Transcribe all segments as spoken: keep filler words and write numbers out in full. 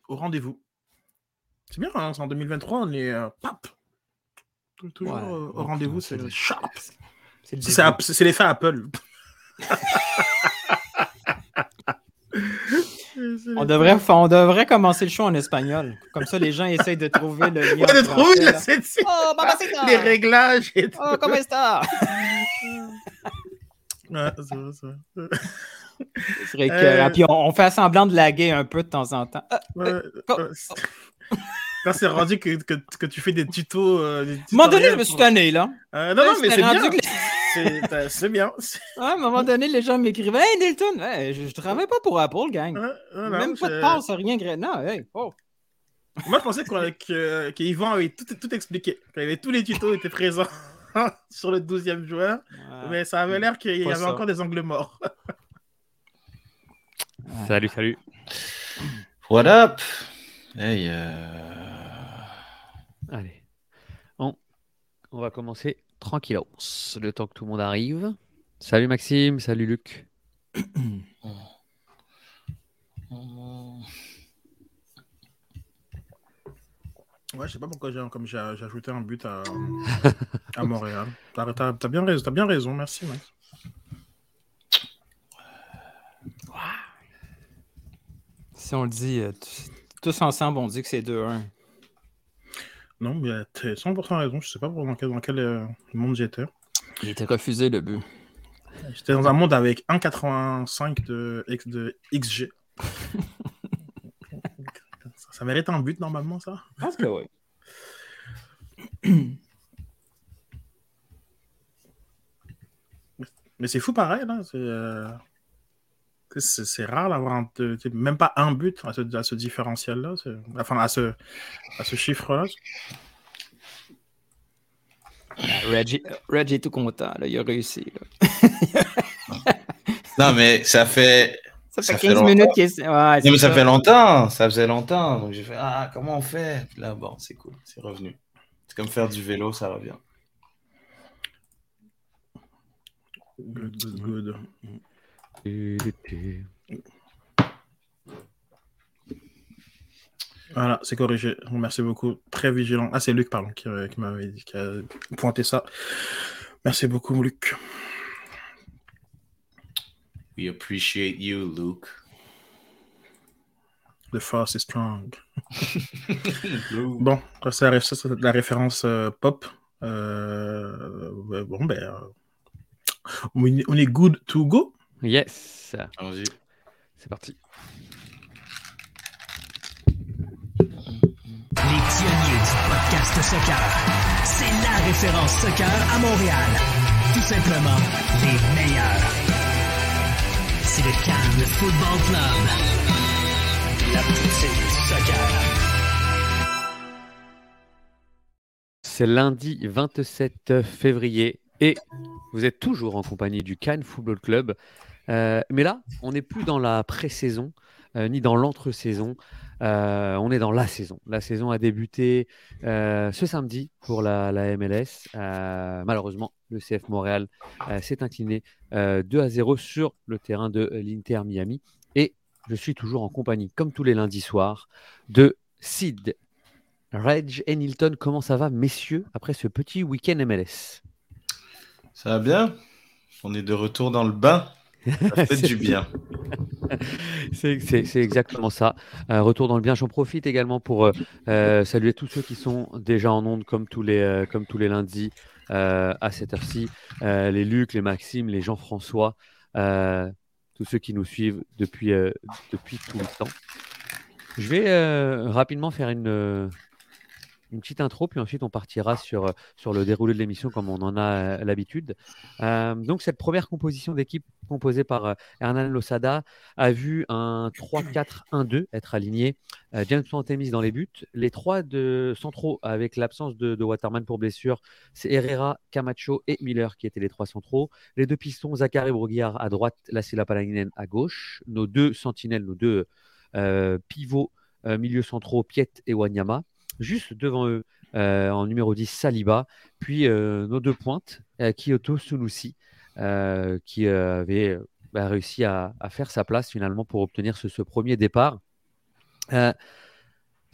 au rendez-vous. C'est bien, hein, c'est en deux mille vingt-trois, on est euh, pap, toujours Ouais, euh, au ouais, rendez-vous, non, c'est, c'est le- sharp. C'est le C'est, c'est, début. c'est, c'est l'effet Apple. On devrait, on devrait commencer le show en espagnol. Comme ça, les gens essayent de trouver le lien Ouais, en de trouver français. la Là. c'est- Oh, mamacita! les réglages et tout. Oh, comment está? Ouais, c'est vrai, c'est vrai. Ce serait que... Euh, Ah, puis on, on fait semblant de laguer un peu de temps en temps. Ah, ouais, euh, oh, ouais, c'est- Quand c'est rendu que, que, que tu fais des tutos, euh, des À un moment donné, je tutoriels me suis pour... tanné, là. Euh, non, Là, non, mais c'était c'est rendu bien. que les- C'est, euh, c'est bien. C'est- Ouais, à un moment donné, les gens m'écrivaient Hey, Nilton, hey, je, je travaille pas pour Apple, gang. Ouais, non, non, Même pas de je- passe, rien. gra- Non, hey, oh. Moi, je pensais qu'on- que, que Yvan avait tout, tout expliqué. Qu'il y avait tous les tutos étaient présents sur le douzième joueur. Ouais. Mais ça avait l'air qu'il y Pas avait ça. encore des angles morts. Salut, salut. What up? Hey, euh... Allez. On, on va commencer tranquillos. Le temps que tout le monde arrive. Salut Maxime, salut Luc. Ouais, je sais pas pourquoi j'ai, comme j'ai, j'ai ajouté un but à, à Montréal. T'as, t'as, t'as bien raison, t'as bien raison, merci Max. Si on le dit, euh, t- tous ensemble, on dit que c'est deux un. Non, mais t'as cent pour cent raison, je sais pas dans quel, dans quel euh, monde j'étais. Il était refusé le but. J'étais dans un monde avec un virgule quatre-vingt-cinq de, X- de X G. ça, ça mérite un but normalement, ça? Je pense que oui. Mais c'est fou pareil, là. C'est, euh, c'est, c'est rare d'avoir un, de- même pas un but à ce, à ce différentiel-là. C'est, enfin, à ce, à ce chiffre-là. Reggie, Reggie est tout content, là, il a réussi. Là. Non, mais ça fait... Ça fait Ça fait quinze longtemps. minutes qu'il est... Ouais, Non, c'est mais ça ça. fait longtemps. Ça faisait longtemps. Donc j'ai fait, ah, comment on fait? Puis là, bon, c'est cool. C'est revenu. C'est comme faire du vélo, ça revient. Good, good, good. Voilà, c'est corrigé. Merci beaucoup. Très vigilant. Ah, c'est Luc, pardon, qui, euh, qui m'avait dit, qui a pointé ça. Merci beaucoup, Luc. We appreciate you, Luke. The force is strong. Bon, ça, c'est la, ça, c'est la référence euh, pop. Euh, ouais, bon, ben, euh, on est- on est good to go. Yes. Allons-y. C'est parti. Les pionniers du podcast soccer. C'est la référence soccer à Montréal. Tout simplement, les meilleurs. C'est le Cannes Football Club. La poutine du soccer. C'est lundi vingt-sept février et vous êtes toujours en compagnie du Cannes Football Club. Euh, mais là, on n'est plus dans la pré-saison euh, ni dans l'entre-saison. Euh, on est dans la saison. La saison a débuté euh, ce samedi pour la, la M L S. Euh, malheureusement, le C F Montréal euh, s'est incliné euh, deux à zéro sur le terrain de l'Inter Miami. Et je suis toujours en compagnie, comme tous les lundis soirs, de Sid, Reg et Nilton. Comment ça va, messieurs, après ce petit week-end M L S? Ça va bien? On est de retour dans le bain. Ça fait du bien. C'est, c'est- c'est exactement ça. Euh, retour dans le bien. J'en profite également pour euh, euh, saluer tous ceux qui sont déjà en ondes comme tous les, euh, comme tous les lundis euh, à cette heure-ci. Euh, les Luc, les Maxime, les Jean-François, euh, tous ceux qui nous suivent depuis, euh, depuis tout le temps. Je vais euh, rapidement faire une, euh, une petite intro, puis ensuite on partira sur, euh, sur le déroulé de l'émission comme on en a euh, l'habitude. Euh, donc cette première composition d'équipe composée par euh, Hernan Losada a vu un trois quatre un deux être aligné. Euh, James Pantemis dans les buts. Les trois de centraux avec l'absence de, de Waterman pour blessure, c'est Herrera, Camacho et Miller qui étaient les trois centraux. Les deux pistons, Zachary Broguillard à droite, Lassila Palainen à gauche. Nos deux sentinelles, nos deux euh, pivots euh, milieux centraux, Piet et Wanyama. Juste devant eux, euh, en numéro dix, Saliba, puis euh, nos deux pointes, euh, Kyoto Sunusi, euh, qui euh, avait euh, bah, réussi à, à faire sa place finalement pour obtenir ce, ce premier départ. Euh,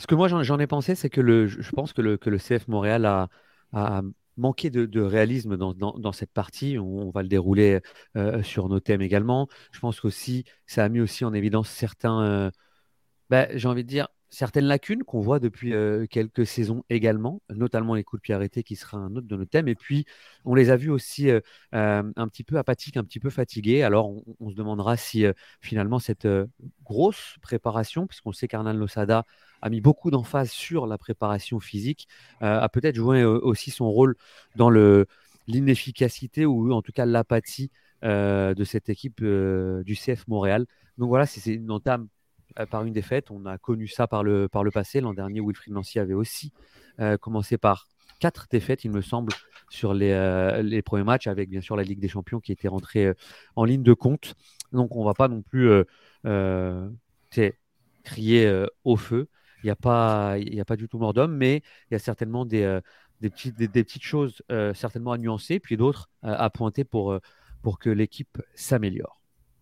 Ce que moi j'en, j'en ai pensé, c'est que le, je pense que le, que le C F Montréal a, a manqué de, de réalisme dans, dans, dans cette partie. On, on va le dérouler euh, sur nos thèmes également. Je pense qu'aussi, ça a mis aussi en évidence certains, euh, ben, j'ai envie de dire, certaines lacunes qu'on voit depuis euh, quelques saisons également, notamment les coups de pied arrêtés qui sera un autre de nos thèmes. Et puis, on les a vus aussi euh, euh, un petit peu apathiques, un petit peu fatigués. Alors, on, on se demandera si euh, finalement cette euh, grosse préparation, puisqu'on sait qu'Hernan Losada a mis beaucoup d'emphase sur la préparation physique, euh, a peut-être joué euh, aussi son rôle dans le, l'inefficacité ou en tout cas l'apathie euh, de cette équipe euh, du C F Montréal. Donc voilà, c'est, c'est une entame par une défaite. On a connu ça par le, par le passé. L'an dernier, Wilfried Nancy avait aussi euh, commencé par quatre défaites, il me semble, sur les, euh, les premiers matchs, avec bien sûr la Ligue des Champions qui était rentrée euh, en ligne de compte. Donc, on ne va pas non plus euh, euh, crier euh, au feu. Il n'y a, pas, il y a pas du tout mort d'homme, mais il y a certainement des, euh, des, petites, des, des petites choses euh, certainement à nuancer, puis d'autres euh, à pointer pour, euh, pour que l'équipe s'améliore.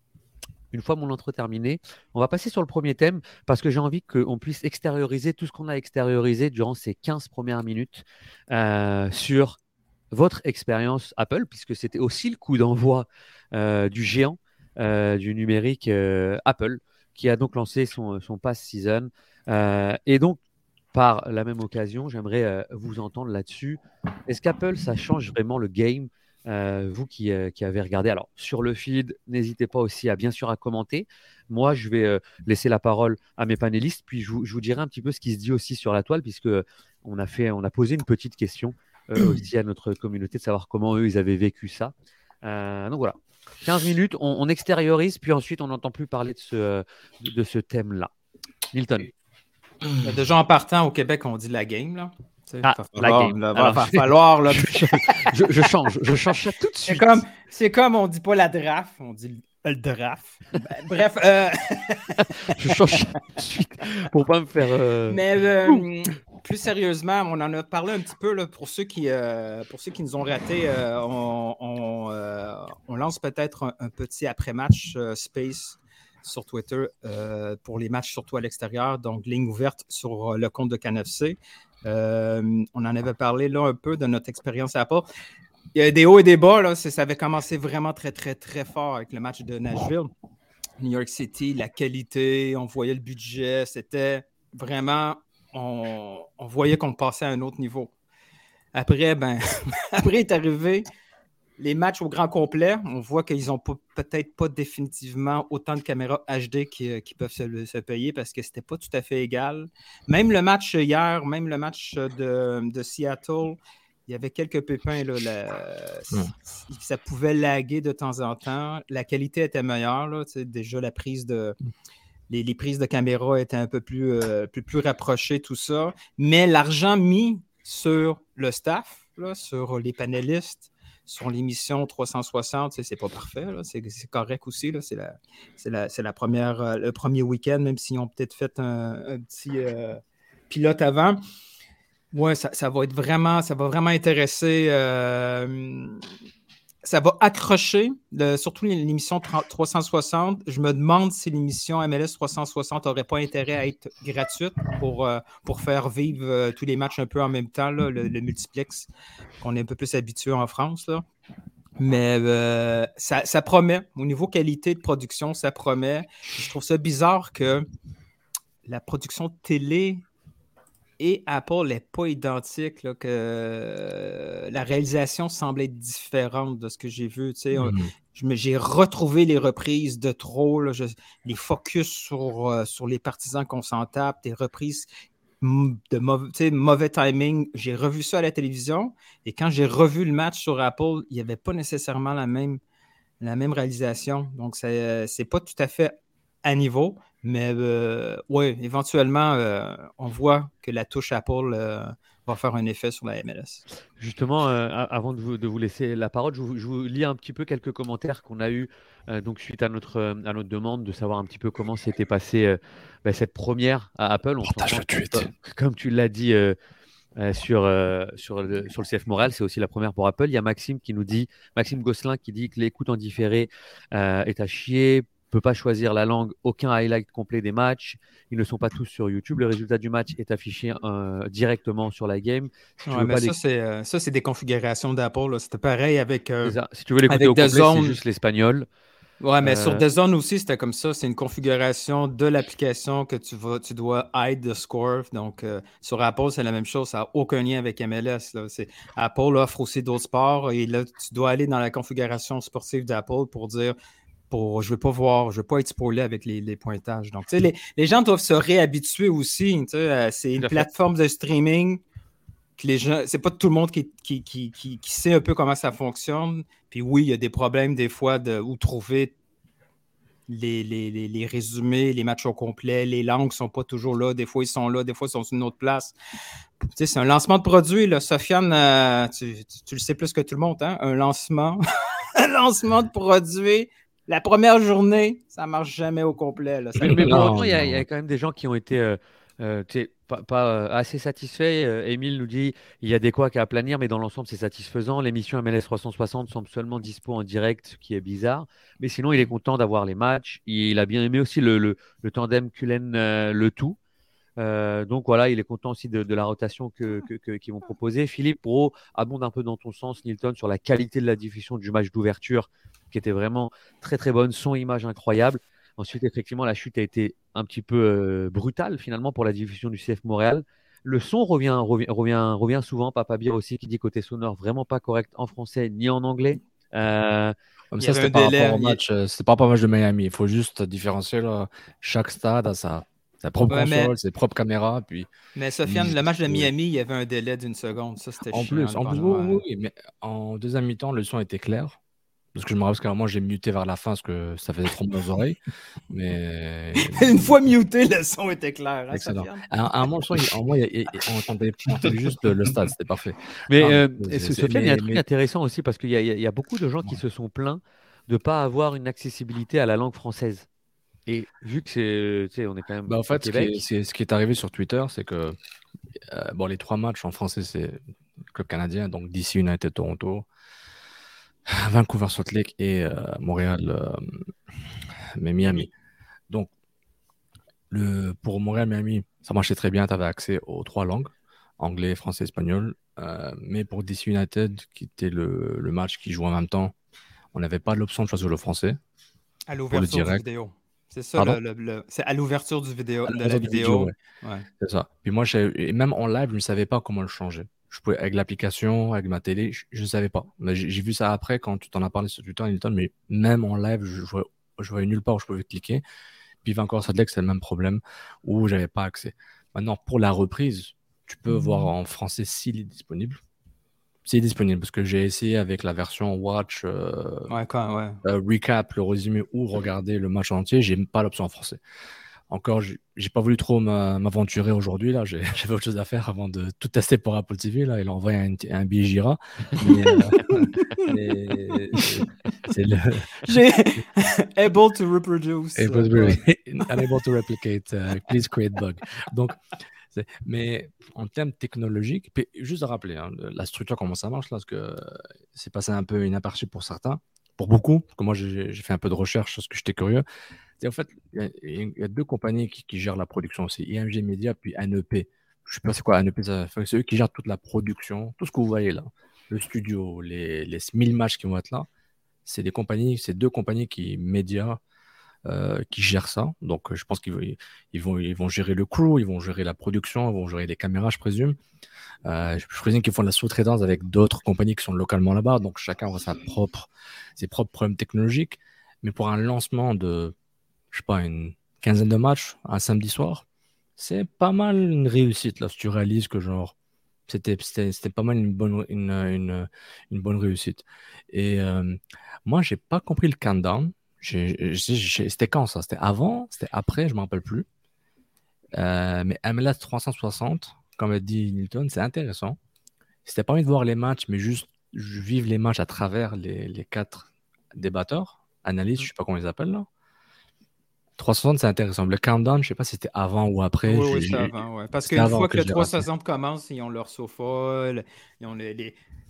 Une fois mon intro terminé, on va passer sur le premier thème parce que j'ai envie qu'on puisse extérioriser tout ce qu'on a extériorisé durant ces quinze premières minutes euh, sur votre expérience Apple, puisque c'était aussi le coup d'envoi euh, du géant euh, du numérique euh, Apple, qui a donc lancé son, son Pass Season. Euh, et donc, par la même occasion, j'aimerais euh, vous entendre là-dessus. Est-ce qu'Apple, ça change vraiment le game ? Euh, vous qui, euh, qui avez regardé, alors sur le feed, n'hésitez pas aussi à bien sûr à commenter. Moi, je vais euh, laisser la parole à mes panélistes, puis je vous, je vous dirai un petit peu ce qui se dit aussi sur la toile, puisque on a fait, on a posé une petite question euh, aussi à notre communauté de savoir comment eux ils avaient vécu ça. Euh, donc voilà, quinze minutes, on, on extériorise, puis ensuite on n'entend plus parler de ce, de, de ce thème-là. Milton. Déjà en partant au Québec, on dit la game là. Ah, va la falloir, game. là, Alors, va falloir là. je, je, je change, je change ça tout de C'est suite. comme, c'est comme on dit pas la draft, on dit le draft. Ben, bref, euh... je change ça tout de suite pour pas me faire. Euh... Mais euh, plus sérieusement, on en a parlé un petit peu là, pour ceux qui, euh, pour ceux qui nous ont ratés. Euh, on, on, euh, on lance peut-être un, un petit après-match euh, space sur Twitter euh, pour les matchs surtout à l'extérieur, donc ligne ouverte sur le compte de Can F C. Euh, on en avait parlé là un peu de notre expérience à Apple. Il y a des hauts et des bas. Là. Ça avait commencé vraiment très, très, très fort avec le match de Nashville. New York City, la qualité, on voyait le budget. C'était vraiment... On, on voyait qu'on passait à un autre niveau. Après, ben, après est arrivé les matchs au grand complet. On voit qu'ils n'ont peut-être pas définitivement autant de caméras H D qui, qui peuvent se, se payer parce que ce n'était pas tout à fait égal. Même le match hier, même le match de, de Seattle, il y avait quelques pépins. Là, la, mm. Ça pouvait laguer de temps en temps. La qualité était meilleure. Là, déjà, la prise de... Les, les prises de caméra étaient un peu plus, euh, plus, plus rapprochées, tout ça. Mais l'argent mis sur le staff, là, sur les panélistes, sur l'émission trois cent soixante, c'est, c'est pas parfait. Là, c'est, c'est correct aussi. Là, c'est, la, c'est, la, c'est la première, euh, le premier week-end, même s'ils ont peut-être fait un, un petit euh, pilote avant. Ouais, ça, ça va être vraiment, ça va vraiment intéresser. Euh, Ça va accrocher, le, surtout l'émission trois cent soixante. Je me demande si l'émission M L S trois cent soixante n'aurait pas intérêt à être gratuite pour, euh, pour faire vivre euh, tous les matchs un peu en même temps, là, le, le multiplex, qu'on est un peu plus habitué en France. Là. Mais euh, ça, ça promet. Au niveau qualité de production, ça promet. Je trouve ça bizarre que la production de télé et Apple n'est pas identique, là, que euh, la réalisation semble être différente de ce que j'ai vu. Tu sais, mm-hmm. je me, j'ai retrouvé les reprises de trop, là, je, les focus sur, euh, sur les partisans qu'on s'en tape, des reprises de mauvais, mauvais timing. J'ai revu ça à la télévision et quand j'ai revu le match sur Apple, il n'y avait pas nécessairement la même, la même réalisation. Donc, c'est, c'est pas tout à fait à niveau. Mais euh, oui, éventuellement, euh, on voit que la touche Apple euh, va faire un effet sur la M L S. Justement, euh, avant de vous, de vous laisser la parole, je vous, je vous lis un petit peu quelques commentaires qu'on a eus euh, donc suite à notre, à notre demande de savoir un petit peu comment s'était passée euh, bah, cette première à Apple. On Partage le tweet. Comme, comme tu l'as dit euh, euh, sur, euh, sur, le, sur le C F Montréal, c'est aussi la première pour Apple. Il y a Maxime qui nous dit, Maxime Gosselin qui dit que l'écoute en différé euh, est à chier. peut pas choisir la langue, aucun highlight complet des matchs. Ils ne sont pas tous sur YouTube. Le résultat du match est affiché euh, directement sur la game. Si tu Ouais, veux mais pas ça, des- c'est, euh, ça, c'est des configurations d'Apple. là. C'était pareil avec. euh, C'est ça. Si tu veux l'écouter avec au complet, DAZN. c'est juste l'espagnol. Ouais, mais sur Euh, DAZN aussi, c'était comme ça. C'est une configuration de l'application que tu vas, tu dois hide the score. Donc, euh, sur Apple, c'est la même chose. Ça n'a aucun lien avec M L S. Là. C'est, Apple offre aussi d'autres sports et là, tu dois aller dans la configuration sportive d'Apple pour dire pour, je ne veux pas voir, je ne veux pas être spoilé avec les, les pointages. Donc, tu sais, les, les gens doivent se réhabituer aussi. Tu sais, euh, c'est Tout une à fait. plateforme de streaming. Que les gens, c'est pas tout le monde qui, qui, qui, qui, qui sait un peu comment ça fonctionne. Puis oui, il y a des problèmes des fois de où trouver les, les, les, les résumés, les matchs au complet, les langues ne sont pas toujours là. Des fois, ils sont là, des fois, ils sont sur une autre place. Tu sais, c'est un lancement de produit, là. Sofiane, euh, tu, tu, tu le sais plus que tout le monde, hein? Un lancement. un lancement de produit. La première journée, ça ne marche jamais au complet. Là. Ça Mais, mais pour Non, autant, il y, a- il y a non. quand même des gens qui ont été euh, euh, tu sais, pas, pas, euh, assez satisfaits. Euh, Émile nous dit il y a des couacs à planir, mais dans l'ensemble, c'est satisfaisant. L'émission M L S trois cent soixante semble seulement dispo en direct, ce qui est bizarre. Mais sinon, il est content d'avoir les matchs. Il a bien aimé aussi le, le, le tandem Cullen euh, le tout. Euh, donc voilà, il est content aussi de, de la rotation que, que, que- qu'ils vont proposer. Philippe Bro abonde un peu dans ton sens, Nilton, sur la qualité de la diffusion du match d'ouverture, qui était vraiment très très bonne, son image incroyable. Ensuite, effectivement, la chute a été un petit peu euh, brutale finalement pour la diffusion du C F Montréal. Le son revient, revient, revient, revient souvent. Papa Beer aussi qui dit côté sonore vraiment pas correct en français ni en anglais. Euh, Comme Il y ça, avait c'était un par délai, rapport au il y a- match, euh, c'était par rapport au match de Miami. Il faut juste différencier là. Chaque stade a sa, sa propre Ouais, mais- console, ses propres caméras. Puis Mais Sofiane, Mm. le match de Oui. Miami, il y avait un délai d'une seconde. Ça, c'était en chiant. plus, le en plus, bon, oui, ouais. oui, oui, mais en deuxième mi-temps, le son était clair. Parce que je me rappelle qu'à un moment, j'ai muté vers la fin parce que ça faisait trop mal aux oreilles. Mais Une fois muté, le son était clair. Hein, excellent. Sofiane? À, à un moment, le son, il- en moi, il- il- on entendait, on entendait juste le, le stade, c'était parfait. Mais Non, mais euh, c'est- ce- c'est- Sofiane, il y a un mais- truc mais- intéressant aussi parce qu'il y, a- il y a- il y a beaucoup de gens qui Ouais. se sont plaints de ne pas avoir une accessibilité à la langue française. Et vu que c'est, tu sais, on est quand même Bah, en au fait, ce qui, est, Québec, c'est- ce qui est arrivé sur Twitter, c'est que euh, bon, les trois matchs en français, c'est club canadien, donc D C United, Toronto, Vancouver, Salt Lake et euh, Montréal, euh, mais Miami. Donc, le, pour Montréal, Miami, ça marchait très bien. Tu avais accès aux trois langues, anglais, français, espagnol. Euh, mais pour D C United, qui était le, le match qui jouait en même temps, on n'avait pas l'option de choisir le français. À l'ouverture du direct. vidéo. C'est ça, Pardon? le, le- le- c'est à l'ouverture du vidéo, À de la l'ouverture du vidéo. vidéo, ouais. Ouais. C'est ça. Puis moi, j'ai- et même en live, je ne savais pas comment le changer. Je pouvais, avec l'application, avec ma télé, je ne savais pas. Mais j'ai j'ai vu ça après quand tu t'en as parlé sur Twitter, Nilton, mais même en live, je ne voyais, je voyais nulle part où je pouvais cliquer. Puis Vancouver Salt Lake, c'est le même problème où j'avais pas accès. Maintenant, pour la reprise, tu peux voir en français s'il est disponible. S'il est disponible, parce que j'ai essayé avec la version Watch, euh, Ouais, quand, ouais. euh, Recap, le résumé ou regarder le match entier, j'ai pas l'option en français. Encore, j'ai j'ai pas voulu trop m'a- m'aventurer aujourd'hui. Là, J'ai- j'avais autre chose à faire avant de tout tester pour Apple T V. Là, il a envoyé un, un billet Gira. Mais, euh, mais c'est- c'est le J'ai able to reproduce. It was really unable to replicate. uh, please create bug. Donc, c'est- mais en termes technologiques, puis juste à rappeler hein, la structure, comment ça marche là, parce que euh, c'est passé un peu inaperçu pour certains, pour beaucoup, parce que moi j'ai j'ai fait un peu de recherche parce que j'étais curieux. Et en fait, il y, a- il y a deux compagnies qui, qui gèrent la production aussi, I M G Media puis N E P. Je sais pas c'est quoi N E P, ça fait- c'est eux qui gèrent toute la production, tout ce que vous voyez là, le studio, les, les mille matchs qui vont être là. C'est des compagnies, c'est deux compagnies qui médias euh, qui gèrent ça. Donc, euh, je pense qu'ils vont, ils vont, ils vont gérer le crew, ils vont gérer la production, ils vont gérer les caméras, je présume. Euh, je présume qu'ils font de la sous-traitance avec d'autres compagnies qui sont localement là-bas. Donc, chacun aura sa propre, ses propres problèmes technologiques. Mais pour un lancement de, je sais pas, une quinzaine de matchs un samedi soir, c'est pas mal une réussite, là, si tu réalises que, genre, c'était, c'était, c'était pas mal une bonne, une, une, une bonne réussite. Et euh, moi, j'ai pas compris le countdown. J'ai- j'ai- j'ai- C'était quand ça? C'était avant? C'était après? Je me rappelle plus. Euh, mais M L S trois cent soixante, comme a dit Nilton, c'est intéressant. C'était pas envie de voir les matchs, mais juste vivre les matchs à travers les, les quatre débatteurs, analystes, je sais pas comment ils appellent là. trois cent soixante, c'est intéressant. Le countdown, je sais pas si c'était avant ou après. Oui, J'ai- oui, j'ai- c'était avant, ouais. Parce c'était qu'une avant fois que que le je l'ai trois cent raté. soixante commence, ils ont leur sofa, le- ils ont les, les-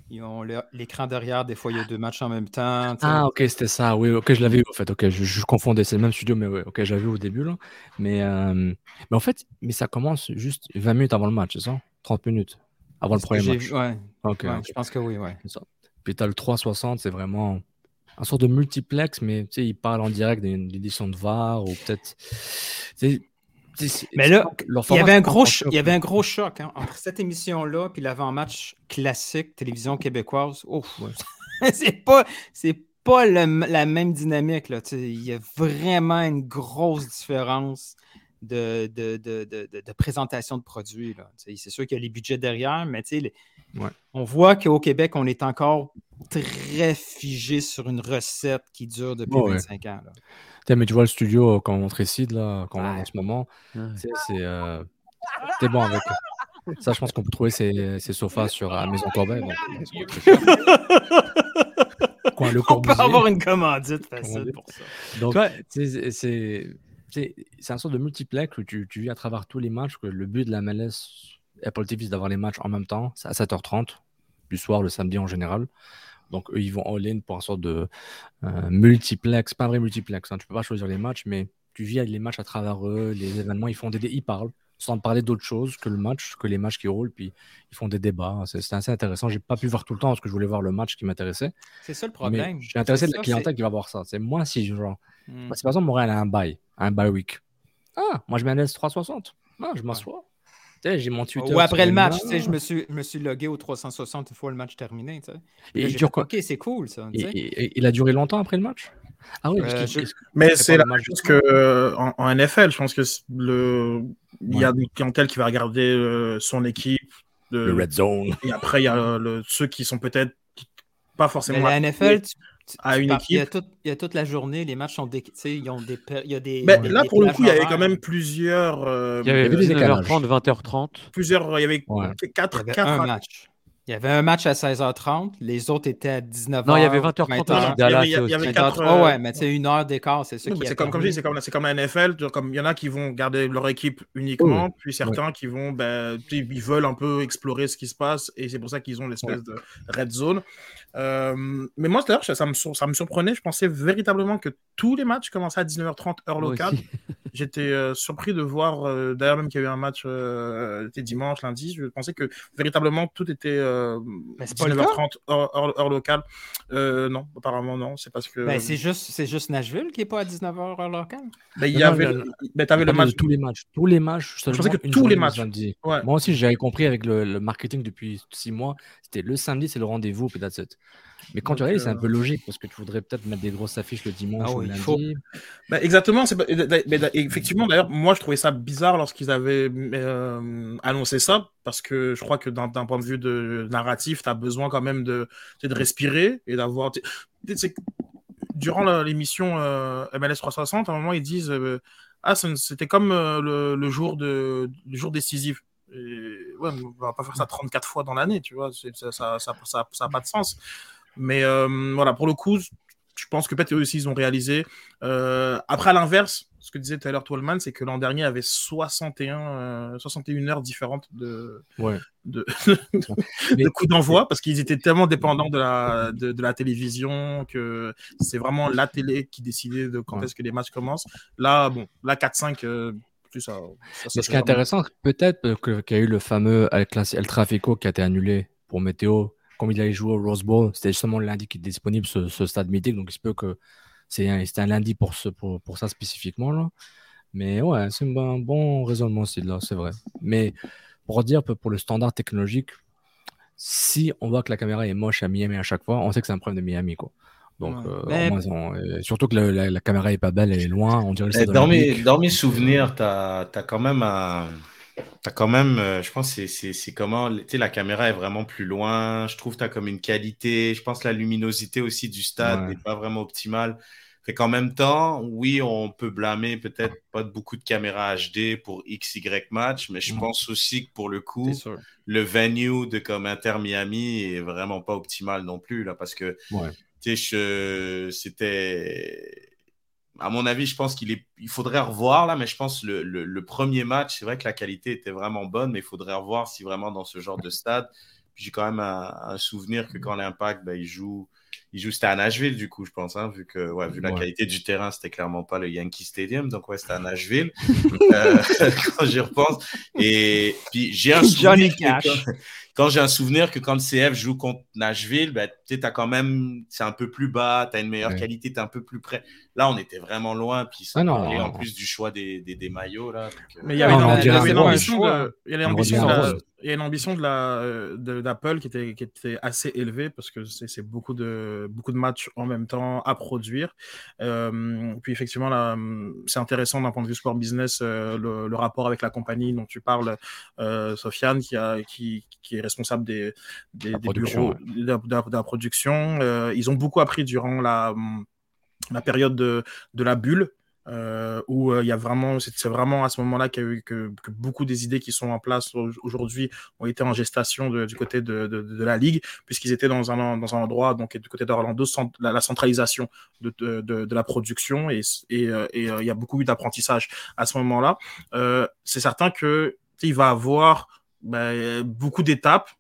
Ils ont le- l'écran derrière, des fois, il y a deux matchs en même temps. tu sais. Ah, ok, c'était ça. Oui, ok, je l'avais vu, en fait. Ok, je, je confondais. C'est le même studio, mais oui, ok, j'avais vu au début, là. Mais, euh, mais en fait, mais ça commence juste vingt minutes avant le match, c'est ça? trente minutes avant le Ce que premier j'ai match. vu, ouais, Ok, ouais, ok, je pense que oui, ouais. c'est ça. Puis t'as le trois cent soixante, c'est vraiment un sorte de multiplex, mais tu sais, il parle en direct d'une d'une édition de V A R ou peut-être. c'est- c'est- c'est- Mais c'est là, pas- leur il y format, avait c'est un pas gros, encore cho- il y avait un gros choc hein, entre cette émission-là et l'avant-match classique télévision québécoise. Ouf, Ouais. c'est pas, c'est pas le- la même dynamique. Là, tu sais. Il y a vraiment une grosse différence de, de, de, de, de- de présentation de produits. Là. Tu sais, c'est sûr qu'il y a les budgets derrière, mais tu sais, les- Ouais. on voit qu'au Québec, on est encore très figé sur une recette qui dure depuis Ouais, ouais. vingt-cinq ans. Là. Tiens, mais tu vois le studio euh, quand on montre ici, là, quand on Ouais. est en ce moment, Ouais. tu sais, c'est euh, t'es bon avec. Ça, je pense qu'on peut trouver ces, ces sofas sur à Maison Corbeil. Donc, bon, c'est pas très cher. Coin Le On peut Corbusier. avoir une commandite facile Commandite. pour ça. Donc, Tu vois, tu sais, c'est c'est- c'est- c'est un sorte de multiplex où tu, tu vis à travers tous les matchs. Que le but de la M L S Apple T V, c'est d'avoir les matchs en même temps. C'est à sept heures trente du soir, le samedi en général. Donc, eux, ils vont all-in pour un sorte de euh, multiplex. Pas un vrai multiplex. Hein. Tu peux pas choisir les matchs, mais tu vis les matchs à travers eux, les événements. Ils font des, ils parlent sans parler d'autre chose que le match, que les matchs qui roulent. Puis, ils font des débats. C'est c'est assez intéressant. J'ai pas pu voir tout le temps parce que je voulais voir le match qui m'intéressait. C'est ça le Mais problème. je suis intéressé C'est de la ça, clientèle c'est- qui va voir ça. C'est moi si genre. Hmm. Bah, si par exemple Montréal a un bail, un bail week. Ah, moi je mets un S trois cent soixante. Ah, je m'assois. Tu sais, j'ai mon Twitter. Ou après sur le une match, main. tu sais, je me suis, je me suis logué au trois cent soixante une fois le match terminé. tu sais. Puis Et là, il j'ai dure fait, quoi? OK, c'est cool ça. tu Et, sais. et- et il a duré longtemps après le match? Ah oui, parce Euh, qu'il je- est-ce que- Mais c'est c'est pas la le même match chose du que euh, en, en N F L. Je pense que c'est le il y a Ouais. une clientèle qui va regarder euh, son équipe. de- le Red Zone. Et après, il y a euh, le- ceux qui sont peut-être pas Mais forcément la N F L, tu, tu- à tu une par- il, y a équipe. toute, il y a toute la journée, les matchs sont des, tu sais, ils ont des, per- il y a des, Ben, des- là, des pour le plages coup, il y avait quand horaires. même plusieurs. euh, il y avait il y avait des dix-neuf heures décalages. trente, vingt heures trente. plusieurs. Il y avait Ouais. Il y quatre, avait quatre. un match. Il y avait un match à seize heures trente, les autres étaient à dix-neuf heures. Non, il y avait vingt heures trente Non, aussi, non, il y Dallas avait- il y et avait- il y avait Austin. quatre, Oh, ouais, euh, mais c'est une heure d'écart, c'est ça Oui, qui mais a c'est comme, comme je dis, permis. c'est comme, c'est comme la N F L. tu vois, Comme il y en a qui vont garder leur équipe uniquement, Oui. puis certains qui vont, ben, tu sais, ils veulent un peu explorer ce qui se passe, et c'est pour ça qu'ils ont l'espèce de red zone. Euh, mais moi, d'ailleurs, ça, ça me, sur- ça me surprenait. Je pensais véritablement que tous les matchs commençaient à dix-neuf heures trente heure Moi locale. aussi. J'étais euh, surpris de voir, euh, d'ailleurs même qu'il y a eu un match euh, c'était dimanche, lundi. Je pensais que véritablement tout était euh, Mais c'est pas le dix-neuf heures trente heure, heure- heure locale. Euh, non, apparemment non. C'est parce que Ben, c'est juste, c'est juste Nashville qui n'est pas à dix-neuf heures heure locale. ben, il y Non, non, avait, le- le- ben, t'avais Je le parlais match. de tous les matchs. Tous les matchs, pensais seulement que une tous les journée le matchs. samedi. Ouais. Moi aussi, j'avais compris avec le, le marketing depuis six mois. C'était le samedi, c'est le rendez-vous, puis that's it. Mais quand Donc, tu regardes, c'est un euh, peu logique parce que tu voudrais peut-être mettre des grosses affiches le dimanche Ah ou oui, le il faut. lundi. Ben, exactement. C'est pas- mais d'a- effectivement, d'ailleurs, moi, je trouvais ça bizarre lorsqu'ils avaient euh, annoncé ça, parce que je crois que d'un d'un point de vue de narratif, tu as besoin quand même de, tu sais, de respirer et d'avoir. tu sais, c'est- Durant la- l'émission euh, M L S trois cent soixante, à un moment, ils disent euh, ah, c'est- c'était comme euh, le, le jour de, le jour décisif. Et, ouais, on va pas faire ça trente-quatre fois dans l'année, tu vois. c'est- Ça, ça, ça, ça, ça a pas de sens. Mais euh, voilà, pour le coup, je pense que peut-être eux aussi, ils ont réalisé. Euh, après, à l'inverse, ce que disait Tyler Twellman, c'est que l'an dernier, il y avait soixante et un, euh, soixante et une heures différentes de, Ouais. de, Mais- de coups d'envoi, parce qu'ils étaient tellement dépendants de la, de, de la télévision que c'est vraiment la télé qui décidait de quand Ouais. est-ce que les matchs commencent. Là, bon, là, quatre cinq, euh, ça, ça, ça, Mais ça ce qui est intéressant, peut-être euh, que- qu'il y a eu le fameux El, Clasi- El Trafico qui a été annulé pour Météo. Comme il allait jouer au Rose Bowl, c'était justement le lundi qui était disponible, ce, ce stade mythique. Donc, il se peut que c'est un, c'était un lundi pour, ce, pour, pour ça spécifiquement. Là. Mais ouais, c'est un bon, un bon raisonnement, c'est là, c'est vrai. Mais pour dire, pour le standard technologique, si on voit que la caméra est moche à Miami à chaque fois, on sait que c'est un problème de Miami, quoi. Donc, Ouais. euh, Mais- au moins, on- euh, surtout que la, la- la caméra est pas belle, elle est loin, on dirait le Eh, stade Dans mes, olympique. dans mes souvenirs, tu as quand même un. T'as quand même, euh, je pense que c'est- c'est c'est comment, tu sais, la caméra est vraiment plus loin. Je trouve que tu as comme une qualité. Je pense que la luminosité aussi du stade Ouais. n'est pas vraiment optimale. Fait qu'en même temps, oui, on peut blâmer peut-être pas de beaucoup de caméras H D pour X Y match, mais je Ouais. pense aussi que pour le coup, C'est sûr. le venue de comme Inter Miami est vraiment pas optimal non plus, là, parce que, Ouais. tu sais, je- c'était. À mon avis, je pense qu'il est, il faudrait revoir là, mais je pense le, le, le premier match, c'est vrai que la qualité était vraiment bonne, mais il faudrait revoir si vraiment dans ce genre de stade. Puis Puis j'ai quand même un, un souvenir que quand l'Impact, ben, il joue, il joue, c'était à Nashville, du coup, je pense, hein, vu que, ouais, vu la Ouais. qualité du terrain, c'était clairement pas le Yankee Stadium. Donc, ouais, c'était à Nashville. euh, quand j'y repense. Et puis, j'ai un souvenir. Johnny que Cash. Quand, quand j'ai un souvenir que quand le C F joue contre Nashville, ben, tu sais, t'as quand même, c'est un peu plus bas, t'as une meilleure Ouais. qualité, t'es un peu plus près. Là, on était vraiment loin. Puis, sans Ah non. parler en plus du choix des, des, des maillots, là. Donc, euh, Mais il y avait Non, une, mais on il y dirait avait un une rose. ambition de, il y avait On l'ambition dirait de un la, rose. il y a une ambition de la, de, d'Apple qui était, qui était assez élevée parce que c'est, c'est beaucoup de, beaucoup de matchs en même temps à produire. Euh, puis effectivement, là, c'est intéressant d'un point de vue sport business, euh, le, le rapport avec la compagnie dont tu parles, euh, Sofiane, qui a, qui, qui est responsable des, des, La des production, bureaux de, de, de la production. Euh, ils ont beaucoup appris durant la, la période de, de la bulle. Euh, où il euh, y a vraiment, c'est, c'est vraiment à ce moment-là qu'il y a eu que, que beaucoup des idées qui sont en place aujourd'hui ont été en gestation de, du côté de, de, de la ligue, puisqu'ils étaient dans un, dans un endroit, donc du côté d'Orlando, cent, la, la centralisation de, de, de, de la production, et il et, et, euh, y a beaucoup eu d'apprentissage à ce moment-là. Euh, c'est certain que il va avoir ben, beaucoup d'étapes,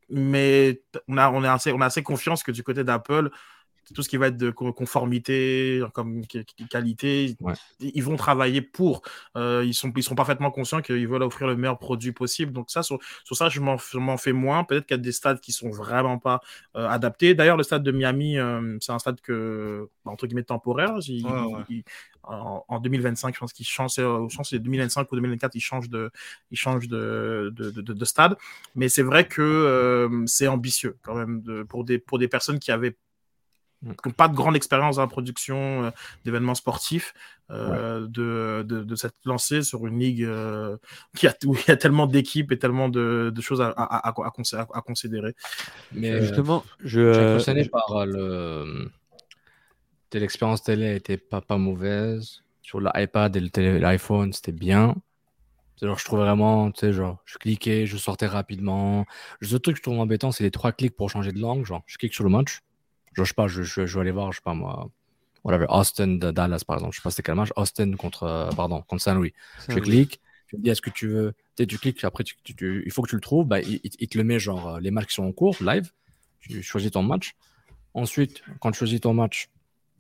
mais on a, on, est assez, on a assez confiance que du côté d'Apple, tout ce qui va être de conformité, comme qualité, ouais. ils vont travailler pour. Euh, ils, sont, ils sont parfaitement conscients qu'ils veulent offrir le meilleur produit possible. Donc ça, sur, sur ça, je m'en, je m'en fais moins. Peut-être qu'il y a des stades qui sont vraiment pas euh, adaptés. D'ailleurs, le stade de Miami, euh, c'est un stade que, entre guillemets, temporaire. Il, ouais, ouais. il, en, en deux mille vingt-cinq, je pense qu'il change, je pense que c'est deux mille vingt-cinq ou deux mille vingt-quatre, il change de, il change de, de, de, de stade. Mais c'est vrai que euh, c'est ambitieux quand même de, pour, des, pour des personnes qui avaient qui n'ont pas de grande expérience dans la production euh, d'événements sportifs, euh, ouais. de, de, de s'être lancé sur une ligue euh, qui a, où il y a tellement d'équipes et tellement de, de choses à, à, à, à, à considérer. Mais justement, je, je je suis impressionné je... par le... l'expérience télé n'était pas, pas mauvaise. Sur l'iPad et le télé, l'iPhone, c'était bien. Genre, je trouvais vraiment, tu sais, genre, je cliquais, je sortais rapidement. Le seul truc que je trouve embêtant, c'est les trois clics pour changer de langue. Genre, je clique sur le match. Genre, je sais pas, je, je, je vais aller voir, je sais pas moi, whatever, Austin de Dallas, par exemple. Je sais pas c'était quel match. Austin contre, euh, pardon, contre Saint-Louis. Saint-Louis. Je clique, tu me dis, est-ce que tu veux, tu sais, tu cliques, après, tu, tu, tu, il faut que tu le trouves, bah, il, il te le met, genre, les matchs qui sont en cours, live. Tu choisis ton match. Ensuite, quand tu choisis ton match,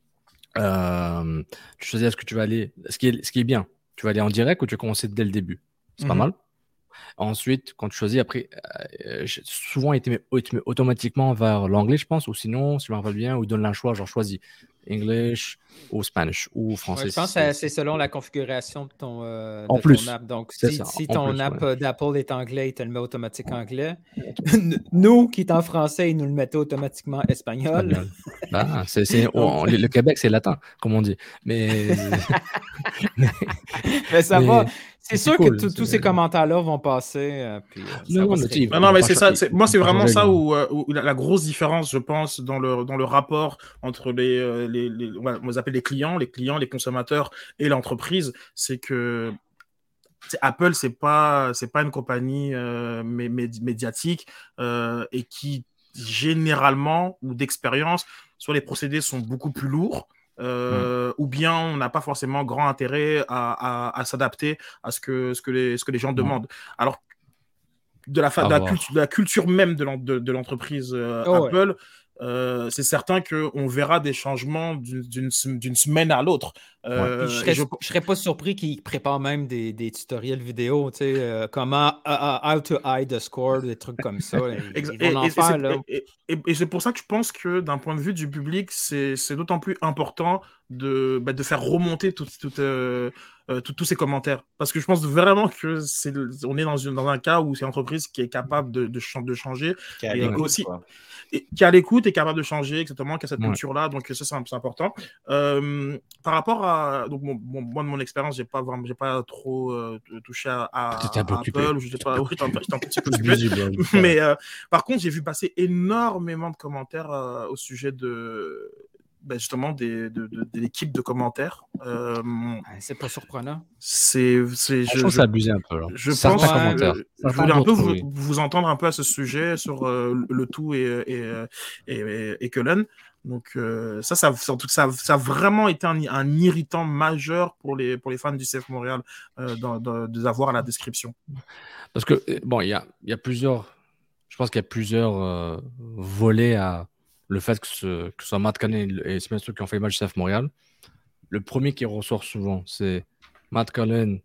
euh, tu choisis est-ce que tu vas aller, ce qui est, ce qui est bien, tu vas aller en direct ou tu vas commencer dès le début. C'est mm-hmm. pas mal. Ensuite, quand tu choisis, après, euh, souvent, il te, met, il te met automatiquement vers l'anglais, je pense, ou sinon, si je me rappelle bien, ou il donne un choix, genre choisis English ou Spanish ou français. Ouais, je pense que c'est selon la configuration de ton, euh, en de plus, ton app. Donc, si, si, si en ton plus, app ouais. d'Apple est anglais, il te le met automatique anglais. Nous, qui est en français, il nous le mettait automatiquement espagnol. espagnol. Ah, c'est, c'est, Donc... oh, le Québec, c'est latin, comme on dit. Mais, mais, mais ça mais... va. C'est, c'est sûr cool, que tous ces commentaires-là vont passer. Euh, puis, non, non, mais, non, non, mais c'est ça. C'est, moi, c'est vraiment ça où, euh, où la, la grosse différence, je pense, dans le, dans le rapport entre les, euh, les, les, on les appelle les clients, les clients, les consommateurs et l'entreprise, c'est que c'est, Apple, c'est pas, c'est pas une compagnie euh, mé- mé- médiatique euh, et qui, généralement, ou d'expérience, soit les procédés sont beaucoup plus lourds. Euh, mmh. Ou bien on n'a pas forcément grand intérêt à, à, à s'adapter à ce que, ce, que les, ce que les gens mmh. demandent. Alors, de la, fa- de la, culture, de la culture même de, l'en- de, de l'entreprise euh, oh, Apple, ouais. euh, c'est certain qu'on verra des changements d'une, d'une, d'une semaine à l'autre. Euh, ouais. Je serais, je... je serais pas surpris qu'ils préparent même des, des tutoriels vidéo, tu sais, euh, comment uh, uh, how to hide a score, des trucs comme ça. Ils, ils vont en et, faire, et, là. Et, et, et c'est pour ça que je pense que d'un point de vue du public, c'est, c'est d'autant plus important de, bah, de faire remonter tout, tout, euh, euh, tous ces commentaires. Parce que je pense vraiment que c'est, on est dans, une, dans un cas où c'est une entreprise qui est capable de, de, de changer. Qui est à et l'écoute, aussi, quoi. Et, qui est à l'écoute et capable de changer, exactement, qui a cette ouais. culture-là. Donc, ça, c'est, c'est important. Euh, par rapport à. Donc, bon, bon, moi, de mon expérience, je n'ai pas, j'ai pas trop euh, touché à, à, à Apple. Je sais pas, oui, j'étais un, j'étais un petit peu occupé. Mais euh, par contre, j'ai vu passer énormément de commentaires euh, au sujet de. Ben justement des, de, de, de l'équipe de commentaires. Euh, c'est pas surprenant. C'est, c'est, je, je pense que c'est abusé un peu. Là. Je Certains pense commentaires. Je, je voulais un peu vous, oui. vous entendre un peu à ce sujet sur euh, le tout et, et, et, et, et Cullen. Donc euh, ça, ça, ça, ça, ça a vraiment été un, un irritant majeur pour les, pour les fans du C F Montréal euh, dans, dans, d'avoir la description. Parce que, bon, il y a, y a plusieurs Je pense qu'il y a plusieurs euh, volets à le fait que ce, que ce soit Matt Cullen et Smith qui ont fait le match du C F Montréal. Le premier qui ressort souvent, c'est Matt Cullen.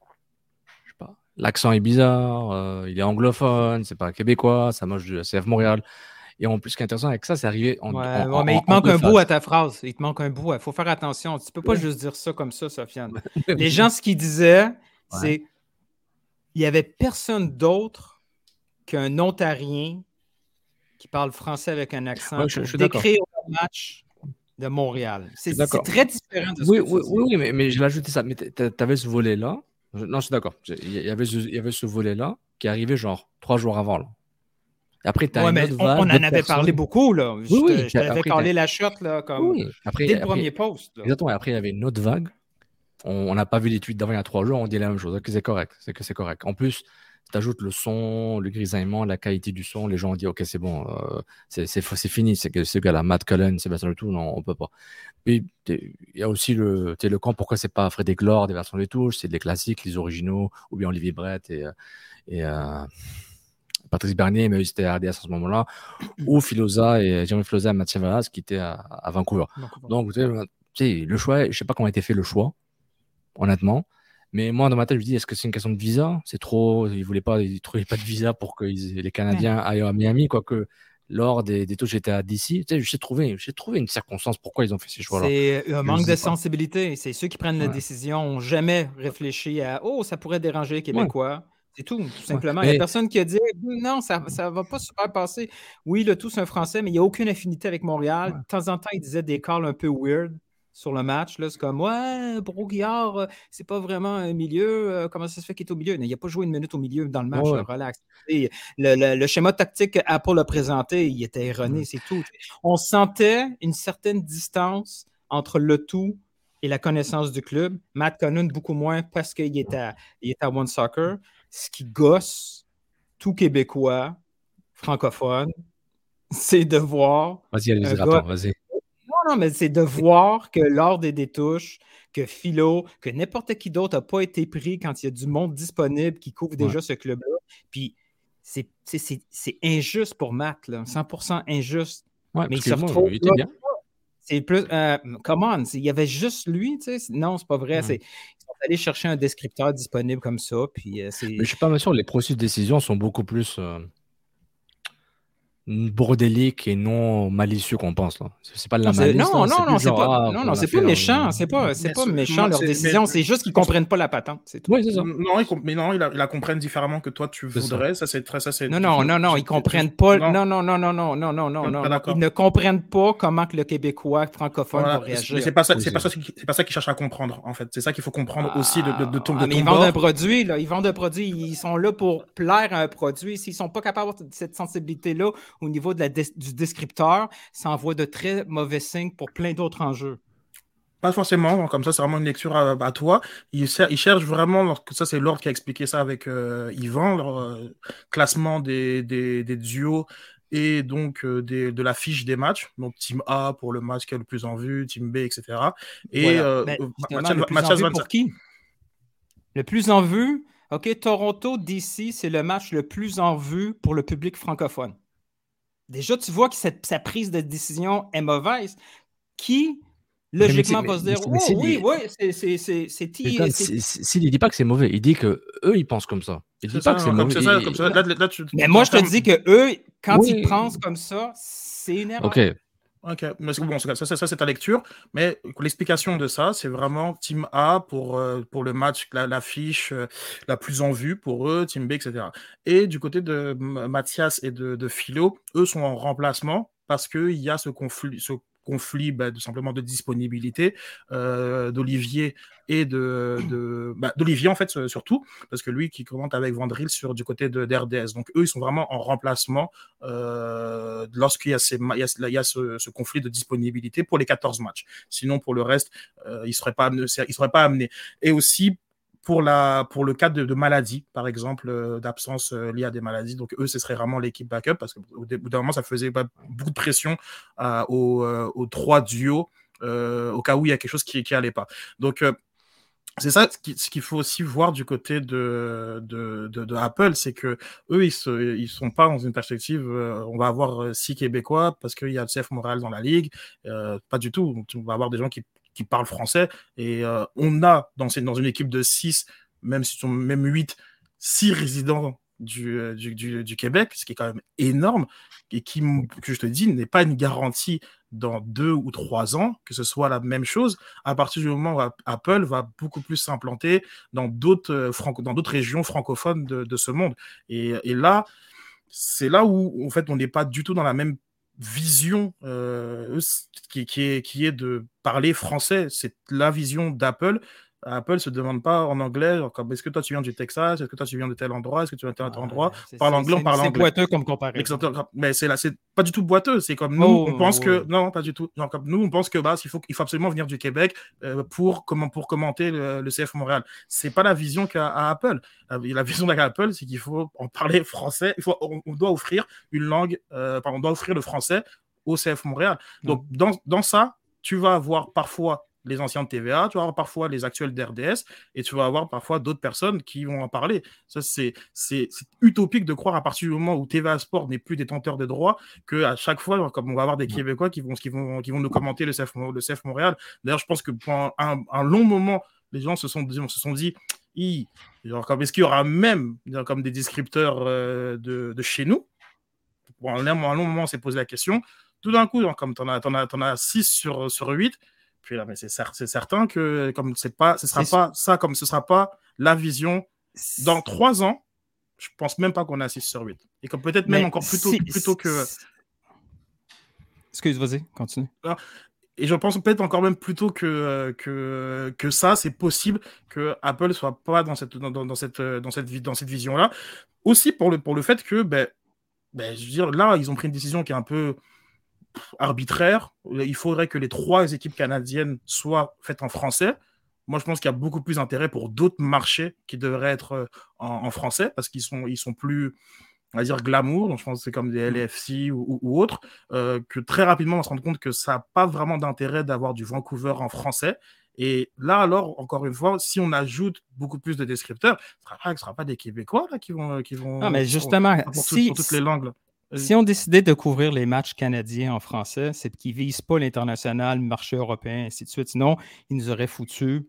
Je sais pas, l'accent est bizarre, euh, il est anglophone, c'est pas québécois, ça marche du C F Montréal. Et en plus, ce qui est intéressant avec ça, c'est arrivé en, Ouais, en, ouais, mais en, il te manque en un deux bout phases. à ta phrase. Il te manque un bout. Il faut faire attention. Tu peux pas Ouais. juste dire ça comme ça, Sofiane. Ouais. Les gens, ce qu'ils disaient, Ouais. c'est il n'y avait personne d'autre qu'un Ontarien qui parle français avec un accent Ouais, je, pour je suis d'accord. décrire le match de Montréal. Je C'est suis c'est d'accord. très différent de ce Oui, que tu oui, dis. oui, oui, mais, mais je l'ai ajouté ça. Mais tu avais ce volet-là. Je- Non, je suis d'accord. Je- Il y avait ce, il y avait ce volet-là qui est arrivé genre trois jours avant. Là. Et après, tu as Ouais, une mais autre on, on vague en d'autres avait parlé personnes. beaucoup, là. Oui, Je oui. te- je Puis t'avais après, t'as- collé la shot, là, comme oui. Après, dès le après- premier post. Là. Exactement. Et après, il y avait une autre vague. On on n'a pas vu les tweets d'avant il y a trois jours. On dit la même chose. Ok, c'est correct. C'est que c'est correct. En plus, tu ajoutes le son, le grisaillement, la qualité du son. Les gens ont dit, OK, c'est bon. euh, c'est c'est- c'est fini. C'est que ce gars-là, Matt Cullen, Sébastien Letou, non, on peut pas. Puis, t'es- il y a aussi le, t'es le camp. Pourquoi c'est pas Frédéric Lord des versions des touches? C'est des classiques, les originaux, ou bien Olivier Brett et, euh, et euh, Patrice Bernier, mais eux, c'était à R D S à ce moment-là, ou Filosa et Jérémy Filosa et Mathieu Vallas qui étaient à, à Vancouver. Donc, tu sais, tu sais, le choix, je sais pas comment a été fait le choix, honnêtement. Mais moi, dans ma tête, je me dis, est-ce que c'est une question de visa? C'est trop. Ils voulaient pas, ils trouvaient pas de visa pour que ils- les Canadiens aillent à Miami, quoique lors des, des touches, j'étais à D C. Tu sais, j'ai trouvé, j'ai trouvé une circonstance pourquoi ils ont fait ces choix-là. C'est un Je manque sais de pas. sensibilité. C'est ceux qui prennent la Ouais. décision n'ont jamais réfléchi à oh, ça pourrait déranger les Québécois. C'est tout, tout simplement. Il n'y a Mais- personne qui a dit non, ça ne va pas super passer. Oui, le tout, c'est un Français, mais il n'y a aucune affinité avec Montréal. Ouais. De temps en temps, il disait des calls un peu weird sur le match. Là. C'est comme ouais, Broguillard, euh, c'est pas vraiment un milieu. euh, comment ça se fait qu'il est au milieu? Il n'a pas joué une minute au milieu dans le match, Ouais. là, relax. Et le, le- le schéma tactique qu'Apple a présenté, il était erroné, Mm. c'est tout. On sentait une certaine distance entre le tout et la connaissance du club. Matt Cullen, beaucoup moins parce qu'il est à, il est à One Soccer, ce qui gosse tout Québécois francophone, c'est de voir Vas-y, allez-y, un gars- rapport, vas-y. non, non, mais c'est de voir que lors des détouches, que Philo, que n'importe qui d'autre n'a pas été pris quand il y a du monde disponible qui couvre déjà ce club-là. Puis c'est, c'est, c'est, c'est injuste pour Matt, là, cent pour cent injuste. Ouais, Mais il parce se que moi, retrouve il était là. bien. C'est plus. Euh, come on, c'est- il y avait juste lui, tu sais. Non, c'est pas vrai. Mm. C'est, ils sont allés chercher un descripteur disponible comme ça. Puis euh, c'est. Mais je suis pas mal sûr, les processus de décision sont beaucoup plus euh, bordéliques et non malicieux qu'on pense. Là. C'est c'est pas de la Non, c'est- malice. non, là, c'est non, plus non, c'est genre, pas, ah, non, on non, a c'est fait pas un- méchant. C'est pas, c'est Mais pas ce- méchant moi, leur c'est- décision. mais- C'est juste qu'ils comprennent pas la patente. C'est tout. Oui, c'est ça. Non, ils comp- mais non, ils la, ils la comprennent différemment que toi tu C'est ça. voudrais. Ça, c'est très, ça, c'est. Non, non, non, non, je- ils comprennent pas. Non. Non, non, non, non, non, non, non, non, Pas non, non. d'accord. Ils ne comprennent pas comment que le Québécois francophone Voilà. va Mais réagir. c'est pas ça, Oui, c'est pas c'est ça, qui- c'est pas ça qu'ils cherchent à comprendre en fait. C'est ça qu'il faut comprendre aussi de, de, de ton, Ah, de mais ton ils vendent un bord. produit, là. Ils vendent un produit. Ils sont là pour plaire à un produit. S'ils ne sont pas capables d'avoir cette sensibilité-là au niveau de la des- du descripteur, ça envoie de très mauvais signes pour plein d'autres enjeux. Pas forcément, comme ça, c'est vraiment une lecture à, à toi. Ils, cer- ils cherchent vraiment, lorsque- ça c'est Lord qui a expliqué ça avec euh, Yvan, leur euh, classement des, des, des duos et donc euh, des, de la fiche des matchs. Donc Team A pour le match qui est le plus en vue, Team B, et cetera. Et Voilà. euh, Ben, euh, justement, Mathias, le plus Mathias en vue Van- pour qui? Le plus en vue, OK, Toronto-D C, c'est le match le plus en vue pour le public francophone. Déjà, tu vois que cette, sa prise de décision est mauvaise. Qui, Mais- mais logiquement, c'est- va se mais- dire mais oh, c'est oui, des- oui, c'est c'est- c'est- c'est Mais T- Dan, c'est- si- si- S'il ne dit pas que c'est mauvais, il dit que eux ils pensent comme ça. Il dit C'est pas ça, que c'est comme mauvais. c'est ça, Il- comme ça. Là, là, tu- Mais tu moi, je te enfermes- dis que eux, quand Oui. ils pensent comme ça, c'est une erreur. Ok. Ok, mais c'est bon, ça, ça, ça, c'est ta lecture. Mais l'explication de ça, c'est vraiment Team A pour, euh, pour le match, la, la fiche euh, la plus en vue pour eux, Team B, et cetera. Et du côté de M- Mathias et de, de Philo, eux sont en remplacement parce qu'il y a ce conflit, ce conflit bah, de, simplement de disponibilité euh, d'Olivier et de, de bah, d'Olivier en fait euh, surtout parce que lui qui commente avec Vandril sur du côté de d'R D S, donc eux ils sont vraiment en remplacement euh, lorsqu'il y a, ces, il y a, il y a ce, ce conflit de disponibilité pour les quatorze matchs. Sinon pour le reste euh, ils seraient pas amenés, ils seraient pas amenés. Et aussi pour, la, pour le cas de, de maladies, par exemple, euh, d'absence euh, liée à des maladies. Donc, eux, ce serait vraiment l'équipe backup parce qu'au bout d'un moment, ça faisait bah, beaucoup de pression euh, aux, euh, aux trois duos euh, au cas où il y a quelque chose qui n'allait pas. Donc, euh, c'est ça ce qui- ce qu'il faut aussi voir du côté de, de, de, de Apple, c'est que eux, ils se, ils sont pas dans une perspective, euh, on va avoir euh, six Québécois parce qu'il y a le C F Montréal dans la ligue. Euh, pas du tout. On va avoir des gens qui, qui parlent français et euh, on a dans, ces- dans une équipe de six, même si sont même huit, six résidents du, euh, du, du, du Québec, ce qui est quand même énorme et qui, m- que je te dis, n'est pas une garantie dans deux ou trois ans que ce soit la même chose à partir du moment où App- Apple va beaucoup plus s'implanter dans d'autres euh, franco- dans d'autres régions francophones de, de ce monde. Et, et là, c'est là où en fait on n'est pas du tout dans la même vision euh, qui, qui est, qui est de parler français. C'est la vision d'Apple. Apple se demande pas en anglais, genre, comme est-ce que toi tu viens du Texas, est-ce que toi tu viens de tel endroit, est-ce que tu viens de tel Ouais, endroit, c'est parle c'est- anglais, on c'est- parle c'est anglais. boiteux comme comparaison. L'exemple- Mais c'est là, c'est pas du tout boiteux. C'est comme nous, Oh, on pense que oui. non, pas du tout. Genre, comme nous, on pense que bah, il faut, il faut absolument venir du Québec euh, pour comment pour commenter le, le C F Montréal. C'est pas la vision qu'a a Apple. La, la vision d'Apple, c'est qu'il faut en parler français. Il faut, on, on doit offrir une langue, euh, pardon, on doit offrir le français au C F Montréal. Donc dans, dans ça, tu vas avoir parfois les anciens de T V A, tu vas avoir parfois les actuels d'R D S, et tu vas avoir parfois d'autres personnes qui vont en parler. Ça, c'est, c'est, c'est utopique de croire à partir du moment où T V A Sport n'est plus détenteur de droits, qu'à chaque fois, comme on va avoir des Québécois qui vont, qui vont, qui vont nous commenter le C F, le C F Montréal. D'ailleurs, je pense que pendant un, un long moment, les gens se sont dit, se sont dit genre, comme, est-ce qu'il y aura même genre, comme des descripteurs euh, de, de chez nous? Bon, un, un long moment, on s'est posé la question. Tout d'un coup, genre, comme tu en as, t'en as, t'en as six sur, sur huit, puis là, mais c'est, c'est certain que comme c'est pas, ce sera C'est pas ça, comme ce sera pas la vision dans trois ans, je pense même pas qu'on a six sur huit. Et comme peut-être même Mais encore plus tôt, si- plus tôt que. si- Excuse, vas-y, continue. Et je pense peut-être encore même plus tôt que, que, que ça, c'est possible que Apple soit pas dans cette, dans, dans cette, dans cette, dans cette vision-là. Aussi pour le, pour le fait que, ben, ben, je veux dire, là, ils ont pris une décision qui est un peu arbitraire. Il faudrait que les trois équipes canadiennes soient faites en français. Moi, je pense qu'il y a beaucoup plus d'intérêt pour d'autres marchés qui devraient être en, en français parce qu'ils sont, ils sont plus, on va dire, glamour. Donc, je pense que c'est comme des L F C ou, ou, ou autres. Euh, que très rapidement, on va se rendre compte que ça n'a pas vraiment d'intérêt d'avoir du Vancouver en français. Et là, alors, encore une fois, si on ajoute beaucoup plus de descripteurs, ce ne sera, sera pas des Québécois là, qui vont. Qui vont ah, mais justement, pour, pour, si, pour toutes les langues. Là. Si on décidait de couvrir les matchs canadiens en français, c'est qu'ils ne visent pas l'international, le marché européen, ainsi de suite. Sinon, ils nous auraient foutu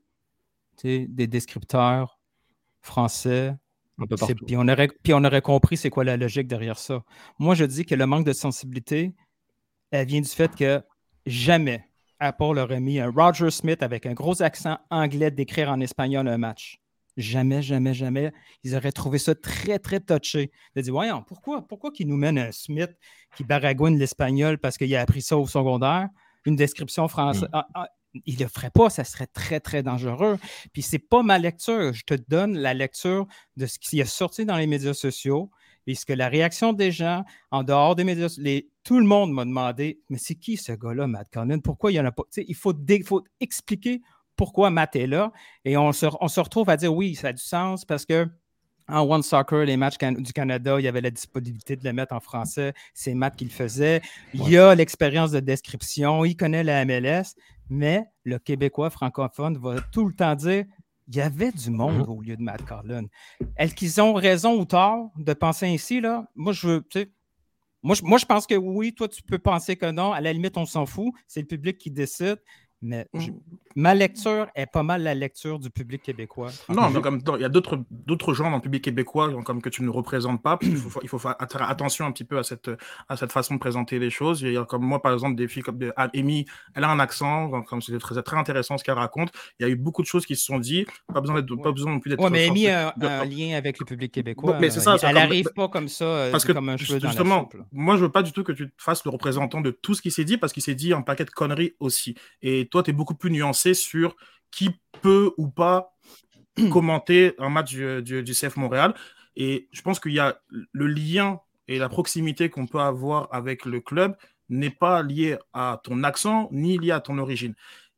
des descripteurs français. Puis on, aurait, puis on aurait compris c'est quoi la logique derrière ça. Moi, je dis que le manque de sensibilité, elle vient du fait que jamais Apple aurait mis un Roger Smith avec un gros accent anglais d'écrire en espagnol un match. Jamais, jamais, jamais. Ils auraient trouvé ça très, très touché. De dire, voyons, pourquoi, pourquoi qu'ils nous mènent un Smith qui baragouine l'espagnol parce qu'il a appris ça au secondaire? Une description française. Mm. Ah, ah, il ne le ferait pas, ça serait très, très dangereux. Puis c'est pas ma lecture. Je te donne la lecture de ce qui est sorti dans les médias sociaux. Puisque la réaction des gens, en dehors des médias, les, tout le monde m'a demandé, mais c'est qui ce gars-là, Matt Conlon? Pourquoi il n'y en a pas? Il faut, il faut expliquer pourquoi Matt est là. Et on se, on se retrouve à dire oui, ça a du sens parce que en One Soccer, les matchs can- du Canada, il y avait la disponibilité de le mettre en français. C'est Matt qui le faisait. Il ouais. y a l'expérience de description. Il connaît la M L S. Mais le Québécois francophone va tout le temps dire il y avait du monde mm-hmm. au lieu de Matt Conlon. Est-ce qu'ils ont raison ou tort de penser ainsi? Là? Moi, je veux. Tu sais, moi, je, moi, je pense que oui. Toi, tu peux penser que non. À la limite, on s'en fout. C'est le public qui décide. Mais je, ma lecture est pas mal la lecture du public québécois. Non, mais comme il y a d'autres, d'autres gens dans le public québécois comme que tu ne représentes pas. Parce qu'il faut, il faut faire attention un petit peu à cette, à cette façon de présenter les choses. Il y a comme moi, par exemple, des filles comme Amy, elle a un accent, comme c'est très, très intéressant ce qu'elle raconte. Il y a eu beaucoup de choses qui se sont dites. Pas besoin, d'être, ouais. pas besoin non plus d'être. Oui, mais Amy a un, un lien avec le public québécois. Non, mais c'est ça, elle n'arrive comme... pas comme ça, parce que, comme un cheveu dans justement, la soupe. Là. Moi, je veux pas du tout que tu te fasses le représentant de tout ce qui s'est dit, parce qu'il s'est dit un paquet de conneries aussi. Et toi, tu es beaucoup plus nuancé sur qui peut ou pas commenter un match du, du, du C F Montréal. Et je pense qu'il y a le lien et la proximité qu'on peut avoir avec le club n'est pas lié à ton accent ni lié à ton origine.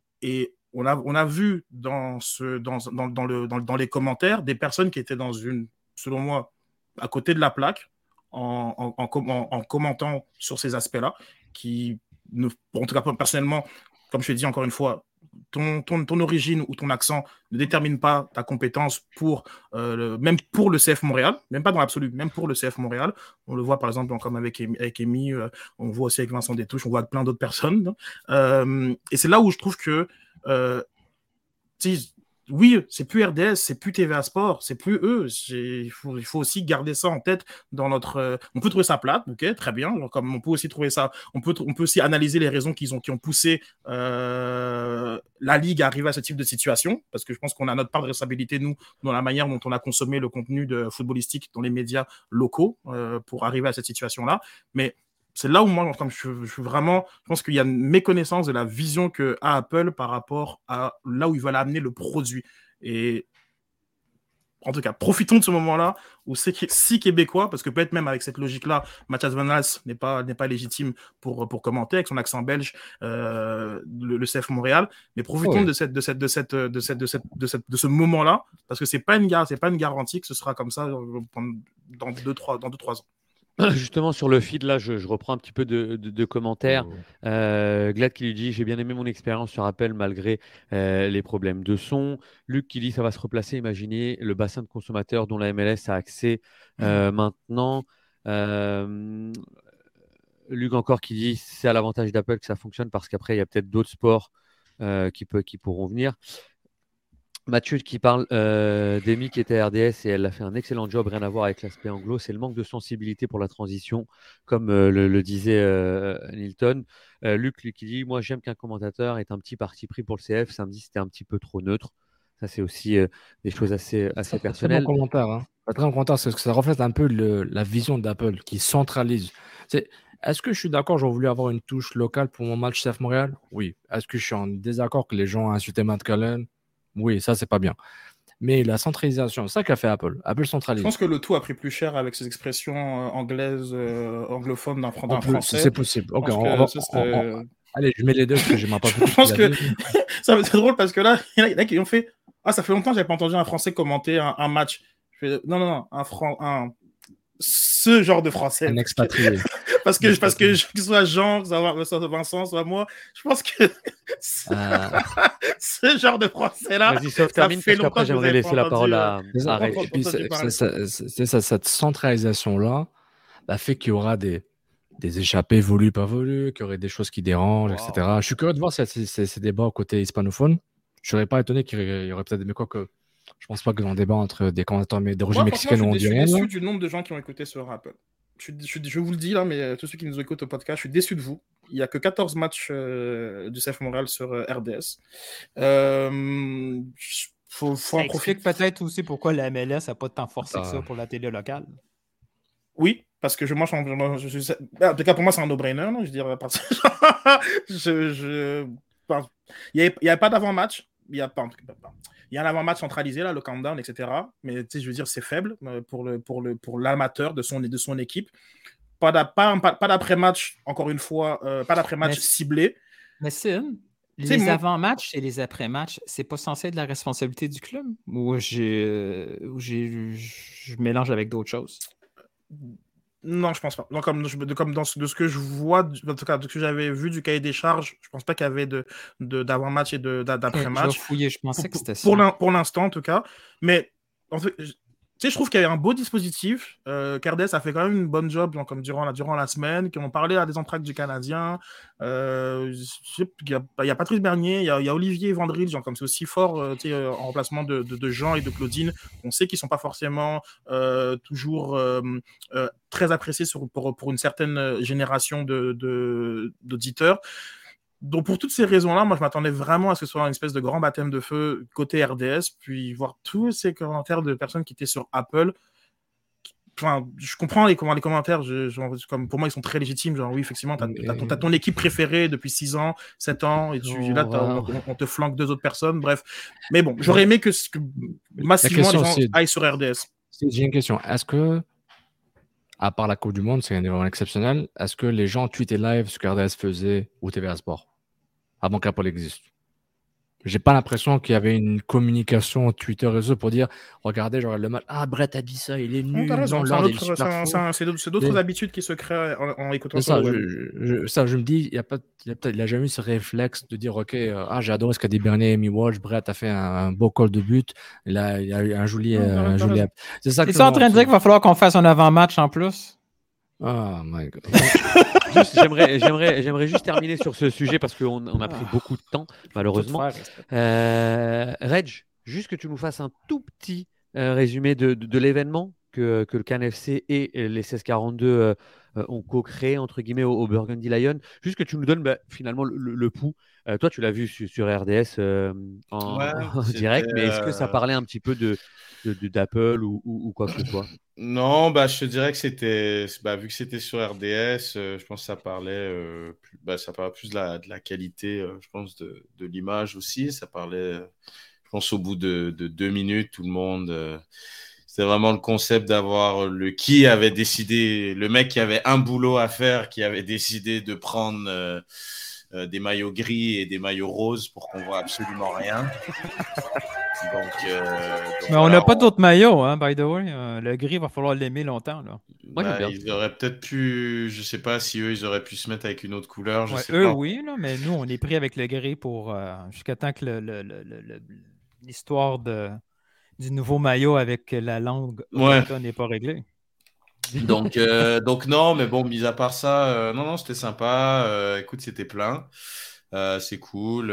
Et on a, on a vu dans, ce, dans, dans, dans, le, dans, dans les commentaires des personnes qui étaient dans une, selon moi, à côté de la plaque en, en, en, en commentant sur ces aspects-là, qui, ne, en tout cas personnellement, comme je l'ai dit encore une fois, ton, ton, ton origine ou ton accent ne détermine pas ta compétence pour, euh, le, même pour le C F Montréal, même pas dans l'absolu, même pour le C F Montréal. On le voit par exemple comme avec, avec Amy, euh, on voit aussi avec Vincent Détouche, on voit avec plein d'autres personnes. Euh, et c'est là où je trouve que euh, oui, c'est plus R D S, c'est plus T V A Sport, c'est plus eux. Il faut, il faut aussi garder ça en tête dans notre. Euh, on peut trouver ça plate, ok, très bien. Comme on peut aussi trouver ça, on peut, on peut aussi analyser les raisons qu'ils ont, qui ont poussé euh, la ligue à arriver à ce type de situation, parce que je pense qu'on a notre part de responsabilité nous dans la manière dont on a consommé le contenu de footballistique dans les médias locaux euh, pour arriver à cette situation-là. Mais c'est là où moi, comme je, je suis vraiment, je pense qu'il y a une méconnaissance de la vision que a Apple par rapport à là où ils veulent amener le produit. Et en tout cas, profitons de ce moment-là où c'est si québécois, parce que peut-être même avec cette logique-là, Mathias Van Hals n'est pas, n'est pas légitime pour, pour commenter avec son accent belge, euh, le, le C F Montréal, mais profitons oh oui. de, cette, de, cette, de, cette, de, cette, de, cette, de, cette, de ce moment-là, parce que ce n'est pas, pas une garantie que ce sera comme ça dans deux trois ans. Justement, sur le feed, là, je, je reprends un petit peu de, de, de commentaires. Oh. Euh, Glad qui lui dit « J'ai bien aimé mon expérience sur Apple malgré euh, les problèmes de son. » Luc qui dit « Ça va se replacer. Imaginez le bassin de consommateurs dont la M L S a accès euh, mmh. maintenant. Euh, » Luc encore qui dit « C'est à l'avantage d'Apple que ça fonctionne parce qu'après, il y a peut-être d'autres sports euh, qui, peut, qui pourront venir. » Mathieu qui parle euh, d'Amy qui était à R D S et elle a fait un excellent job, rien à voir avec l'aspect anglo. C'est le manque de sensibilité pour la transition, comme euh, le, le disait euh, Nilton. Euh, Luc lui, qui dit « Moi, j'aime qu'un commentateur ait un petit parti pris pour le C F. Samedi, c'était un petit peu trop neutre. » Ça, c'est aussi euh, des choses assez, assez ça, personnelles. C'est bon commentaire. Hein. Très bon commentaire, parce que ça reflète un peu le, la vision d'Apple qui centralise. C'est, est-ce que je suis d'accord, j'aurais voulu avoir une touche locale pour mon match C F Montréal? Oui. Est-ce que je suis en désaccord que les gens ont insulté Matt Cullen? Oui, ça, c'est pas bien. Mais la centralisation, c'est ça qu'a fait Apple. Apple centralise. Je pense que le tout a pris plus cher avec ces expressions anglaises, euh, anglophones d'un, d'un plus, français. C'est possible. Ok, on, on va, on, on, allez, je mets les deux parce que je m'en pas Je pense que ça c'est drôle parce que là, il y en a qui ont fait « Ah, ça fait longtemps que j'avais pas entendu un Français commenter un, un match. » Je fais « Non, non, non, un, Fran... un... ce genre de Français. » Un expatrié. Parce que, parce que, que, que soit Jean, soit Vincent, soit moi, je pense que euh... ce genre de français-là, vas-y, sauf, ça termine, fait longtemps que j'aimerais laisser la parole à, à Ray. Et puis, c'est, c'est, c'est, c'est ça, cette centralisation-là bah, fait qu'il y aura des, des échappées voulues, pas voulues, qu'il y aurait des choses qui dérangent, wow. et cetera. Je suis curieux de voir ces, ces, ces débats côté hispanophone. Je ne serais pas étonné qu'il y aurait peut-être, mais quoi que je pense pas que dans le débat entre des commentateurs d'origine mexicaine ou hondurienne. Je suis déçu du nombre de gens qui ont écouté sur Apple. Je, je, je vous le dis là, mais tous ceux qui nous écoutent au podcast, je suis déçu de vous. Il n'y a que quatorze matchs euh, du C F Montréal sur euh, R D S. Euh, faut, faut ça explique peut-être aussi pourquoi la M L S n'a pas tant forcé ah. que ça pour la télé locale. Oui, parce que je, moi, je, je, je, en tout cas, pour moi, c'est un no-brainer. Non, je dirais, parce que je, je, il n'y avait, avait pas d'avant-match. Il n'y a pas, il y a un avant-match centralisé, là, le countdown, et cetera. Mais je veux dire, c'est faible pour, le, pour, le, pour l'amateur de son, de son équipe. Pas, d'a, pas, pas, pas d'après-match, encore une fois, euh, pas d'après-match mais, ciblé. Mais c'est les moi... avant-matchs et les après-matchs, c'est pas censé être de la responsabilité du club? Ou j'ai, ou j'ai, je mélange avec d'autres choses? Non, je pense pas. Donc, comme, comme dans ce, de ce que je vois, en tout cas, de ce que j'avais vu du cahier des charges, je pense pas qu'il y avait de, de, d'avant-match et de, d'après-match. Je fouillais, je pensais pour, que c'était pour, ça. Pour l'instant, en tout cas. Mais, en fait, je, tu sais, je trouve qu'il y avait un beau dispositif. Euh, Cardes a fait quand même une bonne job donc, comme durant, la, durant la semaine, qui ont parlé à des entraques du Canadien. Euh, il, y a, il y a Patrice Bernier, il y a, il y a Olivier Vandril, genre, comme c'est aussi fort euh, tu sais, en remplacement de, de, de Jean et de Claudine. On sait qu'ils ne sont pas forcément euh, toujours euh, euh, très appréciés sur, pour, pour une certaine génération de, de, d'auditeurs. Donc, pour toutes ces raisons-là, moi, je m'attendais vraiment à ce que ce soit une espèce de grand baptême de feu côté R D S, puis voir tous ces commentaires de personnes qui étaient sur Apple. Enfin, je comprends les, comment, les commentaires, je, genre, comme pour moi, ils sont très légitimes. Genre, oui, effectivement, tu as ton, ton équipe préférée depuis six ans, sept ans, et tu, oh, là, on, on te flanque deux autres personnes, bref. Mais bon, j'aurais aimé que, que massivement les gens c'est... aillent sur R D S. J'ai une question. Est-ce que, à part la Coupe du Monde, c'est un événement exceptionnel, est-ce que les gens tweetaient live ce que R D S faisait ou T V A Sport avant qu'Apple existe? J'ai pas l'impression qu'il y avait une communication Twitter réseau pour dire regardez, genre le match, ah Brett a dit ça, il est Non, nul, t'as raison, non, c'est un Lord il est autre- super c'est un- fort. c'est un- c'est d'autres c'est d'autres Mais- habitudes qui se créent en, en écoutant C'est ça. ça, ouais. je, je- ça, je me dis, il a pas, il a peut-être, il a jamais eu ce réflexe de dire, ok, euh, ah, j'ai adoré ce qu'a dit Bernier, Amy Walsh, Brett a fait un, un beau call de but, il a, il a eu un joli, Non, t'as- euh, un t'as joli raison. app. C'est ça que Es-tu je en train de pense. dire qu'il va falloir qu'on fasse un avant-match en plus? Oh my god. Juste, j'aimerais, j'aimerais, j'aimerais juste terminer sur ce sujet parce qu'on on a pris beaucoup de temps, malheureusement. Tout faire, respect. Euh, Reg, juste que tu nous fasses un tout petit euh, résumé de, de, de l'événement que, que le Cannes F C et les seize quarante-deux euh, euh, ont co-créé entre guillemets au, au Burgundy Lion. Juste que tu nous donnes bah, finalement le, le, le pouls. Euh, toi, tu l'as vu sur, sur R D S euh, en, Ouais, en c'était, direct, mais est-ce que ça euh, parlait un petit peu de, de, de- d'Apple ou, ou, ou quoi que ce soit? Non, bah, je te dirais que c'était, bah, vu que c'était sur R D S, euh, je pense que ça parlait, euh, plus, bah, ça parlait plus de la, de la qualité, euh, je pense, de, de l'image aussi. Ça parlait, euh, je pense, au bout de, de deux minutes, tout le monde, euh, c'était vraiment le concept d'avoir le qui avait décidé, le mec qui avait un boulot à faire, qui avait décidé de prendre euh, euh, des maillots gris et des maillots roses pour qu'on voit absolument rien. Donc, euh, donc Mais on voilà, n'a pas on- d'autres maillots, hein, by the way. Euh, le gris, il va falloir l'aimer longtemps. Là. Moi, j'aime Bah, bien. ils auraient peut-être pu, je sais pas si eux, ils auraient pu se mettre avec une autre couleur, je Ouais, sais eux, pas. oui, là, mais nous, on est pris avec le gris pour euh, jusqu'à temps que le- le- le- le- le- l'histoire de, du nouveau maillot avec la langue Ouais. autochtone n'est pas réglée. Donc, euh, donc non, mais bon, mis à part ça, euh, non, non, c'était sympa. Euh, écoute, c'était plein. Euh, c'est cool.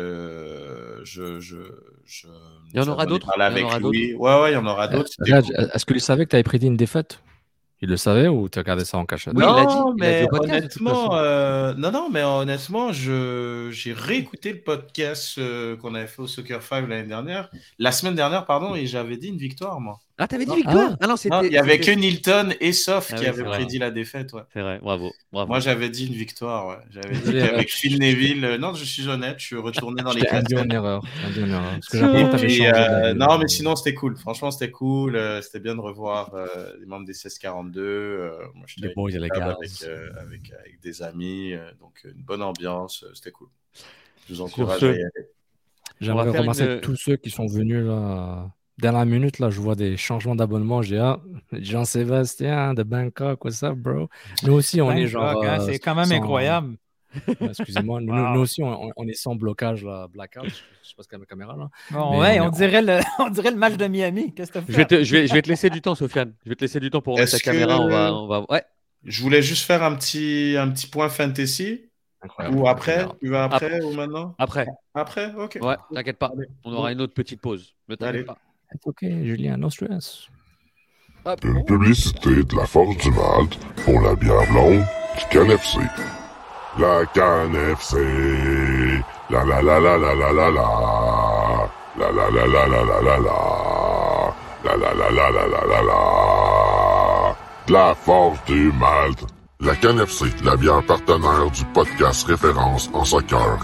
Euh, je, je, je, Il y en aura j'en ai d'autres parlé Il y en avec aura Louis. Ouais, ouais, il y en aura Euh, d'autres. C'était Reg, cool. est-ce que tu savais que tu avais prédit une défaite? Il le savait ou tu as gardé ça en cachette? Oui, il l'a dit. Non, Il l'a dit mais au podcast, de toute honnêtement, façon. euh, non, non, mais honnêtement, je, j'ai réécouté le podcast euh, qu'on avait fait au Soccer cinq l'année dernière, la semaine dernière, pardon, et j'avais dit une victoire, moi. Ah, t'avais dit Non. victoire? Ah non, Non, c'était. il y avait c'était- que Nilton et Sof Ah qui oui, avaient c'est vrai. prédit la défaite, ouais. C'est vrai, bravo. bravo. Moi, j'avais dit une victoire, ouais. J'avais dit Désolé, qu'avec Reg. Phil Neville, euh, non, je suis honnête, je suis retourné dans Je les t'ai induit en cassettes. erreur. je t'ai induit en erreur. Parce que j'ai l'impression que tu avais Puis, changé euh, d'avis. non, mais sinon, c'était cool. Franchement, c'était cool. euh, c'était bien de revoir euh, les membres des seize quarante-deux. Euh, moi, j'étais Les avec, boys et les table gals. avec, euh, avec, avec des amis. euh, donc, une bonne ambiance. euh, c'était cool. Je vous Sur encourage ce, à y aller. J'aimerais faire remercier une- tous ceux qui sont venus là. Dernière minute, là, je vois des changements d'abonnement. J'ai ah, Jean-Sébastien de Bangkok, what's up, bro? Nous aussi, on est Bangkok, genre. hein, euh, c'est quand même sans- incroyable. Ouais, excusez-moi, nous, Wow. nous aussi, on, on est sans blocage, là, blackout. Je sais pas ce qu'il y a ma caméra là. Bon, Mais ouais, on on, est- dirait le, on dirait le match de Miami. Qu'est-ce que tu Je vais, fais? te, je, vais, je vais te laisser du temps, Sofiane. Je vais te laisser du temps pour remettre ta Est-ce caméra. que- On va, on va... Ouais, Je voulais juste faire un petit, un petit point fantasy. Incroyable. Ou après Incroyable. Tu vas après ou maintenant après. Après Ok. Ouais, t'inquiète pas. Allez. On aura une autre petite pause. Ne t'inquiète Allez. pas. C'est ok, Julien, no stress. Hop. Une publicité de la Force du Malte pour la bière blonde du Cannes F C. La Cannes F C. La la la la la la la la. La la la la la la la la. La la la la la la la la. De la Force du Malte. La Cannes F C, la bière partenaire du podcast référence en soccer.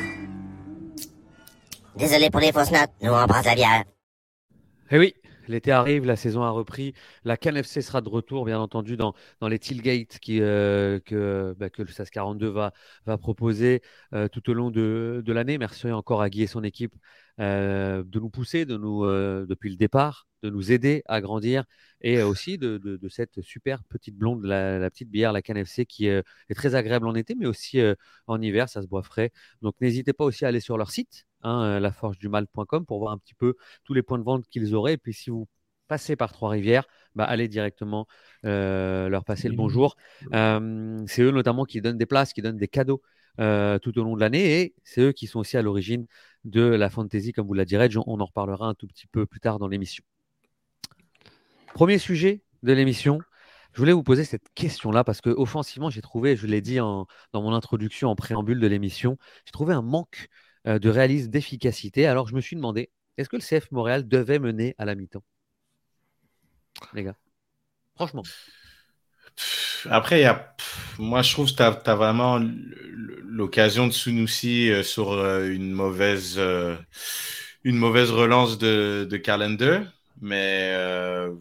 Désolé pour les fausses notes, nous on prend la bière. Eh oui, l'été arrive, la saison a repris. La Cannes F C sera de retour, bien entendu, dans, dans les tailgates qui, euh, que, bah, que le seize quarante-deux va, va proposer euh, tout au long de, de l'année. Merci encore à Guy et son équipe euh, de nous pousser de nous, euh, depuis le départ, de nous aider à grandir et aussi de, de, de cette super petite blonde, la, la petite bière, la Cannes F C, qui euh, est très agréable en été, mais aussi euh, en hiver, ça se boit frais. Donc n'hésitez pas aussi à aller sur leur site, hein, la forge du mal point com, pour voir un petit peu tous les points de vente qu'ils auraient. Et puis si vous passez par Trois-Rivières, bah, allez directement euh, leur passer le bonjour. Euh, c'est eux notamment qui donnent des places, qui donnent des cadeaux euh, tout au long de l'année, et c'est eux qui sont aussi à l'origine de la fantasy, comme vous l'a dit Reg. On en reparlera un tout petit peu plus tard dans l'émission. Premier sujet de l'émission, je voulais vous poser cette question-là parce que offensivement, j'ai trouvé, je l'ai dit en, dans mon introduction en préambule de l'émission, j'ai trouvé un manque euh, de réalisme, d'efficacité. Alors je me suis demandé, est-ce que le C F Montréal devait mener à la mi-temps, les gars? Franchement. Après, il y a, moi, je trouve que tu as vraiment l'occasion de Sunusi euh, sur euh, une mauvaise, euh, une mauvaise relance de, de Carlender. Mais euh,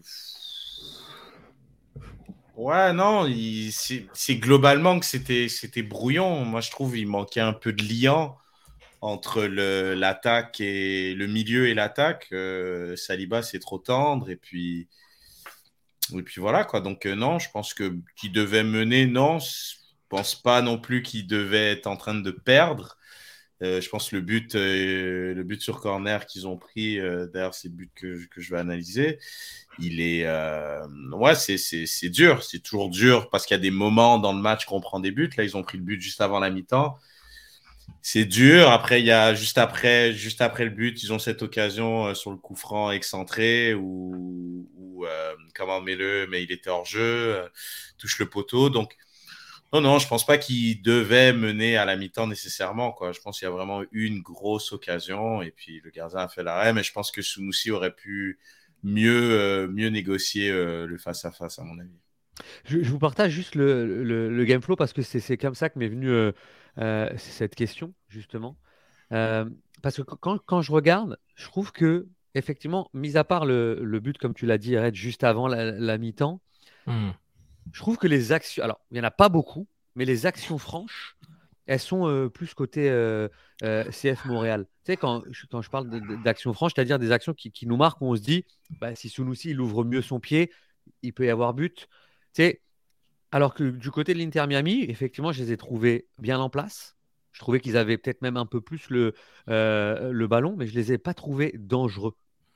ouais, non, il- c'est c'est globalement que c'était c'était brouillon. Moi, je trouve qu'il manquait un peu de liant entre le, l'attaque et le milieu et l'attaque. Euh, Saliba, c'est trop tendre. Et puis, et puis voilà, quoi. Donc, euh, non, je pense que qu'il devait mener, non. Je pense pas non plus qu'il devait être en train de perdre. Euh, je pense que le but, euh, le but sur corner qu'ils ont pris, euh, d'ailleurs, c'est le but que, que je vais analyser. Il est, euh, ouais, c'est, c'est, c'est dur. C'est toujours dur parce qu'il y a des moments dans le match qu'on prend des buts. Là, ils ont pris le but juste avant la mi-temps. C'est dur. Après, il y a juste après, juste après le but, ils ont cette occasion euh, sur le coup franc excentré où, où euh, comment met-le, mais il était hors jeu, euh, touche le poteau. Donc, non, non, je pense pas qu'il devait mener à la mi-temps nécessairement, quoi. Je pense qu'il y a vraiment eu une grosse occasion et puis le gardien a fait l'arrêt, mais je pense que Sunusi aurait pu mieux, euh, mieux négocier euh, le face-à-face, à mon avis. Je, je vous partage juste le, le, le game flow parce que c'est, c'est comme ça que m'est venue euh, euh, cette question, justement. Euh, parce que quand, quand je regarde, je trouve que, effectivement, mis à part le, le but, comme tu l'as dit, Red, juste avant la, la mi-temps, Hmm. je trouve que les actions. Alors, il n'y en a pas beaucoup, mais les actions franches, elles sont euh, plus côté euh, euh, C F Montréal. Tu sais, quand, je- quand je parle de- de- d'actions franches, c'est-à-dire des actions qui, qui nous marquent, où on se dit, bah, si Sunusi il ouvre mieux son pied, il peut y avoir but. Tu sais, alors que du côté de l'Inter Miami, effectivement, je les ai trouvés bien en place. Je trouvais qu'ils avaient peut-être même un peu plus le, euh, le ballon, mais je les ai pas trouvés dangereux.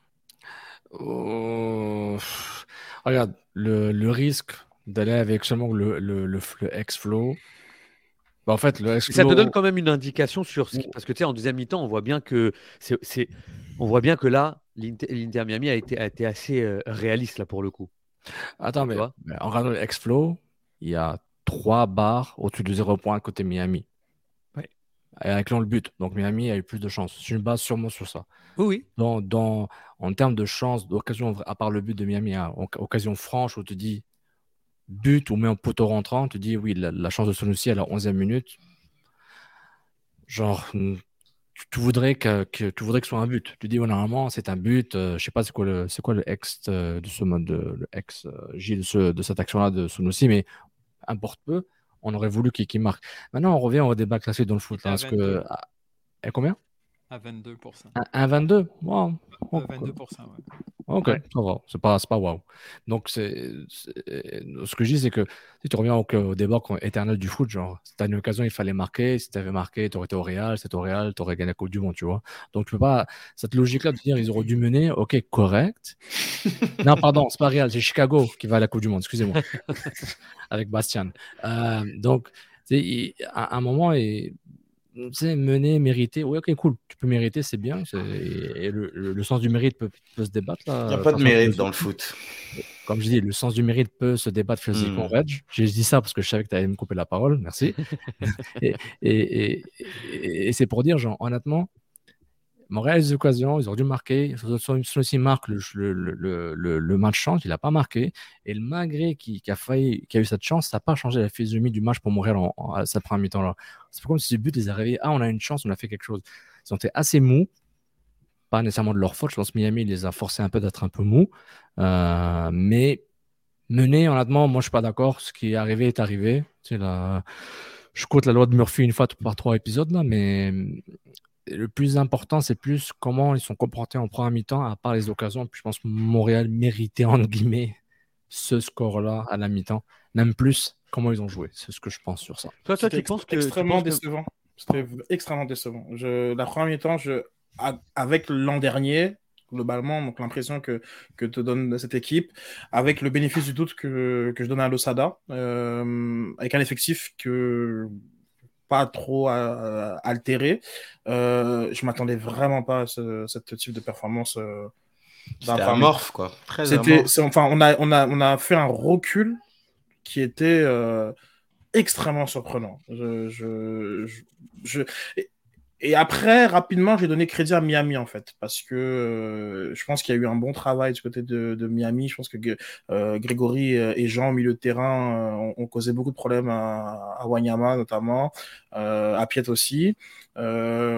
Oh, pff. Regarde, le, le risque d'aller avec seulement le, le, le, le X-Flow. Bah, en fait, le Mais ça te donne X-Flow. quand même une indication sur ce qui... Parce que tu sais, en deuxième mi-temps, on voit bien que c'est, c'est- on voit bien que là, l'Inter, l'Inter Miami a été, a été assez euh, réaliste là pour le coup. Attends, Tu mais, vois? mais en regardant le X-Flow, il y a trois barres au-dessus de zéro point côté Miami. Ouais. Et avec le but. Donc Miami a eu plus de chance. Je me base sûrement sur ça. Oui, oui. Dans, dans, en termes de chance, d'occasion, à part le but de Miami, hein, oc- occasion franche où tu dis but ou même poteau rentrant, tu dis oui, la, la chance de Sonoussi à la onzième minute, genre, mm, tu, tu voudrais que, que, tu voudrais que ce soit un but. Tu dis, ouais, normalement, c'est un but. Euh, je sais pas c'est quoi le, c'est quoi le ex euh, de ce mode, de, le ex euh, J de, ce, de cette action-là de Sonoussi, mais importe peu, on aurait voulu qu'il qu'il marque. Maintenant, on revient au débat classique dans le foot. C'est Là, à parce que, vingt-deux. à, à combien? À vingt-deux pour cent. Un, un vingt-deux? Wow. Euh, Ok. vingt-deux pour cent, ouais. Ok, Ouais. ça va, c'est pas, c'est pas waouh. Donc, c'est, c'est- ce que je dis, c'est que si tu reviens au, au débat qu'on- éternel du foot, genre, si tu as une occasion, il fallait marquer. Si tu avais marqué, tu aurais été au Real. Si tu étais au Real, tu aurais gagné la Coupe du Monde, tu vois. Donc, tu peux pas, cette logique-là de dire ils auraient dû mener, ok, correct. Non, pardon, c'est pas Real, c'est Chicago qui va à la Coupe du Monde, excusez-moi, avec Bastian. Euh, donc, tu sais, il- à un moment, et, tu sais, mener, mériter, oui, ok, cool, tu peux mériter, c'est bien. c'est- Et le, le- le sens du mérite peut, peut se débattre Il n'y a là. pas de façon mérite philosophique. dans le foot. Comme je dis, le sens du mérite peut se débattre philosophiquement, Hmm. Reg. J'ai dit ça parce que je savais que tu allais me couper la parole, merci. et et, et, et- et c'est pour dire, genre, honnêtement, Montréal a des occasions, ils auraient dû marquer. Celui-ci marque le, le, le, le, le match change, il n'a pas marqué. Et le malgré qui, qui a failli, qui a eu cette chance, ça n'a pas changé la physionomie du match pour Montréal en, en- à sa première mi-temps là. C'est pas comme si ce but les a réveillés. Ah, on a une chance, on a fait quelque chose. Ils ont été assez mous, pas nécessairement de leur faute. Je pense que Miami les a forcés un peu d'être un peu mous. Euh, mais mener, honnêtement, moi je suis pas d'accord. Ce qui est arrivé est arrivé. Tu sais, là, je quote la loi de Murphy une fois par trois épisodes là, mais le plus important, c'est plus comment ils sont comportés en première mi-temps, à part les occasions. Puis je pense que Montréal méritait, entre guillemets, ce score-là à la mi-temps. Même plus, comment ils ont joué. C'est ce que je pense sur ça. Toi, toi, C'était tu ex- penses que. tu extrêmement penses que- décevant. C'était extrêmement décevant. Je, la première mi-temps, je, a- avec l'an dernier, globalement, donc l'impression que, que te donne cette équipe, avec le bénéfice du doute que, que je donne à Losada, euh, avec un effectif que pas trop euh, altéré, euh, je m'attendais vraiment pas à ce, ce type de performance. Euh, C'était d'un premier- amorphe, quoi. Très C'était, amorphe. c'est- enfin, on a, on a, on a fait un recul qui était euh, extrêmement surprenant. Je, je, je, je- et, et après, rapidement, j'ai donné crédit à Miami, en fait, parce que euh, je pense qu'il y a eu un bon travail du côté de, de Miami. Je pense que euh, Grégory et Jean, au milieu de terrain, euh, ont, ont causé beaucoup de problèmes à, à Wanyama, notamment, euh, à Piet aussi. Euh,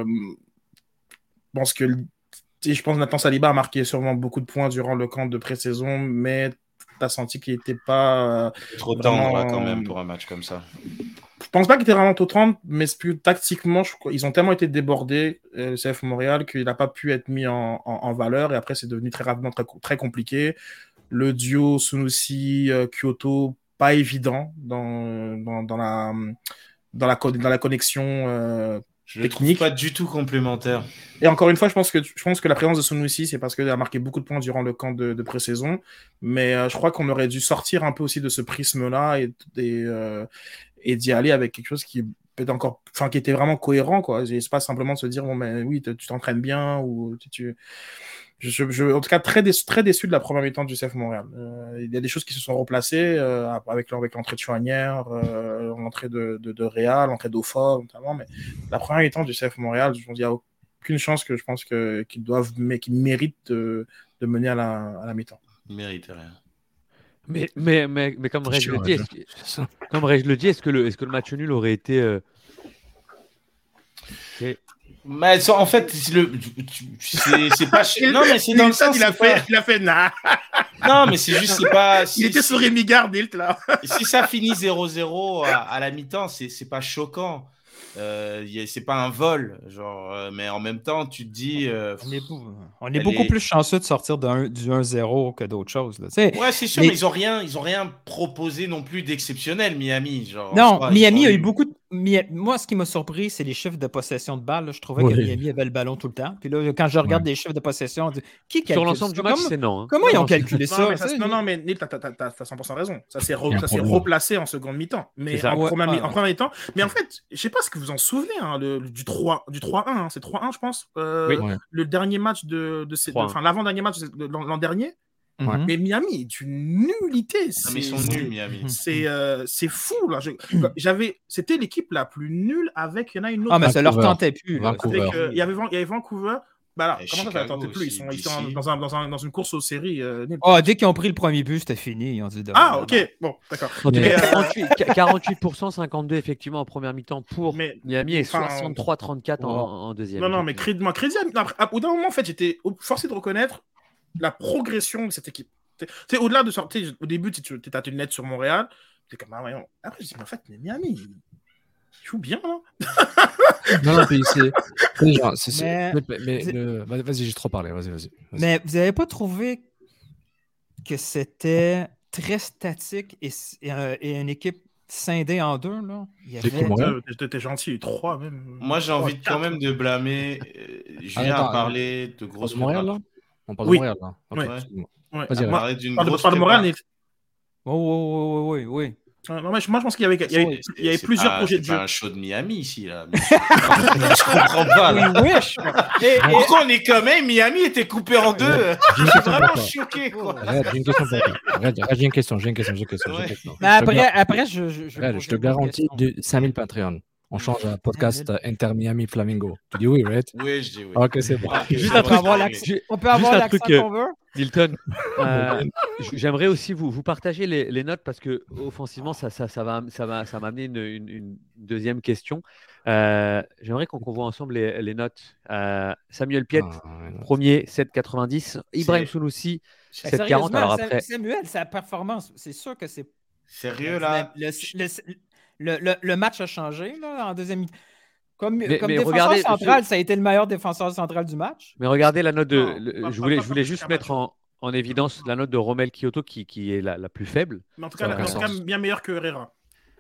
je pense que je pense que Nathan Saliba a marqué sûrement beaucoup de points durant le camp de pré-saison, mais tu as senti qu'il n'était pas euh, Trop vraiment... tendre, là, quand même, pour un match comme ça. Je pense pas qu'il était vraiment top trente, mais c'est plus tactiquement, je crois, ils ont tellement été débordés, euh, le C F Montréal, qu'il n'a pas pu être mis en, en, en valeur. Et après, c'est devenu très rapidement très, très compliqué. Le duo Sunusi, euh, Kyoto, pas évident dans, dans, dans, la, dans, la, dans la connexion euh, je ne trouve pas du tout complémentaire. Et encore une fois, je pense que, je pense que la présence de Sunusi, c'est parce qu'il a marqué beaucoup de points durant le camp de, de pré-saison. Mais euh, je crois qu'on aurait dû sortir un peu aussi de ce prisme-là et, et, euh, et d'y aller avec quelque chose qui peut encore, enfin, qui était vraiment cohérent, quoi. C'est pas simplement de se dire, bon, mais oui, tu t'entraînes bien ou tu. tu... Je, je, en tout cas, très déçu, très déçu de la première mi-temps du C F Montréal. Euh, il y a des choses qui se sont replacées euh, avec, avec l'entrée de Chouanière, euh, l'entrée de, de, de Réal, l'entrée d'Ofa, notamment. Mais la première mi-temps du C F Montréal, il n'y a aucune chance que je pense que, qu'ils doivent, mais qu'ils méritent de, de mener à la, à la mi-temps. Ils méritent rien. Mais, mais, mais, mais comme Reg le dit, est-ce, comme Reg le dit, est-ce que le, est-ce que le match nul aurait été euh... c'est... Mais en fait, c'est, le, c'est, c'est pas. Non, mais c'est dans le sens. Il a fait, pas... il a fait nah. Non, mais c'est juste, c'est pas. Si, il était sur Rémi Gardilt là. Si ça finit zéro zéro à, à la mi-temps, c'est, c'est pas choquant. Euh, c'est pas un vol, genre, euh, mais en même temps, tu te dis. Euh, on est, beau, on est beaucoup est... plus chanceux de sortir d'un, du un zéro que d'autres choses. Là. Ouais, c'est sûr, mais, mais ils ont rien, ils ont rien proposé non plus d'exceptionnel, Miami. Genre, non, pas, Miami a eu beaucoup de. Moi, ce qui m'a surpris, c'est les chiffres de possession de balle. Là. Je trouvais oui. que Miami avait le ballon tout le temps. Puis là, quand je regarde ouais. des chiffres de possession, on dit, qui calcule sur l'ensemble ça? du match, comment, c'est non. Hein. Comment non, ils ont non, calculé non, ça? Mais ça non, non, mais Neil, t'as, t'as, t'as, t'as cent pour cent raison. Ça s'est, re, ça s'est replacé en seconde mi-temps. Mais en, ouais, première, ouais, en première mi-temps. Mais en fait, je sais pas ce que vous en souvenez hein, le, du trois un. Hein, c'est trois un, je pense. Euh, oui. Le dernier match de, de, de enfin l'avant-dernier match de l'an, l'an dernier. Ouais. Mais Miami est une nullité. C'est, non, mais ils sont nuls, Miami. C'est, euh, c'est fou. Là. Je, j'avais, c'était l'équipe la plus nulle avec. Il y en a une autre. Ah, mais ça leur tentait plus. Que, il, y avait, il y avait Vancouver. Bah là, comment ça, ça leur tentait plus? Ils sont, ils sont dans, un, dans, un, dans une course aux séries. Euh, oh, dès qu'ils ont pris le premier but, c'était fini. Ils ont dit ah, ok. Bon, d'accord. Mais, quarante-huit, quarante-huit pour cent, cinquante-deux effectivement en première mi-temps pour mais, Miami et soixante-trois à trente-quatre en, en deuxième. Non, non, mais crédit, moi, crédit. Au d'un moment, en fait, j'étais forcé de reconnaître la progression de cette équipe. C'est au-delà de sortir. Au début, tu étais une lettre sur Montréal. Tu es comme, ah, voyons. Après, je dis, mais en fait, Miami, il joue bien, hein. Non, non, puis c'est. c'est, genre, c'est, c'est mais, mais le... vas-y, j'ai trop parlé. Vas-y, vas-y. vas-y. Mais vous n'avez pas trouvé que c'était très statique et, et, et une équipe scindée en deux, là? Il y avait... T'étais gentil, il y a eu trois même. Moi, j'ai envie quand même de blâmer. Je viens à parler de grosses Montréal, là? On parle oui. de Montréal, là. Okay, ouais. Ouais. Vas-y, on parle d'une grosse de Montréal. Oui, oui, oui, oui. Non, moi, je pense qu'il y avait, il y avait, il y avait plusieurs pas, projets de jeu. C'est pas un show de Miami ici, là. Je comprends pas. Là. Oui, wesh. Et, et pourquoi on est quand même Miami était coupé en deux. Je suis vraiment choqué, quoi. Arrête, j'ai une question pour toi. Arrête, j'ai une question, j'ai une question, j'ai une question. Ouais. question. Mais après, je après, je, je, je, Arrête, je te garantis de cinq mille Patreon. On change à podcast Inter Miami Flamingo. Tu dis oui, right? Oui, je dis oui. Ok, c'est bon. Juste un truc, on peut avoir l'accent qu'on veut. Milton, euh, j'aimerais aussi vous, vous partager les, les notes parce que offensivement, ça, ça, ça, va, ça, va, ça m'a amené une, une, une deuxième question. Euh, j'aimerais qu'on, qu'on voit ensemble les, les notes. Euh, Samuel Piette, ah, premier, sept quatre-vingt-dix. Ibrahim Sunusi, sept quarante. Alors après... Samuel, sa performance, c'est sûr que c'est. Sérieux, là? Le, le, le, le, le match a changé là, en deuxième mi-temps. Comme, mais, comme mais défenseur regardez, central, je... ça a été le meilleur défenseur central du match. Mais regardez la note de. Non, le, pas, je, voulais, pas, je voulais pas, juste pas, mettre en, en évidence la note de Romel Kyoto qui, qui est la, la plus faible. Mais en tout cas, en tout cas bien meilleure que Herrera.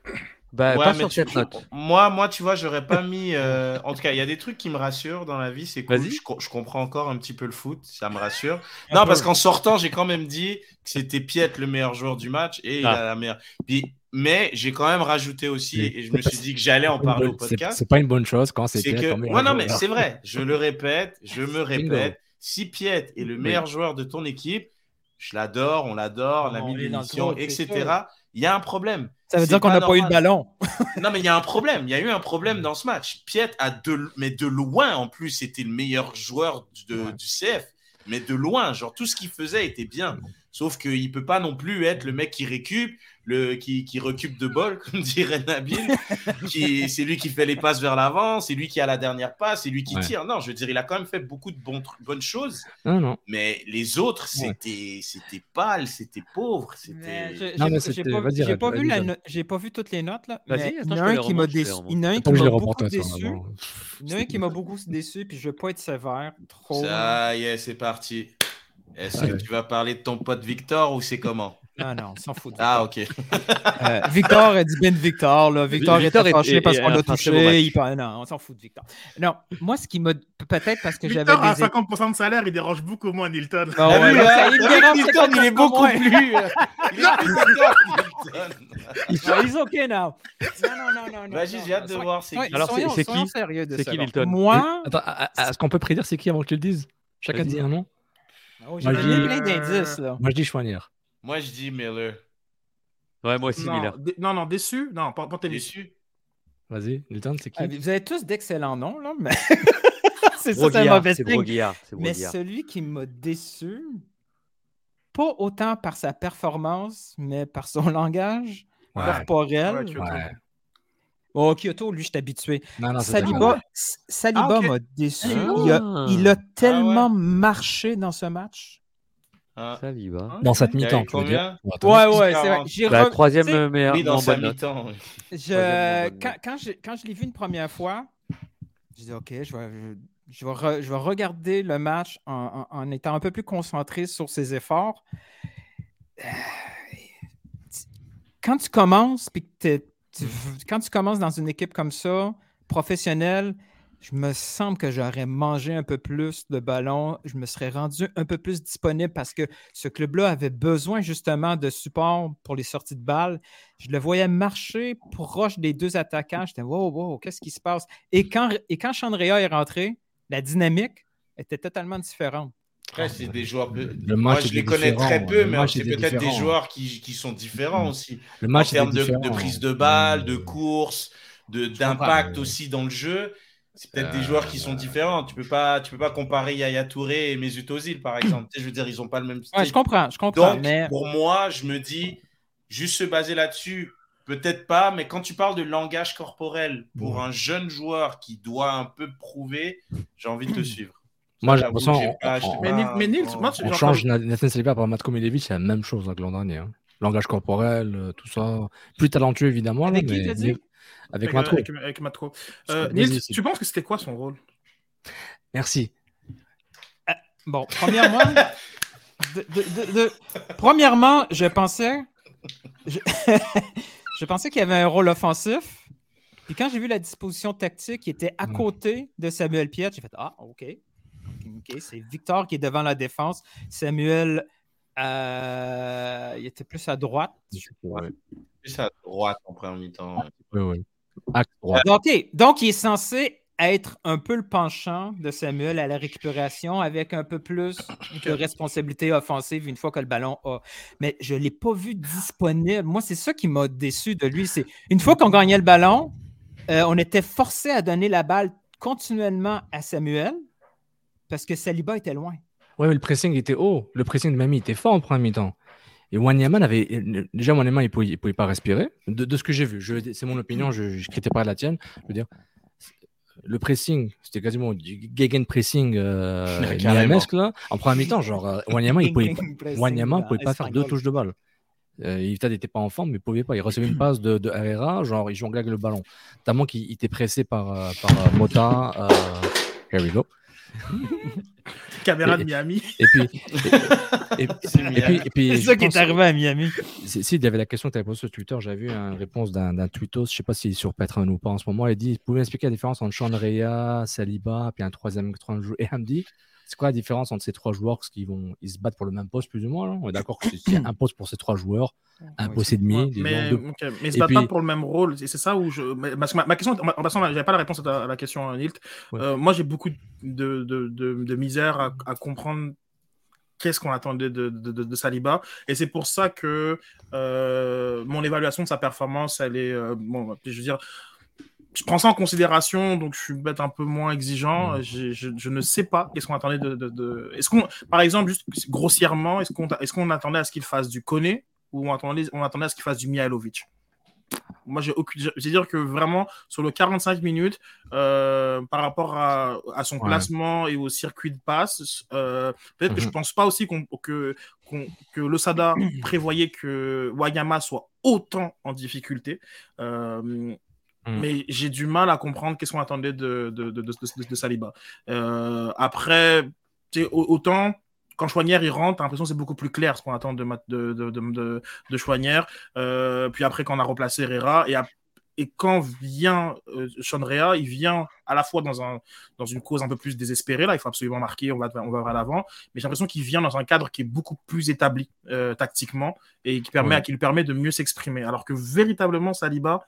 Bah, ouais, pas sur cette tu, note. Moi, moi, tu vois, j'aurais pas mis. Euh... En tout cas, il y a des trucs qui me rassurent dans la vie. C'est cool. Je, je comprends encore un petit peu le foot. Ça me rassure. Non, parce qu'en sortant, j'ai quand même dit que c'était Piet le meilleur joueur du match et ah. il a la meilleure. Puis, mais j'ai quand même rajouté aussi, et je me suis dit que j'allais en parler bonne, au podcast. C'est, c'est pas une bonne chose quand c'est, c'est Piet. Que... Ouais, non, mais c'est vrai. Je le répète, je me répète. Si Piet est le meilleur oui. joueur de ton équipe, je l'adore, on l'adore, la mission, et cetera. Il y a un problème. Ça veut c'est dire qu'on n'a pas eu le ballon. Non, mais il y a un problème. Il y a eu un problème dans ce match. Piet a de, mais de loin, en plus, c'était le meilleur joueur de, ouais. du C F. Mais de loin, genre tout ce qu'il faisait était bien. Sauf qu'il ne peut pas non plus être le mec qui récup, le, qui, qui recule de bol, comme dirait Nabil. qui, c'est lui qui fait les passes vers l'avant, c'est lui qui a la dernière passe, c'est lui qui ouais. tire. Non, je veux dire, il a quand même fait beaucoup de bon, bonnes choses. Non, non. Mais les autres, c'était, ouais. c'était pâle, c'était pauvre. C'était... Je, non, mais c'était... J'ai, pas, j'ai, pas vu la no... j'ai pas vu toutes les notes. Là, mais il y en a un qui m'a déçu. Il y en a un qui m'a beaucoup déçu. Il y en a un qui m'a beaucoup déçu, puis je ne veux pas être sévère. Trop. Ça y est, c'est parti. Est-ce que tu vas parler de ton pote Victor ou c'est comment? Non, non, on s'en fout. Ah, ok. euh, Victor a dit bien de Victor. Là. Victor, Victor était fâché parce qu'on l'a touché. Il parle... Non, on s'en fout de Victor. Non, moi, ce qui m'a... Peut-être parce que Victor j'avais... Victor, à cinquante pour cent de salaire, il dérange beaucoup moins Nilton. Non, ouais, lui, ça, il dérange Nilton, il est beaucoup moins. plus... il est plus Nilton. He's okay now. Non, non, non, non. Vas-y, j'ai hâte de voir. C'est qui? Alors, c'est qui? C'est qui Nilton? Moi... Attends, est-ce qu'on peut prédire c'est qui avant que tu le dises? Chacun dit un nom. Oh, j'ai donné plein d'indices, là. Moi, je dis Chouanière. Moi, je dis Miller. Ouais, moi aussi, non, Miller. D- non, non, déçu. Non, pas, pas déçu. Vas-y, Nilton, c'est qui? Ah, vous avez tous d'excellents noms, là, mais... c'est ça, c'est un mauvais c'est signe. Mais celui qui m'a déçu, pas autant par sa performance, mais par son langage ouais. corporel. Ouais, Kyoto. Ouais. Oh, Kyoto, lui, je suis habitué. Non, non, Saliba, Saliba ah, okay. m'a déçu. Ah. Il, a, il a tellement ah, ouais. marché dans ce match. Ah. Saliba. Dans cette mi-temps, tu veux dire? Ouais, ouais, c'est vrai. J'ai la re... troisième meilleure. Oui, dans sa mi-temps. Oui. Je... Quand, quand, je... quand je l'ai vu une première fois, je dis OK, je vais, je vais, re... je vais regarder le match en... En... en étant un peu plus concentré sur ses efforts. Quand tu commences, puis que tu... quand tu commences dans une équipe comme ça, professionnelle, je me semble que j'aurais mangé un peu plus de ballons, je me serais rendu un peu plus disponible parce que ce club-là avait besoin justement de support pour les sorties de balles. Je le voyais marcher proche des deux attaquants. J'étais « wow, wow, qu'est-ce qui se passe? » Et quand, et quand Chandrea est rentré, la dynamique était totalement différente. Après, c'est des joueurs... Le Moi, je les connais très peu, mais c'est peut-être différent. Des joueurs qui, qui sont différents aussi. Le match en termes de, de prise de balle, de course, de, d'impact aussi dans le jeu. C'est peut-être euh, des joueurs qui sont différents. Tu ne peux pas, tu peux pas comparer Yaya Touré et Mesut Özil, par exemple. Je veux dire, ils n'ont pas le même style. Ouais, je comprends, je comprends. Donc, mais... pour moi, je me dis, juste se baser là-dessus, peut-être pas, mais quand tu parles de langage corporel pour ouais. un jeune joueur qui doit un peu prouver, j'ai envie de te suivre. Moi, j'ai l'impression mais Nils, moi, on change Nathan Saliba par Matko Miljevic, c'est la même chose que l'an dernier. Hein. Langage corporel, tout ça. Plus talentueux, évidemment. Avec là, qui, mais... t'as dit? avec, Avec Matko. Avec, avec Matko. Euh, Nils, tu penses que c'était quoi son rôle? Merci. Euh, bon, premièrement, de, de, de, de, premièrement, je pensais, je, je pensais qu'il y avait un rôle offensif. Puis quand j'ai vu la disposition tactique qui était à côté de Samuel Piette, j'ai fait ah ok, ok, c'est Victor qui est devant la défense. Samuel, euh, il était plus à droite. Ouais. Plus à droite en première mi-temps. Oui, oui. OK. Donc, il est censé être un peu le penchant de Samuel à la récupération avec un peu plus de responsabilité offensive une fois que le ballon a. Mais je ne l'ai pas vu disponible. Moi, c'est ça qui m'a déçu de lui. C'est une fois qu'on gagnait le ballon, euh, on était forcé à donner la balle continuellement à Samuel parce que Saliba était loin. Oui, mais le pressing était haut. Le pressing de Mamie était fort en premier mi-temps. Et Wanyama avait déjà Wanyama il pouvait, il pouvait pas respirer de, de ce que j'ai vu. Je, c'est mon opinion, je ne critique pas la tienne. Je veux dire, le pressing, c'était quasiment du gegen pressing euh, miamesque là. En première mi-temps, genre euh, Wanyama il pouvait, Wanyama pouvait pas faire deux touches de balle. Euh, il n'était pas en forme, mais il pouvait pas. Il recevait une passe de, de Herrera, genre il jonglait avec le ballon. Tellement qu'il il était pressé par euh, par euh, Mota. Euh, here we go. Caméra de Miami. Et puis, et, et, et, et puis, et puis, c'est ça qui est arrivé à Miami. Si il y avait la question que tu avais posée sur Twitter, j'avais vu une réponse d'un, d'un tweetos, je ne sais pas s'il est sur Patreon ou pas en ce moment. Il dit, vous pouvez expliquer la différence entre Chandrea, Saliba, puis un troisième, troisième joueur et Hamdi. C'est quoi la différence entre ces trois joueurs parce qu'ils vont, ils se battent pour le même poste plus ou moins là. On est d'accord que c'est un poste pour ces trois joueurs, un poste et demi. Ouais, mais, okay. mais ils se battent puis... pas pour le même rôle. Et c'est ça où je. Ma, ma question, en passant, j'avais pas la réponse à la question, Nilt. Ouais. Euh, moi, j'ai beaucoup de, de, de, de misère à, à comprendre qu'est-ce qu'on attendait de, de, de, de Saliba. Et c'est pour ça que euh, mon évaluation de sa performance, elle est. Euh, bon, je veux dire. je prends ça en considération, donc je suis peut-être un peu moins exigeant. Mm. Je, je, je ne sais pas qu'est-ce qu'on attendait de, de, de... Est-ce qu'on, par exemple, juste grossièrement, est-ce qu'on, est-ce qu'on attendait à ce qu'il fasse du Koné ou on attendait, on attendait à ce qu'il fasse du Mihailovic? Moi, j'ai aucune. Je veux dire que vraiment, sur le quarante-cinq minutes, euh, par rapport à, à son Ouais. placement et au circuit de passe, euh, peut-être que je Mhm. pense pas aussi qu'on, que, qu'on, que Losada prévoyait que Wanyama soit autant en difficulté. Euh, Mm. Mais j'ai du mal à comprendre qu'est-ce qu'on attendait de, de, de, de, de, de Saliba. Euh, après, tu sais, autant. Quand Chouanière il rentre, t'as l'impression que c'est beaucoup plus clair ce qu'on attend de, de, de, de, de, de Chouanière. Euh, puis après, quand on a remplacé Herrera, et, à, et quand vient euh, Sean Rea, il vient à la fois dans, un, dans une cause un peu plus désespérée. Là, il faut absolument marquer, on va, on va vers l'avant. Mais j'ai l'impression qu'il vient dans un cadre qui est beaucoup plus établi euh, tactiquement et qui, permet, Ouais. qui lui permet de mieux s'exprimer. Alors que véritablement, Saliba,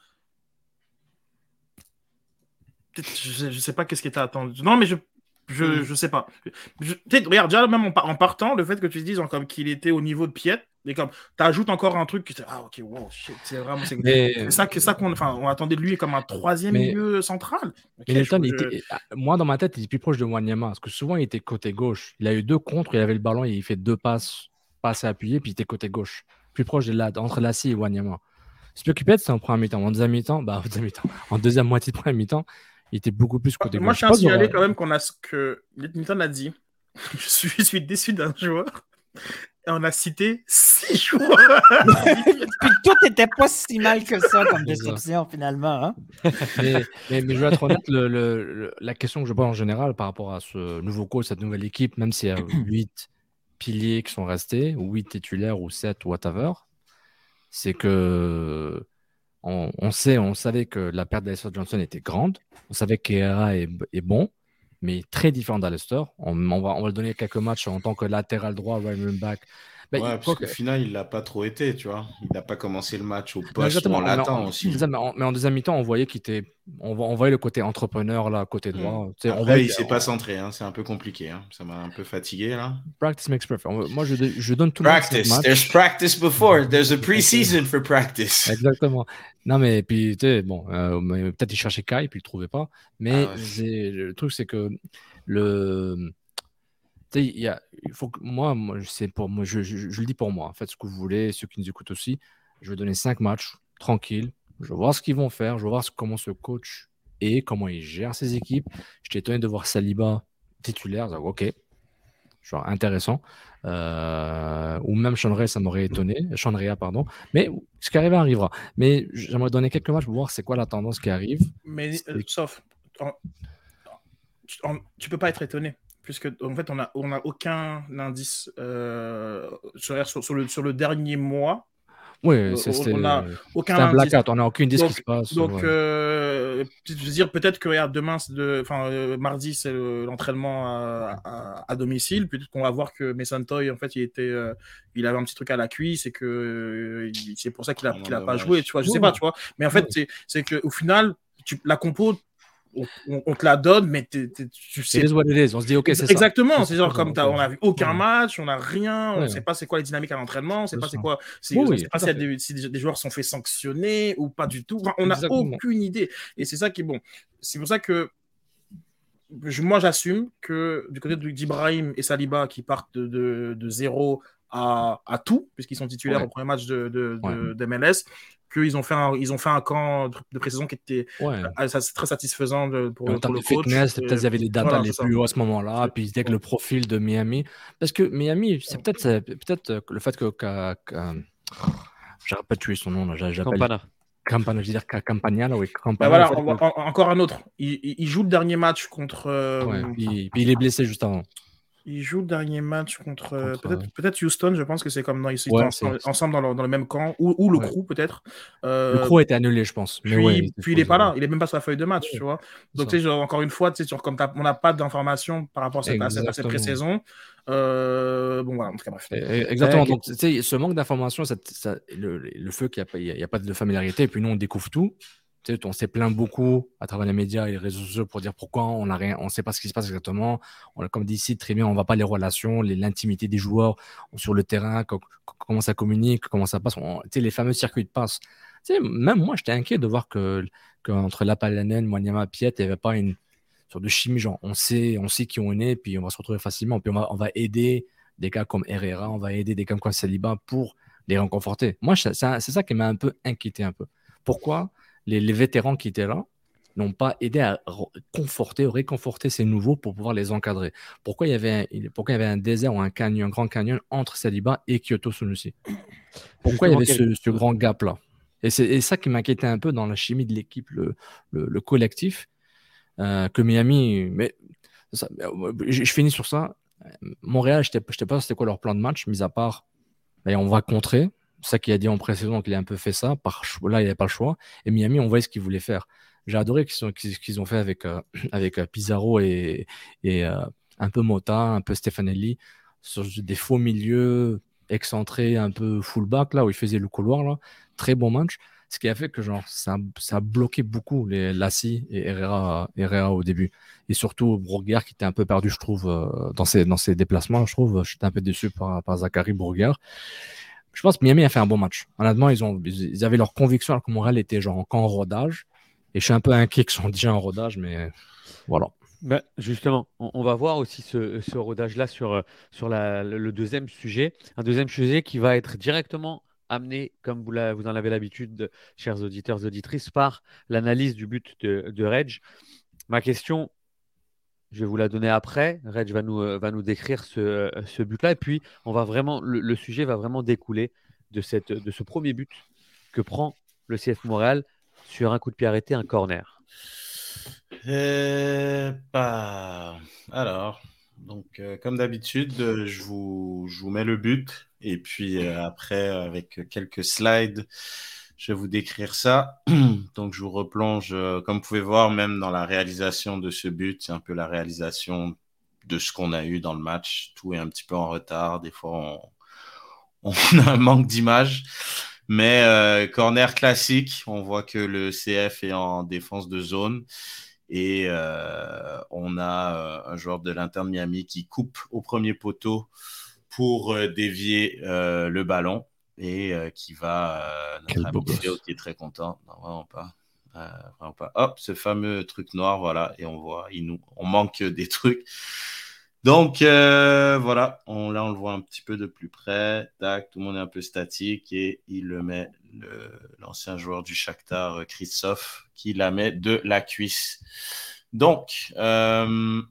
je ne sais pas qu'est-ce qui était attendu. Non, mais je. Je, mm. je sais pas. Je, regarde, déjà, même en, en partant, le fait que tu te dises genre, comme qu'il était au niveau de Piet, et comme tu ajoutes encore un truc, que ah, ok, wow, shit, c'est vraiment. C'est, mais... c'est ça, que, ça qu'on enfin, on attendait de lui comme un troisième mais... milieu central. Okay, mais Milton, je... était, moi, dans ma tête, il est plus proche de Wanyama, parce que souvent, il était côté gauche. Il a eu deux contres, il avait le ballon, il fait deux passes, passes appuyées, puis il était côté gauche. Plus proche de la, entre Lassie et Wanyama. Spurcupet, c'est en première mi-temps. En deuxième mi-temps, bah, en deuxième mi-temps, en deuxième moitié de première mi-temps, il était beaucoup plus côté Moi, gauche. Moi, je tiens à signaler quand même qu'on a ce que Milton a dit. Je suis, je suis déçu d'un joueur. Et on a cité six joueurs. Puis tout n'était pas si mal que ça comme déception, finalement. Hein? mais, mais, mais je vais être honnête, le, le, le, la question que je pose en général par rapport à ce nouveau coach, cette nouvelle équipe, même s'il y a huit piliers qui sont restés, ou huit titulaires, ou sept, whatever, c'est que On, on, sait, on savait que la perte d'Alistair Johnson était grande. On savait qu'Herrera est, est bon, mais très différent d'Alistair. On, on, va, on va le donner quelques matchs en tant que latéral droit, right back. Ben, ouais, parce qu'au que... final, il ne l'a pas trop été, tu vois. Il n'a pas commencé le match au poste ou en latin aussi. Mais en, mais en deuxième mi-temps, on voyait qu'il était... On, on voyait le côté entrepreneur, là, côté droit. Mmh. On Après, voyait... il ne s'est pas centré. Hein. C'est un peu compliqué. Hein. Ça m'a un peu fatigué, là. Practice makes perfect. Moi, je, je donne tout practice. le monde. There's practice before. There's a pre-season for practice. Exactement. Non, mais puis, tu sais, bon, euh, peut-être il cherchait Kai, puis il ne le trouvait pas. Mais ah ouais. le truc, c'est que le... Tu sais, il y a, il faut que moi, moi, c'est pour moi, je, je, je le dis pour moi. Faites ce que vous voulez, ceux qui nous écoutent aussi. Je vais donner cinq matchs tranquilles. Je vais voir ce qu'ils vont faire. Je vais voir ce, comment ce coach est, comment il gère ses équipes. J'étais étonné de voir Saliba titulaire. Donc, ok, genre intéressant. Euh, ou même Sean Rea, ça m'aurait étonné. Sean Rea, pardon. Mais ce qui arrive arrivera. Mais j'aimerais donner quelques matchs pour voir c'est quoi la tendance qui arrive. Mais euh, sauf, en, en, tu peux pas être étonné. Puisque en fait, on n'a on a aucun indice euh, sur, sur, sur, le, sur le dernier mois. Oui, c'est on a aucun un blackout, on n'a aucune idée de ce qui se passe. Donc, ouais. euh, je veux dire, peut-être que regarde, demain, de, euh, mardi, c'est l'entraînement à, à, à domicile. Peut-être qu'on va voir que Mason Toy, en fait, il, était, euh, il avait un petit truc à la cuisse et que euh, c'est pour ça qu'il n'a qu pas joué. Tu vois, je ne sais pas, tu vois. Mais en fait, ouais. c'est qu'au final, tu, la compo. On, on, on te la donne, mais t'es, t'es, tu sais. C'est what it is. On se dit, ok, c'est ça. Exactement. C'est genre comme on n'a vu aucun ouais. match, on n'a rien, on ne ouais. sait pas c'est quoi les dynamiques à l'entraînement, on ne sait pas c'est quoi. Oui, on ne oui, sait pas si, des, si des, des joueurs sont fait sanctionner ou pas du tout. Enfin, on n'a aucune idée. Et c'est ça qui est bon. C'est pour ça que je, moi, j'assume que du côté d'Ibrahim et Saliba qui partent de, de, de zéro à, à tout, puisqu'ils sont titulaires ouais. au premier match de, de, ouais. de, de M L S, qu'ils ont fait un, ils ont fait un camp de pré-saison qui était ouais. très satisfaisant de, pour, en pour le coach. Fitness, et... peut-être il y avait les datas voilà, les plus hauts à ce moment-là, puis dès que le profil de Miami, parce que Miami, c'est peut-être peut-être le fait que, que, que j'arrête pas de tuer son nom, là, Campana. Campana, je veux dire Campagnana, oui. Campana, bah voilà, que... en, encore un autre. Il, il joue le dernier match contre. Euh... Ouais, puis, puis il est blessé juste avant. Il joue le dernier match contre, contre peut-être, euh... peut-être Houston, je pense que c'est comme dans, ils ouais, sont ensemble dans le, dans le même camp, ou, ou le ouais. crew peut-être. Euh... Le crew a été annulé, je pense. Mais puis, ouais, il, puis il est pas là, il est même pas sur la feuille de match, ouais. tu vois. Donc, tu sais, encore une fois, tu sais, comme on n'a pas d'informations par rapport à cette, à cette pré-saison. Euh, bon, voilà, en tout cas, bref. Exactement. Donc, tu sais, ce manque d'informations, le, le fait qu'il n'y a, a, a pas de familiarité, et puis nous, on découvre tout. Tu sais, on s'est plaint beaucoup à travers les médias et les réseaux sociaux pour dire pourquoi on a rien, on ne sait pas ce qui se passe exactement. On a, comme dit ici, très bien, on ne voit pas les relations, les, l'intimité des joueurs sur le terrain, co- co- comment ça communique, comment ça passe. On- tu sais, les fameux circuits de passe. Tu sais, même moi, j'étais inquiet de voir que, qu'entre Lapalainen, Wanyama, Piet, il n'y avait pas une sorte de chimie. Genre, on sait, on sait qui on est, puis on va se retrouver facilement. Puis on va, on va aider des gars comme Herrera, on va aider des gars comme Saliba pour les réconforter. Moi, c'est ça, c'est ça qui m'a un peu inquiété un peu. Pourquoi les, les vétérans qui étaient là n'ont pas aidé à re- conforter, réconforter ces nouveaux pour pouvoir les encadrer? Pourquoi il y avait un, pourquoi il y avait un désert ou un canyon, un grand canyon entre Saliba et Kyoto Sunusi? Pourquoi il y Justement, avait quel- ce, ce grand gap-là? Et c'est et ça qui m'inquiétait un peu dans la chimie de l'équipe, le, le, le collectif, euh, que Miami. Mais ça- euh, je, je finis sur ça. Montréal, je ne sais pas c'était quoi leur plan de match, mis à part, ben, on va contrer. C'est ça qu'il a dit en pré-saison, donc il a un peu fait ça. Par choix- là, il n'avait pas le choix. Et Miami, on voyait ce qu'ils voulaient faire. J'ai adoré ce qu'ils ont, qu'ils- qu'ils ont fait avec, euh, avec euh, Pizarro et, et euh, un peu Mota, un peu Stefanelli, sur des faux milieux excentrés, un peu fullback, là, où il faisait le couloir. Là. Très bon match. Ce qui a fait que genre, ça, ça a bloqué beaucoup les Lassi et Herrera, Herrera au début. Et surtout, Bourguer qui était un peu perdu, je trouve, euh, dans ses, dans ses déplacements. Je trouve, j'étais un peu déçu par, par Zachary Bourguer. Je pense que Miami a fait un bon match. Honnêtement, ils, ont, ils avaient leur conviction alors que Montréal était genre encore en rodage. Et je suis un peu inquiet qu'ils sont déjà en rodage, mais voilà. Ben, justement, on, on va voir aussi ce, ce rodage-là sur, euh, sur la- le le deuxième sujet. Un deuxième sujet qui va être directement amené, comme vous, la- vous en avez l'habitude, chers auditeurs et auditrices, par l'analyse du but de, de Reg. Ma question, je vais vous la donner après. Reg va nous, euh, va nous décrire ce, euh, ce but-là. Et puis, on va vraiment, le, le sujet va vraiment découler de, cette, de ce premier but que prend le C F Montréal sur un coup de pied arrêté, un corner. Euh, bah, alors, donc, euh, comme d'habitude, euh, je vous, je vous mets le but et puis euh, après, avec quelques slides, je vais vous décrire ça. Donc, je vous replonge, euh, comme vous pouvez voir, même dans la réalisation de ce but, c'est un peu la réalisation de ce qu'on a eu dans le match. Tout est un petit peu en retard. Des fois, on, on a un manque d'image. Mais euh, corner classique, on voit que le C F est en défense de zone. Et euh, on a euh, un joueur de l'Inter de Miami qui coupe au premier poteau pour euh, dévier euh, le ballon et euh, qui va, euh, notre Quel beau ami gosse. Théo qui est très content. Non, vraiment pas. Euh, vraiment pas. Hop, ce fameux truc noir, voilà, et on voit, il nous, on manque des trucs. Donc euh, voilà, on, là on le voit un petit peu de plus près. Tac, tout le monde est un peu statique et il le met, le, l'ancien joueur du Shakhtar, Christophe, qui la met de la cuisse. Donc, euh,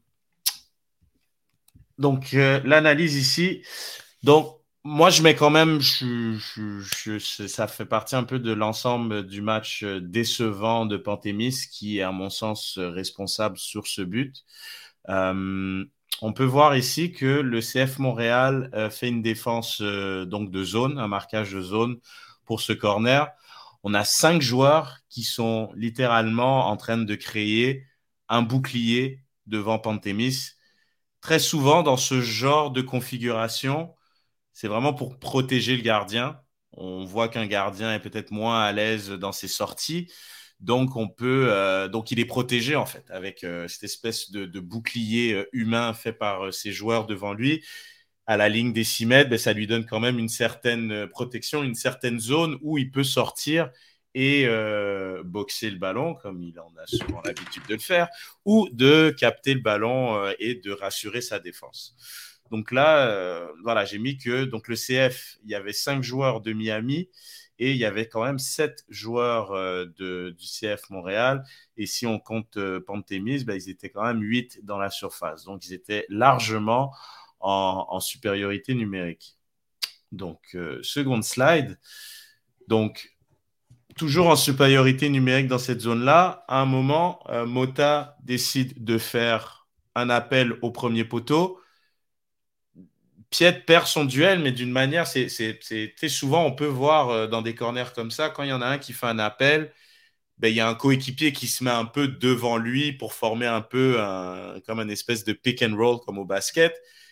donc euh, l'analyse ici. Donc moi je mets quand même, je, je, je, ça fait partie un peu de l'ensemble du match décevant de Pantémis qui est à mon sens responsable sur ce but. Euh, On peut voir ici que le C F Montréal euh, fait une défense euh, donc de zone, un marquage de zone pour ce corner. On a cinq joueurs qui sont littéralement en train de créer un bouclier devant Pantémis. Très souvent, dans ce genre de configuration, c'est vraiment pour protéger le gardien. On voit qu'un gardien est peut-être moins à l'aise dans ses sorties. Donc, on peut, euh, donc il est protégé en fait avec euh, cette espèce de, de bouclier euh, humain fait par euh, ses joueurs devant lui. À la ligne des six mètres, ben, ça lui donne quand même une certaine protection, une certaine zone où il peut sortir et euh, boxer le ballon, comme il en a souvent l'habitude de le faire, ou de capter le ballon euh, et de rassurer sa défense. Donc là, euh, voilà, j'ai mis que donc le C F, il y avait cinq joueurs de Miami et il y avait quand même sept joueurs euh, de, du C F Montréal. Et si on compte euh, Pantémis, ben, ils étaient quand même huit dans la surface. Donc, ils étaient largement en, en supériorité numérique. Donc, euh, seconde slide. Donc, toujours en supériorité numérique dans cette zone-là, à un moment, euh, Mota décide de faire un appel au premier poteau. Piet perd son duel, mais d'une manière, c'est, c'est, c'est souvent, on peut voir euh, dans des corners comme ça, quand il y en a un qui fait un appel, ben, il y a un coéquipier qui se met un peu devant lui pour former un peu un, comme une espèce de pick and roll comme au basket.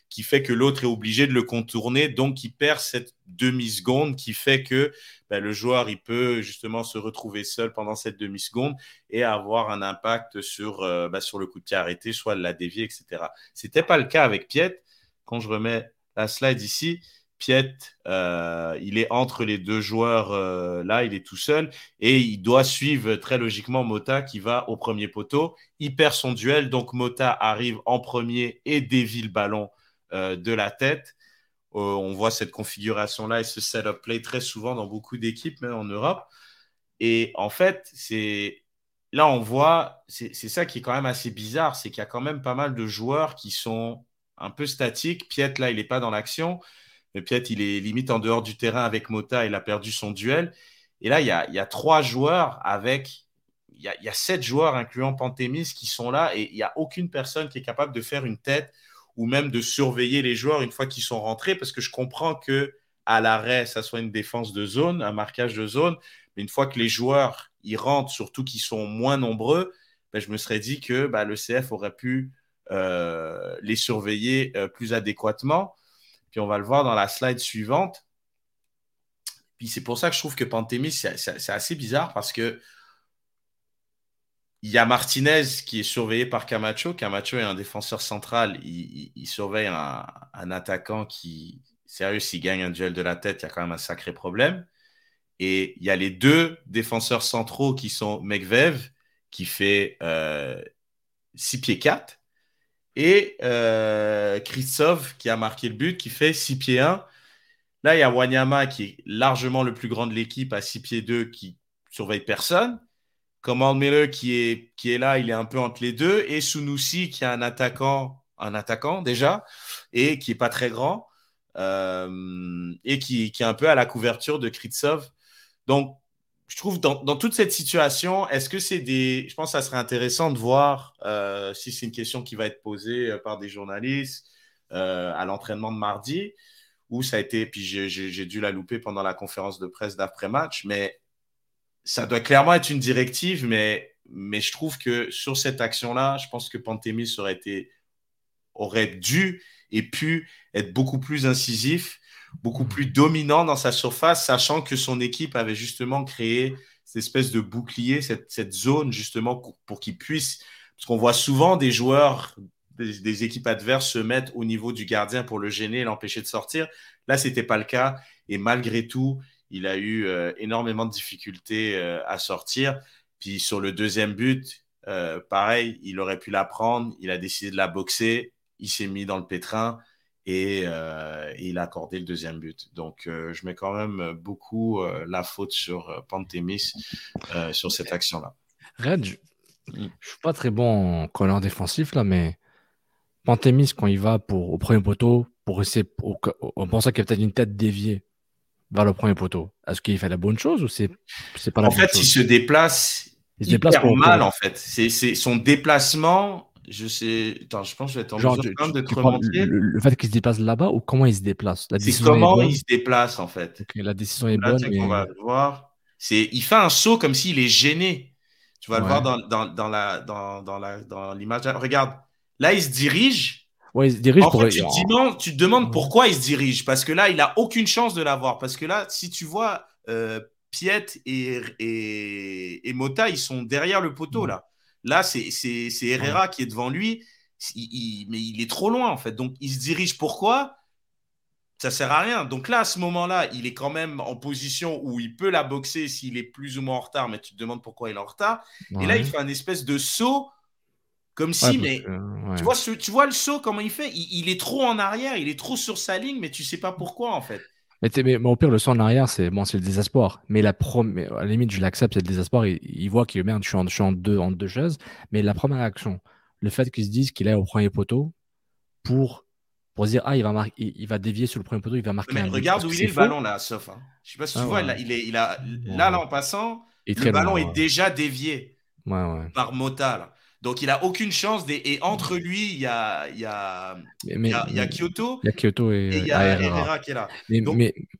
qui fait que l'autre est obligé de le contourner, donc il perd cette demi-seconde qui fait que ben, le joueur il peut justement se retrouver seul pendant cette demi-seconde et avoir un impact sur, euh, ben, sur le coup de pied arrêté, soit la dévier, et cetera. Ce n'était pas le cas avec Piet. Quand je remets la slide ici, Piet, euh, il est entre les deux joueurs euh, là, il est tout seul et il doit suivre très logiquement Mota qui va au premier poteau. Il perd son duel, donc Mota arrive en premier et dévie le ballon euh, de la tête. Euh, on voit cette configuration-là et ce setup play très souvent dans beaucoup d'équipes, même en Europe. Et en fait, c'est là on voit, c'est, c'est ça qui est quand même assez bizarre, c'est qu'il y a quand même pas mal de joueurs qui sont un peu statiques. Piet, là, il n'est pas dans l'action. Mais Piet, il est limite en dehors du terrain avec Mota. Il a perdu son duel. Et là, il y a, il y a trois joueurs avec... Il y, a, il y a sept joueurs, incluant Pantémis, qui sont là. Et il n'y a aucune personne qui est capable de faire une tête ou même de surveiller les joueurs une fois qu'ils sont rentrés. Parce que je comprends qu'à l'arrêt, ça soit une défense de zone, un marquage de zone. Mais une fois que les joueurs ils rentrent, surtout qu'ils sont moins nombreux, ben, je me serais dit que ben, le C F aurait pu euh, les surveiller euh, plus adéquatement. Puis on va le voir dans la slide suivante. Puis c'est pour ça que je trouve que Pantémis, c'est, c'est, c'est assez bizarre parce que il y a Martinez qui est surveillé par Camacho. Camacho est un défenseur central. Il, il, il surveille un, un attaquant qui, sérieux, s'il gagne un duel de la tête, il y a quand même un sacré problème. Et il y a les deux défenseurs centraux qui sont Medvedev, qui fait euh, six pieds quatre. Et euh, Kritsov qui a marqué le but, qui fait six pieds un. Là, il y a Wanyama qui est largement le plus grand de l'équipe à six pieds deux qui surveille personne. Command Miller qui est, qui est là, il est un peu entre les deux. Et Sunusi qui est un attaquant, un attaquant déjà, et qui n'est pas très grand, euh, et qui, qui est un peu à la couverture de Kritsov. Donc, je trouve dans, dans toute cette situation, est-ce que c'est des... Je pense que ça serait intéressant de voir euh, si c'est une question qui va être posée euh, par des journalistes euh, à l'entraînement de mardi, où ça a été... Puis j'ai, j'ai, j'ai dû la louper pendant la conférence de presse d'après-match, mais ça doit clairement être une directive, mais, mais je trouve que sur cette action-là, je pense que Pantémis aurait été... aurait dû et pu être beaucoup plus incisif, beaucoup plus dominant dans sa surface, sachant que son équipe avait justement créé cette espèce de bouclier, cette, cette zone justement pour, pour qu'il puisse... Parce qu'on voit souvent des joueurs, des, des équipes adverses se mettre au niveau du gardien pour le gêner et l'empêcher de sortir. Là, ce n'était pas le cas. Et malgré tout, il a eu euh, énormément de difficultés euh, à sortir. Puis sur le deuxième but, euh, pareil, il aurait pu la prendre. Il a décidé de la boxer. Il s'est mis dans le pétrin. Et, euh, et il a accordé le deuxième but. Donc, euh, je mets quand même beaucoup euh, la faute sur euh, Pantémis euh, sur cette action-là. Red, je ne suis pas très bon en corner défensif, là, mais Pantémis, quand il va pour, au premier poteau, pour essayer, pour, on pense qu'il y a peut-être une tête déviée vers le premier poteau. Est-ce qu'il fait la bonne chose ou c'est, c'est pas la en bonne fait, chose? il se déplace il se hyper déplace pour, mal, pour... en fait. C'est, c'est son déplacement... Je sais. Attends, je pense que je vais être en Genre, mesure tu, de tu te parles remontrer. le, le fait qu'il se déplace là-bas ou comment il se déplace? La C'est décision comment est bonne. il se déplace, en fait. Okay, la décision est Là, bonne. tu sais Mais... qu'on va le voir. C'est, il fait un saut comme s'il est gêné. Tu vas ouais. le voir dans, dans, dans, la, dans, dans, la, dans l'image. Regarde, là, il se dirige. Ouais, il se dirige en pour... fait, tu, te demandes, tu te demandes pourquoi il se dirige. Parce que là, il n'a aucune chance de l'avoir. Parce que là, si tu vois, euh, Piet et, et, et Mota, ils sont derrière le poteau, ouais. là. Là, c'est, c'est, c'est Herrera ouais. qui est devant lui. Il, il, mais il est trop loin, en fait. Donc, il se dirige pourquoi ? Ça sert à rien. Donc là, à ce moment-là, il est quand même en position où il peut la boxer s'il est plus ou moins en retard, mais tu te demandes pourquoi il est en retard. Ouais. Et là, il fait un espèce de saut comme si, ouais, mais que, ouais. tu, vois ce, tu vois le saut, comment il fait il, il est trop en arrière, il est trop sur sa ligne, mais tu ne sais pas pourquoi, en fait. Mais, mais, mais au pire, le saut en arrière, c'est, bon, c'est le désespoir. Mais la première, à la limite, je l'accepte, c'est le désespoir. Il, il voit qu'il merde, je suis en, je suis en, deux, en deux chaises. Mais la première action, le fait qu'ils se disent qu'il est au premier poteau pour... pour se dire, ah, il va, mar- il, il va dévier sur le premier poteau, il va marquer mais un but. Regarde où il est le ballon, là, sauf. Hein. Je ne sais pas si ah, tu vois, ouais. là, il est, il a, ouais. là, là, en passant, le ballon loin, est ouais. déjà dévié ouais, ouais. par Mota. Là. Donc, il n'a aucune chance. Des... Et entre lui, il y a, il y a, mais, il y a, il y a Kyoto. Il y a Kyoto et, et il y a Herrera qui est là. Mais, Donc, mais,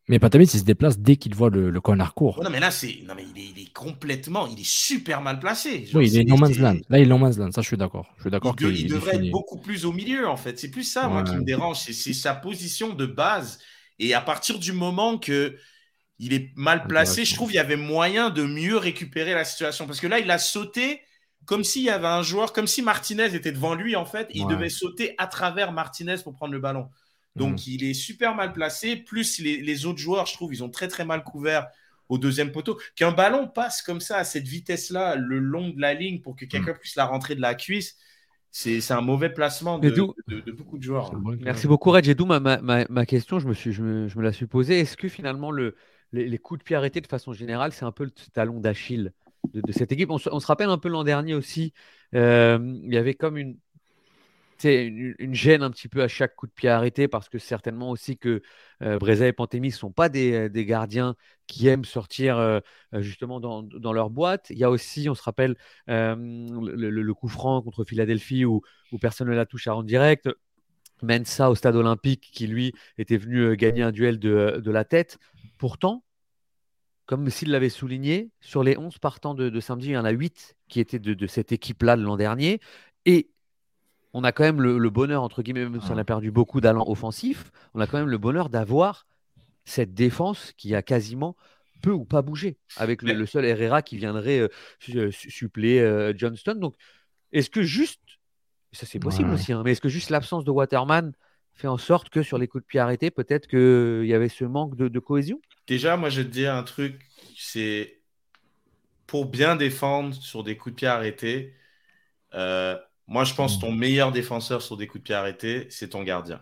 Mais Pantemis, il se déplace dès qu'il voit le, le corner court. Ouais, non, mais là, c'est... Non, mais il est, il est complètement... Il est super mal placé. Genre, Oui, il est c'est, no man's c'est... land. Là, il est no man's land. Ça, je suis d'accord. Je suis Il, d'accord de- il qu'il est devrait être fini. beaucoup plus au milieu, en fait. C'est plus ça, moi, qui me Ouais. dérange. C'est, c'est sa position de base. Et à partir du moment que il est mal placé, je trouve qu'il y avait moyen de mieux récupérer la situation. Parce que là, il a sauté comme s'il y avait un joueur, comme si Martinez était devant lui, en fait. Il Ouais. devait sauter à travers Martinez pour prendre le ballon. Donc, Mm. il est super mal placé. Plus les, les autres joueurs, je trouve, ils ont très, très mal couvert au deuxième poteau. Qu'un ballon passe comme ça, à cette vitesse-là, le long de la ligne, pour que quelqu'un puisse la rentrer de la cuisse, c'est, c'est un mauvais placement de, Et d'où- de, de beaucoup de joueurs. C'est bon, Merci beaucoup, Reg. Et d'où ma, ma, ma, ma question, je me, suis, je, me, je me la suis posée. Est-ce que finalement, le, les, les coups de pied arrêtés, de façon générale, c'est un peu le talon d'Achille de, de cette équipe? On se, on se rappelle un peu l'an dernier aussi, euh, il y avait comme une, tu sais, une, une gêne un petit peu à chaque coup de pied arrêté, parce que certainement aussi que euh, Breza et Pantémis ne sont pas des, des gardiens qui aiment sortir euh, justement dans, dans leur boîte. Il y a aussi, on se rappelle, euh, le, le- le coup franc contre Philadelphie où, où personne ne la touche à rendre direct. Mensa au stade olympique qui, lui, était venu euh, gagner un duel de, de la tête. Pourtant, comme s'il l'avait souligné, sur les onze partants de, de samedi, il y en a huit qui étaient de, de cette équipe-là de l'an dernier. Et on a quand même le, le bonheur, entre guillemets, même si on a perdu beaucoup d'allant offensif, on a quand même le bonheur d'avoir cette défense qui a quasiment peu ou pas bougé, avec le, Mais- le seul Herrera qui viendrait euh, su- euh, su- suppléer euh, Johnston. Donc, est-ce que juste, ça c'est possible Ouais. aussi, hein, mais est-ce que juste l'absence de Waterman fait en sorte que sur les coups de pied arrêtés, peut-être qu'il y avait ce manque de, de cohésion? Déjà, moi, je vais te dire un truc, c'est pour bien défendre sur des coups de pied arrêtés, euh, moi, je pense que ton meilleur défenseur sur des coups de pied arrêtés, c'est ton gardien.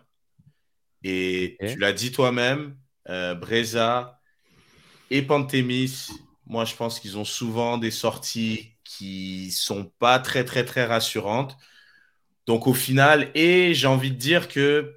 Et Ok. tu l'as dit toi-même, euh, Breza et Pantémis, moi, je pense qu'ils ont souvent des sorties qui sont pas très, très, très rassurantes. Donc, au final, et j'ai envie de dire que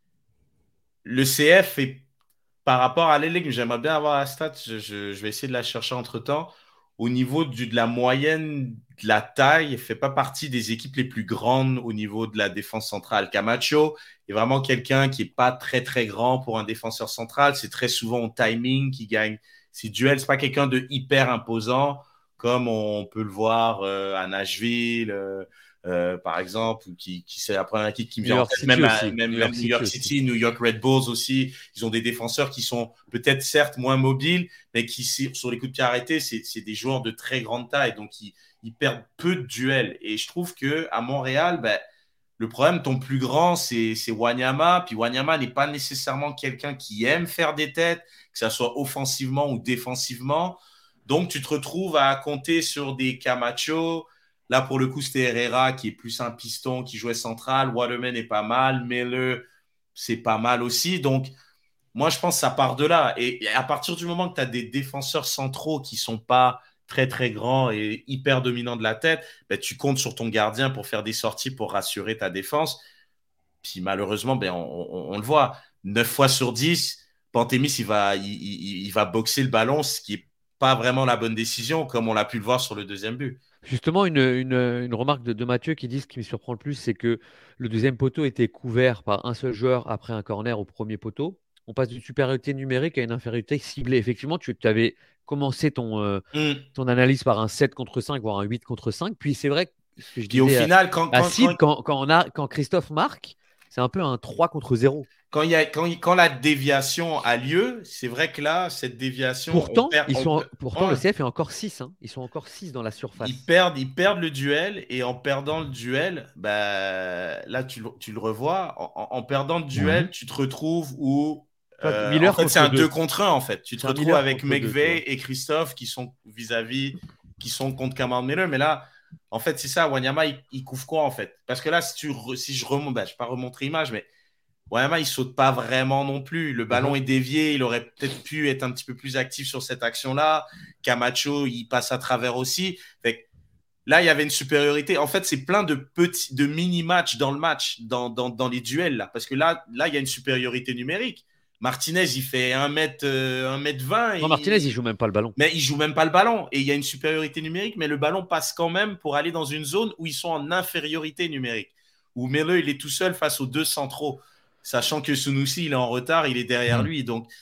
le C F est par rapport à l'E-League, j'aimerais bien avoir la stat, je, je- je vais essayer de la chercher entre-temps. Au niveau du- de la moyenne de la taille, il ne fait pas partie des équipes les plus grandes au niveau de la défense centrale. Camacho est vraiment quelqu'un qui n'est pas très, très grand pour un défenseur central. C'est très souvent au timing qui gagne ses duels. Ce n'est pas quelqu'un de hyper imposant comme on peut le voir euh, à Nashville, euh, euh, par exemple, ou qui, qui c'est la première équipe qui me New vient en York tête, City même, à- aussi. même, New même York New York City City, New York Red Bulls aussi. Ils ont des défenseurs qui sont peut-être certes moins mobiles, mais qui, sur les coups de pied arrêtés, c'est, c'est des joueurs de très grande taille. Donc, ils, ils perdent peu de duels. Et je trouve qu'à Montréal, ben, le problème, ton plus grand, c'est, c'est Wanyama. Puis Wanyama n'est pas nécessairement quelqu'un qui aime faire des têtes, que ce soit offensivement ou défensivement. Donc, tu te retrouves à compter sur des Camacho. Là, pour le coup, c'était Herrera qui est plus un piston, qui jouait central. Waterman est pas mal. Miller, c'est pas mal aussi. Donc, moi, je pense que ça part de là. Et, et à partir du moment que tu as des défenseurs centraux qui sont pas très, très grands et hyper dominants de la tête, ben, tu comptes sur ton gardien pour faire des sorties pour rassurer ta défense. Puis malheureusement, ben, on, on, on le voit. neuf fois sur dix, Pantémis, il va, il, il, il va boxer le ballon, ce qui n'est pas vraiment la bonne décision, comme on l'a pu le voir sur le deuxième but. Justement, une, une, une remarque de, de Mathieu qui dit ce qui me surprend le plus, c'est que le deuxième poteau était couvert par un seul joueur après un corner au premier poteau. On passe d'une supériorité numérique à une infériorité ciblée. Effectivement, tu avais commencé ton, euh, Mm. ton analyse par un sept contre cinq, voire un huit contre cinq. Puis c'est vrai que ce que je Puis au disais à- final, quand, à quand, Sid, quand, quand, quand, on a, quand Christophe marque, c'est un peu un trois contre zéro. quand, il y a, quand, il- quand la déviation a lieu, c'est vrai que là, cette déviation, Pourtant, on perd, ils on sont, perd- pourtant ouais. le C F est encore six. Hein. Ils sont encore six dans la surface. Ils perdent, ils perdent le duel et en perdant le duel, bah, là tu, le- tu le revois, en, en- en perdant le duel, Mhm. tu te retrouves où Toi, euh, Miller en fait contre c'est un deux. deux contre un en fait. Tu te C'est un retrouves Miller avec contre deux, tu McVeigh vois. et Christophe qui sont vis-à-vis, qui sont contre Cameron Miller, mais là en fait c'est ça, Wanyama il, il couvre quoi en fait? Parce que là si, tu re- si je remonte, bah, je ne vais pas remontrer l'image, mais Wanyama il saute pas vraiment non plus. Le ballon Mhm. est dévié, il aurait peut-être pu être un petit peu plus actif sur cette action-là. Camacho il passe à travers aussi. Fait que là, il y avait une supériorité. En fait, c'est plein de petits, de mini-matchs dans le match, dans, dans, dans les duels, là. Parce que là, là, il y a une supériorité numérique. Martinez, il fait un mètre, euh, un mètre vingt. Non, Martinez, il joue même pas le ballon. Mais il joue même pas le ballon. Et il y a une supériorité numérique, mais le ballon passe quand même pour aller dans une zone où ils sont en infériorité numérique. Où Miller, il est tout seul face aux deux centraux. Sachant que Sunusi, il est en retard, il est derrière Mm. lui. Donc,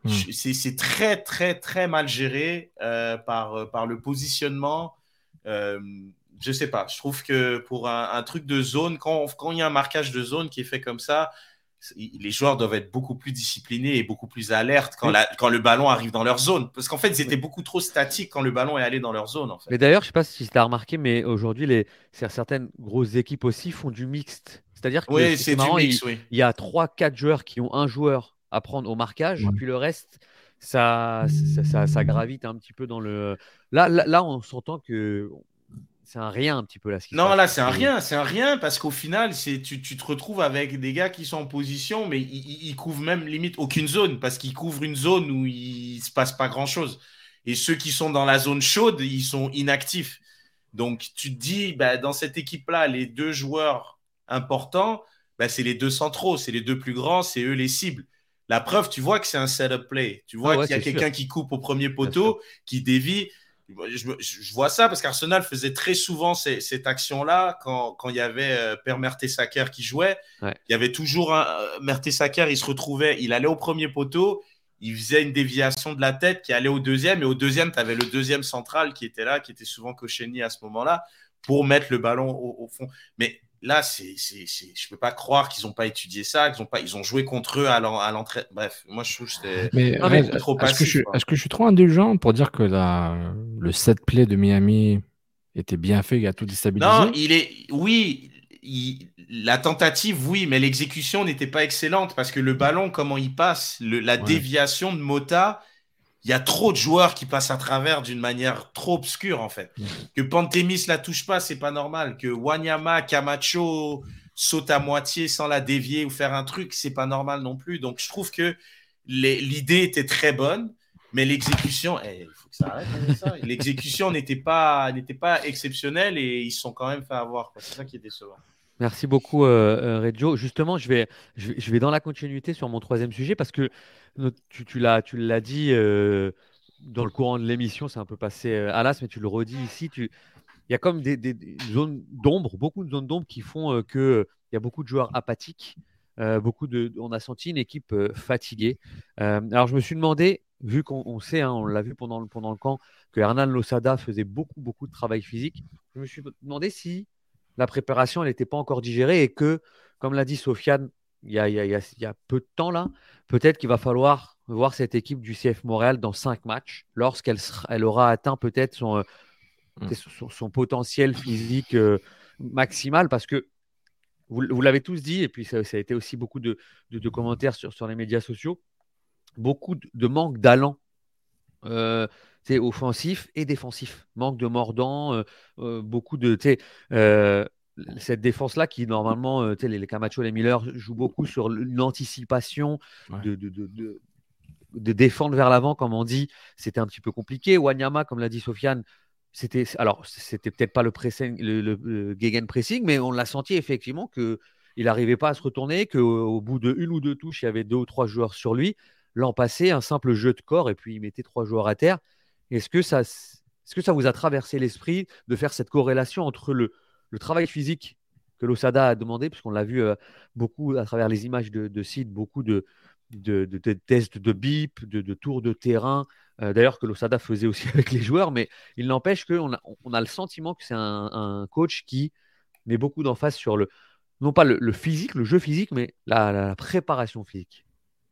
Mmh. C'est, c'est très, très, très mal géré euh, par, par le positionnement. Euh, je sais pas. Je trouve que pour un, un truc de zone, quand, quand il y a un marquage de zone qui est fait comme ça, les joueurs doivent être beaucoup plus disciplinés et beaucoup plus alertes quand, la, quand le ballon arrive dans leur zone. Parce qu'en fait, ils étaient beaucoup trop statiques quand le ballon est allé dans leur zone. En fait. Mais d'ailleurs, je ne sais pas si tu as remarqué, mais aujourd'hui, les... certaines grosses équipes aussi font du mixte. C'est-à-dire que oui, c'est, c'est marrant, du mix, il, oui. il y a trois quatre joueurs qui ont un joueur à prendre au marquage, Ouais. puis le reste, ça, ça, ça, ça gravite un petit peu dans le… Là, là, là on s'entend que… C'est un rien un petit peu là. Ce qui non, se passe. là, c'est un rien. C'est un rien parce qu'au final, c'est, tu, tu te retrouves avec des gars qui sont en position, mais ils, ils couvrent même limite aucune zone parce qu'ils couvrent une zone où il ne se passe pas grand-chose. Et ceux qui sont dans la zone chaude, ils sont inactifs. Donc, tu te dis, bah, dans cette équipe-là, les deux joueurs importants, bah, c'est les deux centraux, c'est les deux plus grands, c'est eux les cibles. La preuve, tu vois que c'est un setup play. Tu vois ah ouais, qu'il y a quelqu'un sûr. qui coupe au premier poteau, qui dévie. Je, je vois ça parce qu'Arsenal faisait très souvent ces, cette action-là quand, quand il y avait euh, Père Mertesacker qui jouait. Ouais. Il y avait toujours un euh, Mertesacker, il se retrouvait, il allait au premier poteau, il faisait une déviation de la tête qui allait au deuxième, et au deuxième, tu avais le deuxième central qui était là, qui était souvent Koscielny à ce moment-là, pour mettre le ballon au, au fond. Mais là, c'est, c'est, c'est, je ne peux pas croire qu'ils n'ont pas étudié ça, qu'ils ont, pas, ils ont joué contre eux à, l'en, à l'entrée. Bref, moi, je trouve que c'était mais, non, mais Red, trop est-ce passif. Que je, est-ce que je suis trop indulgent pour dire que la, le set play de Miami était bien fait, il a tout déstabilisé? Non, il est… Oui, il... la tentative, oui, mais l'exécution n'était pas excellente parce que le ballon, comment il passe, le... la ouais. déviation de Mota… Il y a trop de joueurs qui passent à travers d'une manière trop obscure, en fait. Mmh. Que Pantémis la touche pas, c'est pas normal. Que Wanyama, Camacho saute à moitié sans la dévier ou faire un truc, c'est pas normal non plus. Donc, je trouve que les... l'idée était très bonne, mais l'exécution, il eh, faut que ça arrête avec ça. L'exécution n'était pas, n'était pas exceptionnelle et ils se sont quand même fait avoir. Quoi. C'est ça qui est décevant. Merci beaucoup, euh, Reggio. Justement, je vais, je, je vais dans la continuité sur mon troisième sujet parce que tu, tu, l'as, tu l'as dit euh, dans le courant de l'émission, c'est un peu passé euh, à l'as, mais tu le redis ici. Tu, il y a comme des, des, des zones d'ombre, beaucoup de zones d'ombre qui font euh, qu'il euh, y a beaucoup de joueurs apathiques. Euh, beaucoup de, on a senti une équipe euh, fatiguée. Euh, alors, je me suis demandé, vu qu'on on sait, hein, on l'a vu pendant le, pendant le camp, que Hernan Losada faisait beaucoup, beaucoup de travail physique. Je me suis demandé si la préparation, elle n'était pas encore digérée et que, comme l'a dit Sofiane, il y a, il y a, il y a, il y a peu de temps là, peut-être qu'il va falloir voir cette équipe du C F Montréal dans cinq matchs, lorsqu'elle sera, elle aura atteint peut-être son, euh, mmh. son, son potentiel physique euh, maximal, parce que vous, vous l'avez tous dit, et puis ça, ça a été aussi beaucoup de, de, de commentaires sur, sur les médias sociaux, beaucoup de, de manque d'allant. Euh, c'est offensif et défensif, manque de mordant, euh, euh, beaucoup de euh, cette défense là qui normalement euh, les, les Camacho, les Miller jouent beaucoup sur l'anticipation ouais. de, de, de, de, de défendre vers l'avant, comme on dit, c'était un petit peu compliqué. Wanyama, comme l'a dit Sofiane, c'était alors c'était peut-être pas le pressing, le, le, le gegen pressing, mais on l'a senti effectivement que il n'arrivait pas à se retourner, qu'au bout de une ou deux touches, il y avait deux ou trois joueurs sur lui. L'an passé, un simple jeu de corps et puis il mettait trois joueurs à terre. Est-ce que ça, est-ce que ça vous a traversé l'esprit de faire cette corrélation entre le, le travail physique que Losada a demandé, puisqu'on l'a vu euh, beaucoup à travers les images de, de site, beaucoup de, de, de, de tests de bip, de, de tours de terrain, euh, d'ailleurs que Losada faisait aussi avec les joueurs, mais il n'empêche qu'on a, on a le sentiment que c'est un, un coach qui met beaucoup d'emphase sur le, non pas le, le physique, le jeu physique, mais la, la préparation physique.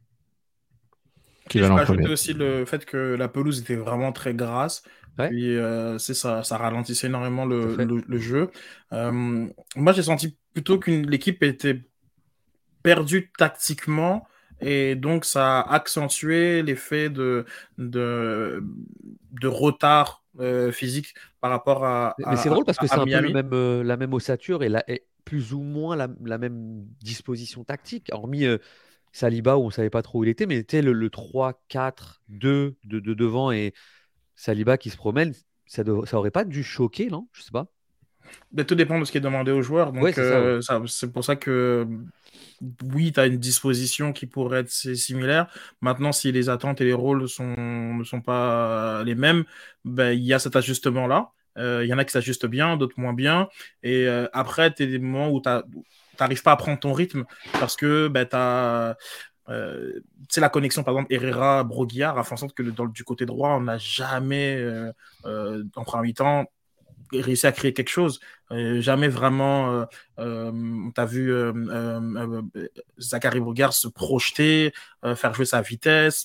Qui je peux ajouter aussi le fait que la pelouse était vraiment très grasse. Ouais. Puis euh, c'est ça, ça ralentissait énormément le, le, le jeu. Euh, moi, j'ai senti plutôt qu'une l'équipe était perdue tactiquement et donc ça a accentué l'effet de, de, de retard euh, physique par rapport à. Mais à, c'est drôle parce que c'est un Miami. peu le même, euh, la même ossature et, la, et plus ou moins la, la même disposition tactique, hormis. Euh, Saliba où on ne savait pas trop où il était, mais le, le trois quatre deux de, de devant et Saliba qui se promène, ça n'aurait pas dû choquer, non? Je ne sais pas. Mais tout dépend de ce qui est demandé aux joueurs. Donc, ouais, c'est, euh, ça, ouais. ça, c'est pour ça que oui, tu as une disposition qui pourrait être similaire. Maintenant, si les attentes et les rôles sont, ne sont pas les mêmes, ben, il y a cet ajustement-là. Il euh, y en a qui s'ajustent bien, d'autres moins bien. Et euh, après, tu as des moments où tu n'arrives pas à prendre ton rythme parce que ben, tu as euh, la connexion, par exemple, Herrera-Broguillard a fait en sorte que le, dans, du côté droit, on n'a jamais, euh, euh, en première mi-temps, réussi à créer quelque chose. Euh, jamais vraiment, euh, euh, t'as vu euh, euh, euh, Zachary Broguillard se projeter, euh, faire jouer sa vitesse.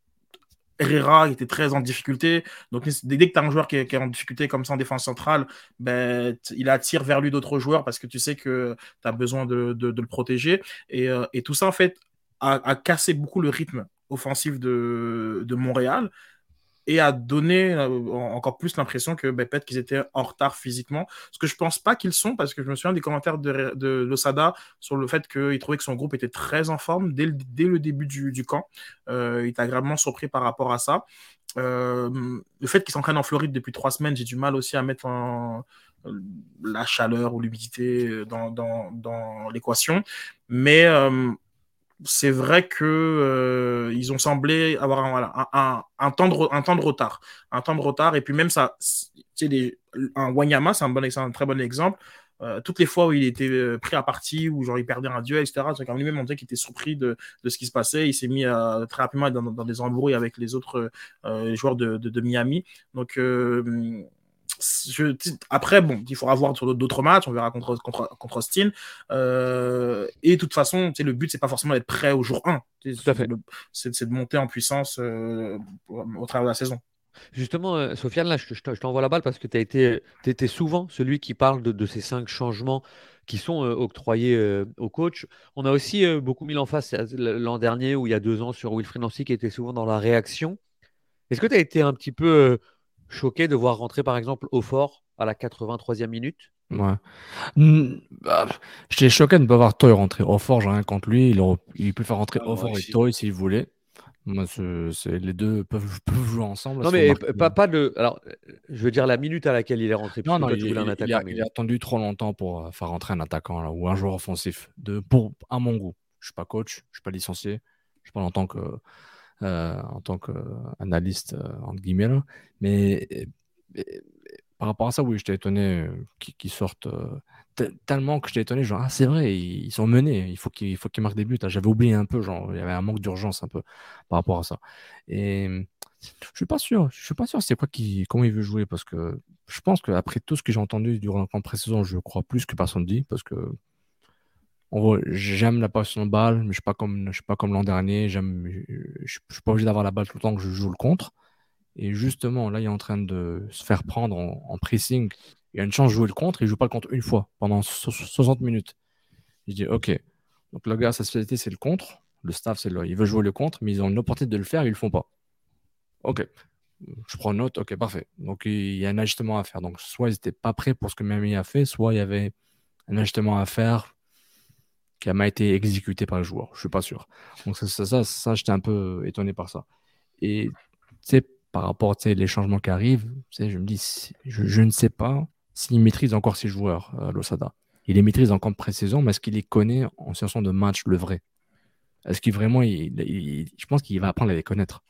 Herrera était très en difficulté. Donc, dès que tu as un joueur qui est, qui est en difficulté comme ça en défense centrale, ben, il attire vers lui d'autres joueurs parce que tu sais que tu as besoin de, de, de le protéger. Et, euh, et tout ça, en fait, a, a cassé beaucoup le rythme offensif de, de Montréal et a donné euh, encore plus l'impression que ben, peut-être qu'ils étaient en retard physiquement. Ce que je pense pas qu'ils sont, parce que je me souviens des commentaires de, de Losada sur le fait qu'il trouvait que son groupe était très en forme dès le, dès le début du, du camp. Euh, il était agréablement surpris par rapport à ça. Euh, le fait qu'ils s'entraînent en Floride depuis trois semaines, j'ai du mal aussi à mettre en, la chaleur ou l'humidité dans, dans, dans l'équation. Mais... Euh, c'est vrai que euh, ils ont semblé avoir un, voilà, un, un, un, temps de, un temps de retard. Un temps de retard. Et puis même ça, tu sais, les, un Wanyama, c'est un, bon, c'est un très bon exemple. Euh, toutes les fois où il était euh, pris à partie, où genre il perdait un duel, et cetera, c'est quand lui-même on dirait qu'il était surpris de, de ce qui se passait. Il s'est mis à, très rapidement dans, dans des embrouilles avec les autres euh, joueurs de, de, de Miami. Donc... Euh, Je, après, bon, il faudra voir sur d'autres matchs, on verra contre, contre, contre Austin. Euh, et de toute façon, le but, c'est pas forcément d'être prêt au jour un. Tout à fait. C'est, c'est de monter en puissance euh, au travers de la saison. Justement, euh, Sofiane, là, je, je t'envoie la balle parce que tu as été, été souvent celui qui parle de, de ces cinq changements qui sont euh, octroyés euh, au coach. On a aussi euh, beaucoup mis l'emphase l'an dernier ou il y a deux ans sur Wilfried Nancy qui était souvent dans la réaction. Est-ce que tu as été un petit peu... Euh, choqué de voir rentrer par exemple Aufort à la quatre-vingt-troisième minute? Ouais. Mmh, bah, j'étais choqué de ne pas voir Toy rentrer. Aufort, j'ai rien contre lui. Il, aurait, il peut faire rentrer ah, Aufort et Toy s'il voulait. Moi, c'est, c'est, les deux peuvent, peuvent jouer ensemble. Non, mais pas, pas de. Alors, je veux dire la minute à laquelle il est rentré. Non, non, il, il, un attaquant, il, a, mais... il a attendu trop longtemps pour faire rentrer un attaquant là, ou un joueur offensif. De, pour, à mon goût. Je ne suis pas coach, je ne suis pas licencié. Je parle en tant que. Euh, en tant qu'analyste, euh, entre guillemets, là. Mais et, et, par rapport à ça, oui, j'étais étonné euh, qu'ils, qu'ils sortent euh, t- tellement que j'étais étonné, genre, ah, c'est vrai, ils, ils sont menés, il faut qu'ils, il faut qu'ils marquent des buts. J'avais oublié un peu, genre, il y avait un manque d'urgence un peu par rapport à ça. Et je suis pas sûr, je suis pas sûr c'est quoi qui, comment il veut jouer, parce que je pense qu'après tout ce que j'ai entendu durant la campagne pré-saison, je crois plus que personne dit, parce que en gros, j'aime la possession de balle, mais je ne suis pas comme, je suis pas comme l'an dernier. J'aime, je ne suis pas obligé d'avoir la balle tout le temps que je joue le contre. Et justement, là, il est en train de se faire prendre en, en pressing. Il a une chance de jouer le contre. Il ne joue pas le contre une fois pendant soixante minutes. Je dis, OK. Donc, le gars, sa spécialité, c'est le contre. Le staff, c'est le, il veut jouer le contre, mais ils ont une opportunité de le faire. Ils ne le font pas. OK. Je prends note. OK, parfait. Donc, il y a un ajustement à faire. Donc, soit ils n'étaient pas prêts pour ce que Miami a fait, soit il y avait un ajustement à faire qui a été exécuté par le joueur. Je ne suis pas sûr. Donc ça, ça, ça, ça j'étais un peu étonné par ça. Et par rapport à les changements qui arrivent, je me dis, je, je ne sais pas s'il maîtrise encore ses joueurs, euh, Losada. Il les maîtrise en camp de pré-saison, mais est-ce qu'il les connaît en situation de match, le vrai? Est-ce qu'il vraiment, il, il, je pense qu'il va apprendre à les connaître.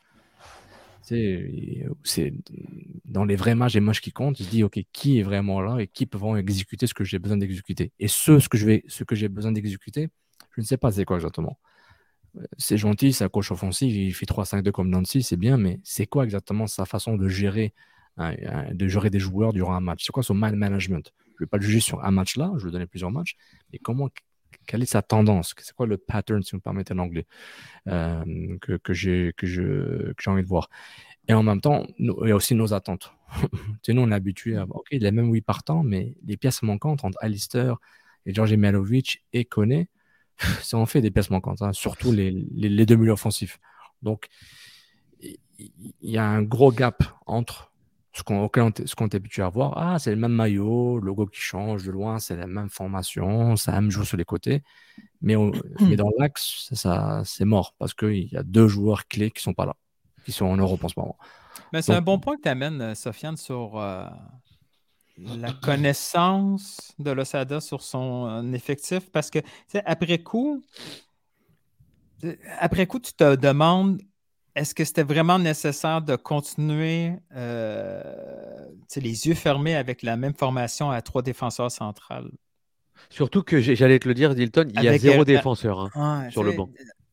C'est, c'est dans les vrais matchs et matchs qui comptent, il se dit ok, qui est vraiment là et qui peut vraiment exécuter ce que j'ai besoin d'exécuter. Et ce, ce que je vais, ce que j'ai besoin d'exécuter, je ne sais pas c'est quoi exactement. C'est gentil, c'est un coach offensif, il fait trois cinq deux comme Nancy, c'est bien, mais c'est quoi exactement sa façon de gérer, hein, de gérer des joueurs durant un match? C'est quoi son man management? Je ne vais pas le juger sur un match là, je vais donner plusieurs matchs, mais comment, quelle est sa tendance? C'est quoi le pattern, si vous me permettez l'anglais, euh, que, que, j'ai, que, je, que j'ai envie de voir? Et en même temps, nous, il y a aussi nos attentes. Nous, on est habitués à OK, il est même huit partants, mais les pièces manquantes entre Alister et Georgi Milovic et Koné, ça en fait des pièces manquantes, hein, surtout les, les, les deux milieux offensifs. Donc, il y a un gros gap entre ce qu'on, ce qu'on est habitué à voir. Ah, c'est le même maillot, le logo qui change de loin, c'est la même formation, ça même joue sur les côtés. Mais, on, mais dans l'axe, ça, ça, c'est mort parce qu'il y a deux joueurs clés qui ne sont pas là, qui sont en Europe en ce moment. Mais c'est Donc, un bon point que tu amènes, Sofiane, sur euh, la connaissance de Losada sur son euh, effectif. Parce que, tu sais, après coup, après coup, tu te demandes est-ce que c'était vraiment nécessaire de continuer euh, les yeux fermés avec la même formation à trois défenseurs centrales? Surtout que j'allais te le dire, Dilton, il y a avec zéro euh, défenseur hein, ouais, sur le banc.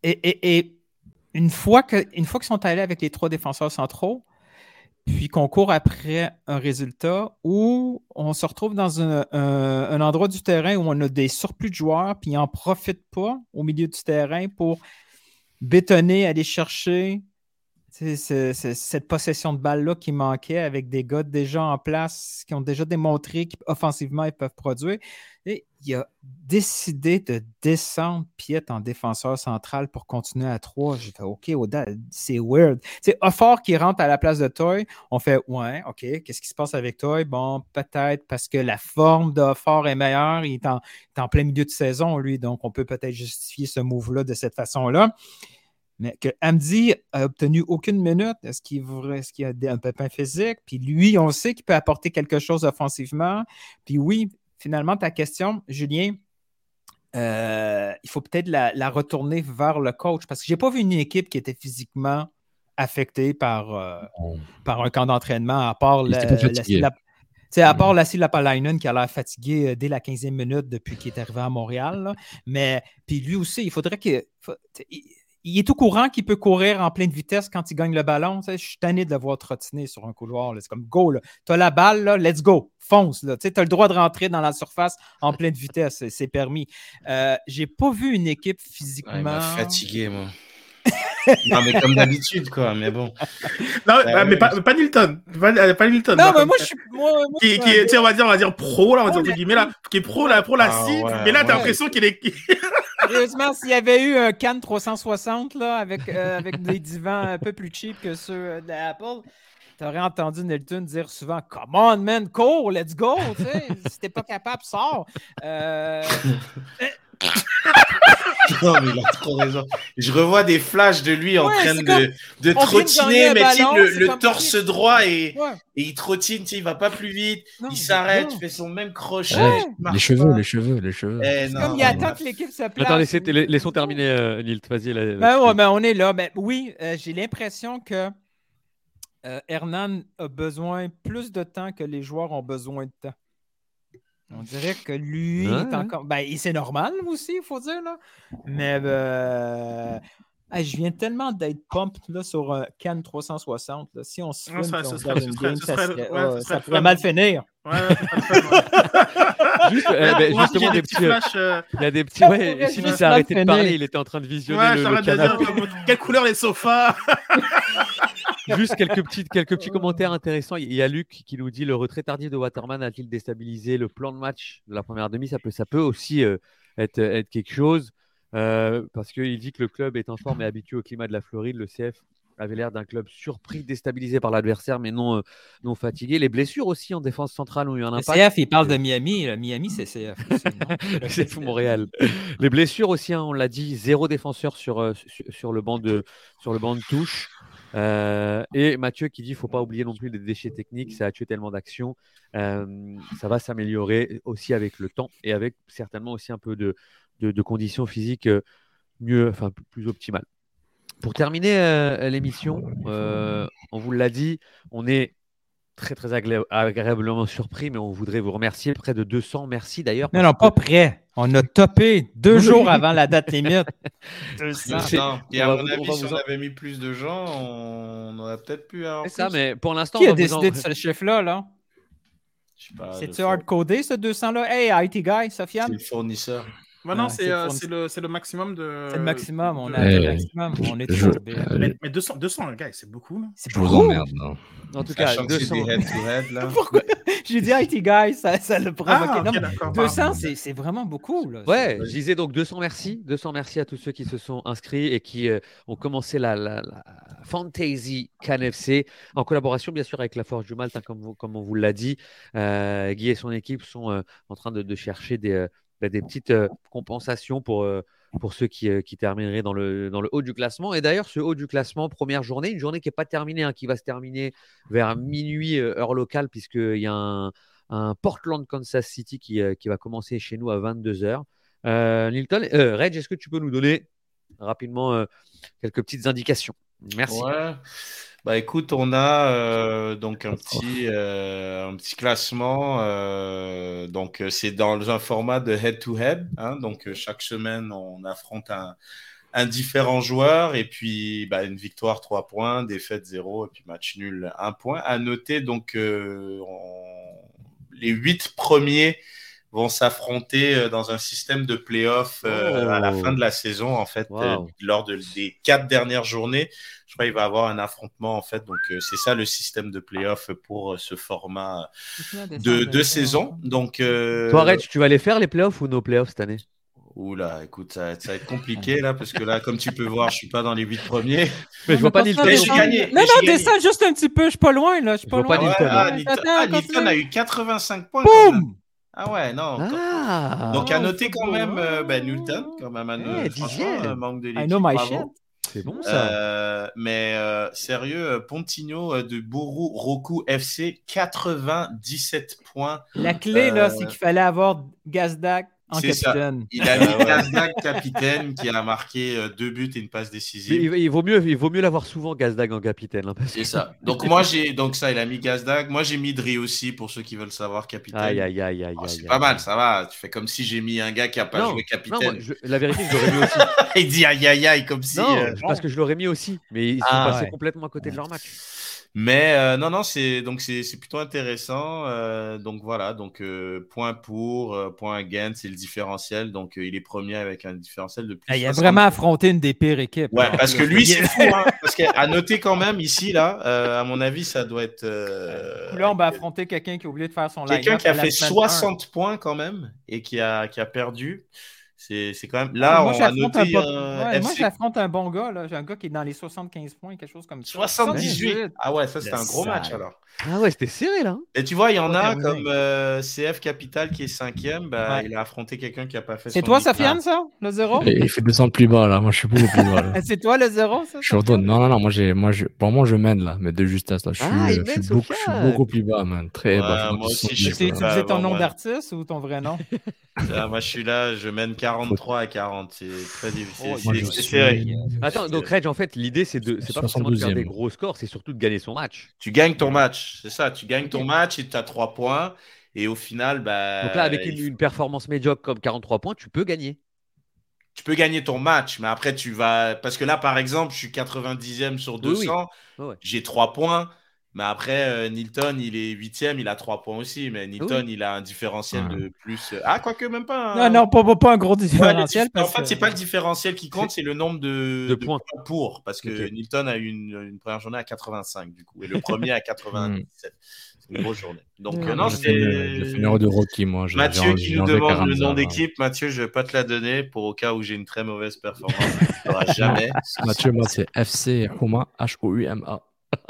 et, et, et une fois que, une fois qu'ils sont allés avec les trois défenseurs centraux, puis qu'on court après un résultat où on se retrouve dans un, un, un endroit du terrain où on a des surplus de joueurs, puis ils n'en profitent pas au milieu du terrain pour bétonner, aller chercher c'est, c'est, c'est cette possession de balle-là qui manquait avec des gars déjà en place qui ont déjà démontré qu'offensivement, ils peuvent produire. Et il a décidé de descendre Piet en défenseur central pour continuer à trois. J'ai fait OK, Oda, c'est weird. C'est Offort qui rentre à la place de Toy. On fait ouais, OK, qu'est-ce qui se passe avec Toy? Bon, peut-être parce que la forme d'Offort est meilleure. Il est en, il est en plein milieu de saison, lui. Donc, on peut peut-être justifier ce move-là de cette façon-là. Mais que Hamdi a obtenu aucune minute, est-ce qu'il, est-ce qu'il a un pépin physique? Puis lui, on sait qu'il peut apporter quelque chose offensivement. Puis oui, finalement, ta question, Julien, euh, il faut peut-être la, la retourner vers le coach parce que je n'ai pas vu une équipe qui était physiquement affectée par, euh, oh. par un camp d'entraînement, à part la, la, la, à part Lassi Lapalainen qui a l'air fatigué dès la quinzième minute depuis qu'il est arrivé à Montréal. Là. Mais puis lui aussi, il faudrait qu'il... Faut, il est au courant qu'il peut courir en pleine vitesse quand il gagne le ballon. Je suis tanné de le voir trottiner sur un couloir. Là. C'est comme go, tu as la balle, là, let's go, fonce. Tu as le droit de rentrer dans la surface en pleine vitesse, c'est, c'est permis. Euh, j'ai pas vu une équipe physiquement. Ouais, il m'a fatigué, moi. Non, mais comme d'habitude, quoi, mais bon. Non, euh, bah, mais pas, pas Nilton. Pas, pas Nilton. Non, moi, mais moi, je suis. Moi, moi, qui, qui est, on va dire, on va dire pro, là, on va dire, entre guillemets, là, qui est pro, là, pro la ah, cible, ouais, mais là, ouais. t'as l'impression qu'il est. Sérieusement, s'il y avait eu un Cannes trois cent soixante là, avec, euh, avec des divans un peu plus cheap que ceux d'Apple, tu aurais entendu Nilton dire souvent « Come on, man, cours, let's go! » Si t'es pas capable, sors! Euh... Non, mais il a trop raison. Je revois des flashs de lui en ouais, train de, comme, de trottiner, mais tu sais, le, le torse comme... droit et, ouais. et il trottine, tu sais, il va pas plus vite, non, il s'arrête, il fait son même crochet. Ouais. Les cheveux, les cheveux, les cheveux, eh, non, comme il attend que l'équipe se place. Attends, laissez, laissons terminer, euh, Nilt, vas-y. Là, ben, ouais, ben, on est là. Ben, oui, euh, j'ai l'impression que euh, Hernan a besoin plus de temps que les joueurs ont besoin de temps. On dirait que lui ouais. est encore. Ben, c'est normal aussi, il faut dire. Là. Mais euh... hey, je viens tellement d'être pumped là, sur un Cannes trois cent soixante. Là. Si on se filme, ça, on ça, regarde ça, une serait, game, ça, ça, serait, serait, ouais, oh, ça, ça pourrait mal finir. Ouais, ouais, juste, euh, ben, moi, justement, des des petits petits. flashs. Euh... Il y a des petits. Ouais, Sylvie s'est arrêté de parler, il était en train de visionner ouais, le, le canapé. De dire, quelle couleur les sofas. Juste quelques petits, quelques petits commentaires intéressants. Il y a Luc qui nous dit le retrait tardif de Waterman a-t-il déstabilisé le plan de match de la première demi? Ça peut, ça peut aussi euh, être, être quelque chose euh, parce qu'il dit que le club est en forme et habitué au climat de la Floride. Le C F avait l'air d'un club surpris, déstabilisé par l'adversaire, mais non, euh, non fatigué. Les blessures aussi en défense centrale ont eu un impact. Le C F, il parle de Miami. Miami, c'est C F. Aussi, le C F Montréal. Les blessures aussi, hein, on l'a dit, zéro défenseur sur, euh, sur, sur, le banc de, sur le banc de touche. Euh, et Mathieu qui dit qu'il ne faut pas oublier non plus les déchets techniques, ça a tué tellement d'actions. Euh, ça va s'améliorer aussi avec le temps et avec certainement aussi un peu de, de, de conditions physiques mieux, enfin plus optimales. Pour terminer euh, l'émission, euh, on vous l'a dit, on est très très agré- agréablement surpris, mais on voudrait vous remercier. Près de deux cents, merci d'ailleurs. Non, non, pas que... prêt. On a topé deux jours avant la date limite. deux cents. Et à mon avis, si on avait mis plus de gens, on aurait peut-être pu avoir. C'est ça, mais pour l'instant. Qui a décidé en... de ce chiffre-là, là? Pas, c'est-tu hard-codé, ce deux cents-là? Hey, I T Guy, Sofiane? C'est le fournisseur. Ouais, non, ah, c'est, c'est, euh, c'est, le, c'est le maximum de. C'est le maximum, on a hey, le maximum. On est toujours bien. Mais, mais deux cents, deux cents, gars, c'est beaucoup, là. C'est je beaucoup. Vous emmerde, non? En tout cas, deux cents. Head to head, là. Pourquoi? J'ai dit I T Guy, ça, ça le provoqué. Ah, okay, non, deux cents, c'est, c'est vraiment beaucoup, là. Ouais, je disais donc deux cents merci. deux cents merci à tous ceux qui se sont inscrits et qui euh, ont commencé la, la, la Fantasy Cannes F C en collaboration, bien sûr, avec la Forge du Malte, hein, comme, comme on vous l'a dit. Euh, Guy et son équipe sont euh, en train de, de chercher des. Euh, des petites euh, compensations pour, euh, pour ceux qui, euh, qui termineraient dans le, dans le haut du classement. Et d'ailleurs, ce haut du classement, première journée, une journée qui n'est pas terminée, hein, qui va se terminer vers minuit euh, heure locale, puisqu'il y a un, un Portland-Kansas City qui, euh, qui va commencer chez nous à vingt-deux heures. Euh, Nilton, euh, Reg, est-ce que tu peux nous donner rapidement euh, quelques petites indications? Merci. Ouais. Bah écoute, on a euh, donc un petit, euh, un petit classement. Euh, donc c'est dans un format de head-to-head. Hein, donc chaque semaine, on affronte un, un différent joueur et puis bah, une victoire trois points, défaite zéro et puis match nul un point. À noter donc euh, on... les huit premiers vont s'affronter dans un système de play-off euh, oh. à la fin de la saison en fait wow. euh, lors de, des quatre dernières journées. Je crois qu'il va y avoir un affrontement en fait. Donc euh, c'est ça le système de play-off pour euh, ce format de, de saison. Donc euh... toi, Reg, tu vas les faire les play-offs ou nos play-offs cette année? Oula, écoute, ça, ça va être compliqué là parce que là, comme tu peux voir, je suis pas dans les huit premiers. Mais je vois pas Nilton. J'ai gagné. Non, non, descends juste un petit peu. Je suis pas loin là. Je suis pas loin. Pas Nilton, ouais, ah, Nilton, ah, Nilton a eu quatre-vingt-cinq points. Boum. Ah ouais, non. Ah, donc à noter quand même euh, ben, Nilton, quand même un hey, euh, manque de l'équipe. I know my shit. C'est bon ça. Euh, mais euh, sérieux, Pontigno de Bourou Roku F C, quatre-vingt-dix-sept points. La clé, euh, là, c'est qu'il fallait avoir Gazdag en c'est capitaine. Ça. Il a mis Gazdag capitaine qui a marqué euh, deux buts et une passe décisive. Il, il vaut mieux, il vaut mieux l'avoir souvent Gazdag en capitaine. Hein, parce c'est que... ça. Donc moi j'ai donc ça, il a mis Gazdag. Moi j'ai mis Dri aussi pour ceux qui veulent savoir capitaine. Aïe aïe aïe aïe. Oh, c'est aïe, pas aïe. mal, ça va. Tu fais comme si j'ai mis un gars qui a pas non, joué capitaine. Non, moi, je, la vérité, je l'aurais mis aussi. Il dit aïe aïe aïe comme si. Non, euh, parce que je l'aurais mis aussi, mais ils sont ah, passés ouais. complètement à côté de leur match. Mais euh, non, non, c'est donc c'est, c'est plutôt intéressant. Euh, donc voilà, donc euh, point pour, euh, point against, c'est le différentiel. Donc euh, il est premier avec un différentiel de plus. Il a vraiment affronté une des pires équipes. Ouais, parce que lui c'est fou. Hein, parce qu'à noter quand même ici là, euh, à mon avis, ça doit être. Euh, là, on va affronter quelqu'un qui a oublié de faire son live. Quelqu'un qui a fait soixante un. Points quand même et qui a qui a perdu. C'est, c'est quand même. Là, moi, on a noté. Un un ouais, moi, j'affronte un bon gars. Là. J'ai un gars qui est dans les soixante-quinze points, quelque chose comme ça. soixante-dix-huit. Ah ouais, ça, c'était un gros match alors. Ah ouais, c'était serré là. Et tu vois, il y en a comme euh, C F Capital qui est cinquième. Bah, ouais. Il a affronté quelqu'un qui n'a pas fait. C'est toi, Sofiane, ça, le zéro? Et il fait descendre plus bas là. Moi, je suis beaucoup plus bas. Là. C'est toi le zéro, ça? Je suis autour. Non, non, non. Moi, j'ai, moi, je, pour moi, je mène là, mais de justesse là. Je suis, ah, je suis, beaucoup, je suis beaucoup plus bas, man. Très ouais, bas. Moi aussi, je suis. Tu disais ton nom d'artiste ou ton vrai nom? Là, moi, je suis là. Je mène quarante-trois à quarante. C'est très difficile. Oh, c'est, c'est serré. Attends, donc Reg, en fait, l'idée, c'est de, c'est pas forcément de faire des gros scores, c'est surtout de gagner son match. Tu gagnes ton match, c'est ça. Tu gagnes ton match et tu as trois points. Et au final, bah. Donc là, avec une, une performance médiocre comme quarante-trois points, tu peux gagner. Tu peux gagner ton match, mais après, tu vas. Parce que là, par exemple, je suis quatre-vingt-dixième sur deux cents. Oui, oui. Ouais. J'ai trois points. Mais après, euh, Nilton, il est huitième, il a trois points aussi. Mais Nilton, oui. il a un différentiel ah. de plus. Ah, quoique même pas. Hein. Non, non, pas, pas un gros différentiel. Ouais, parce en fait, que... c'est pas le différentiel qui compte, c'est le nombre de, de, de points. points pour. Parce que okay. Nilton a eu une, une première journée à quatre-vingt-cinq, du coup. Et le premier à quatre-vingt-dix-sept. C'est une grosse journée. Donc, euh, non, c'est. J'ai fait une heure de Rocky, moi. J'ai, Mathieu j'ai, qui nous demande le nom d'équipe. Hein. Mathieu, je vais pas te la donner pour au cas où j'ai une très mauvaise performance. Tu n'auras jamais. Mathieu, moi, c'est F C Houma, H O U M A.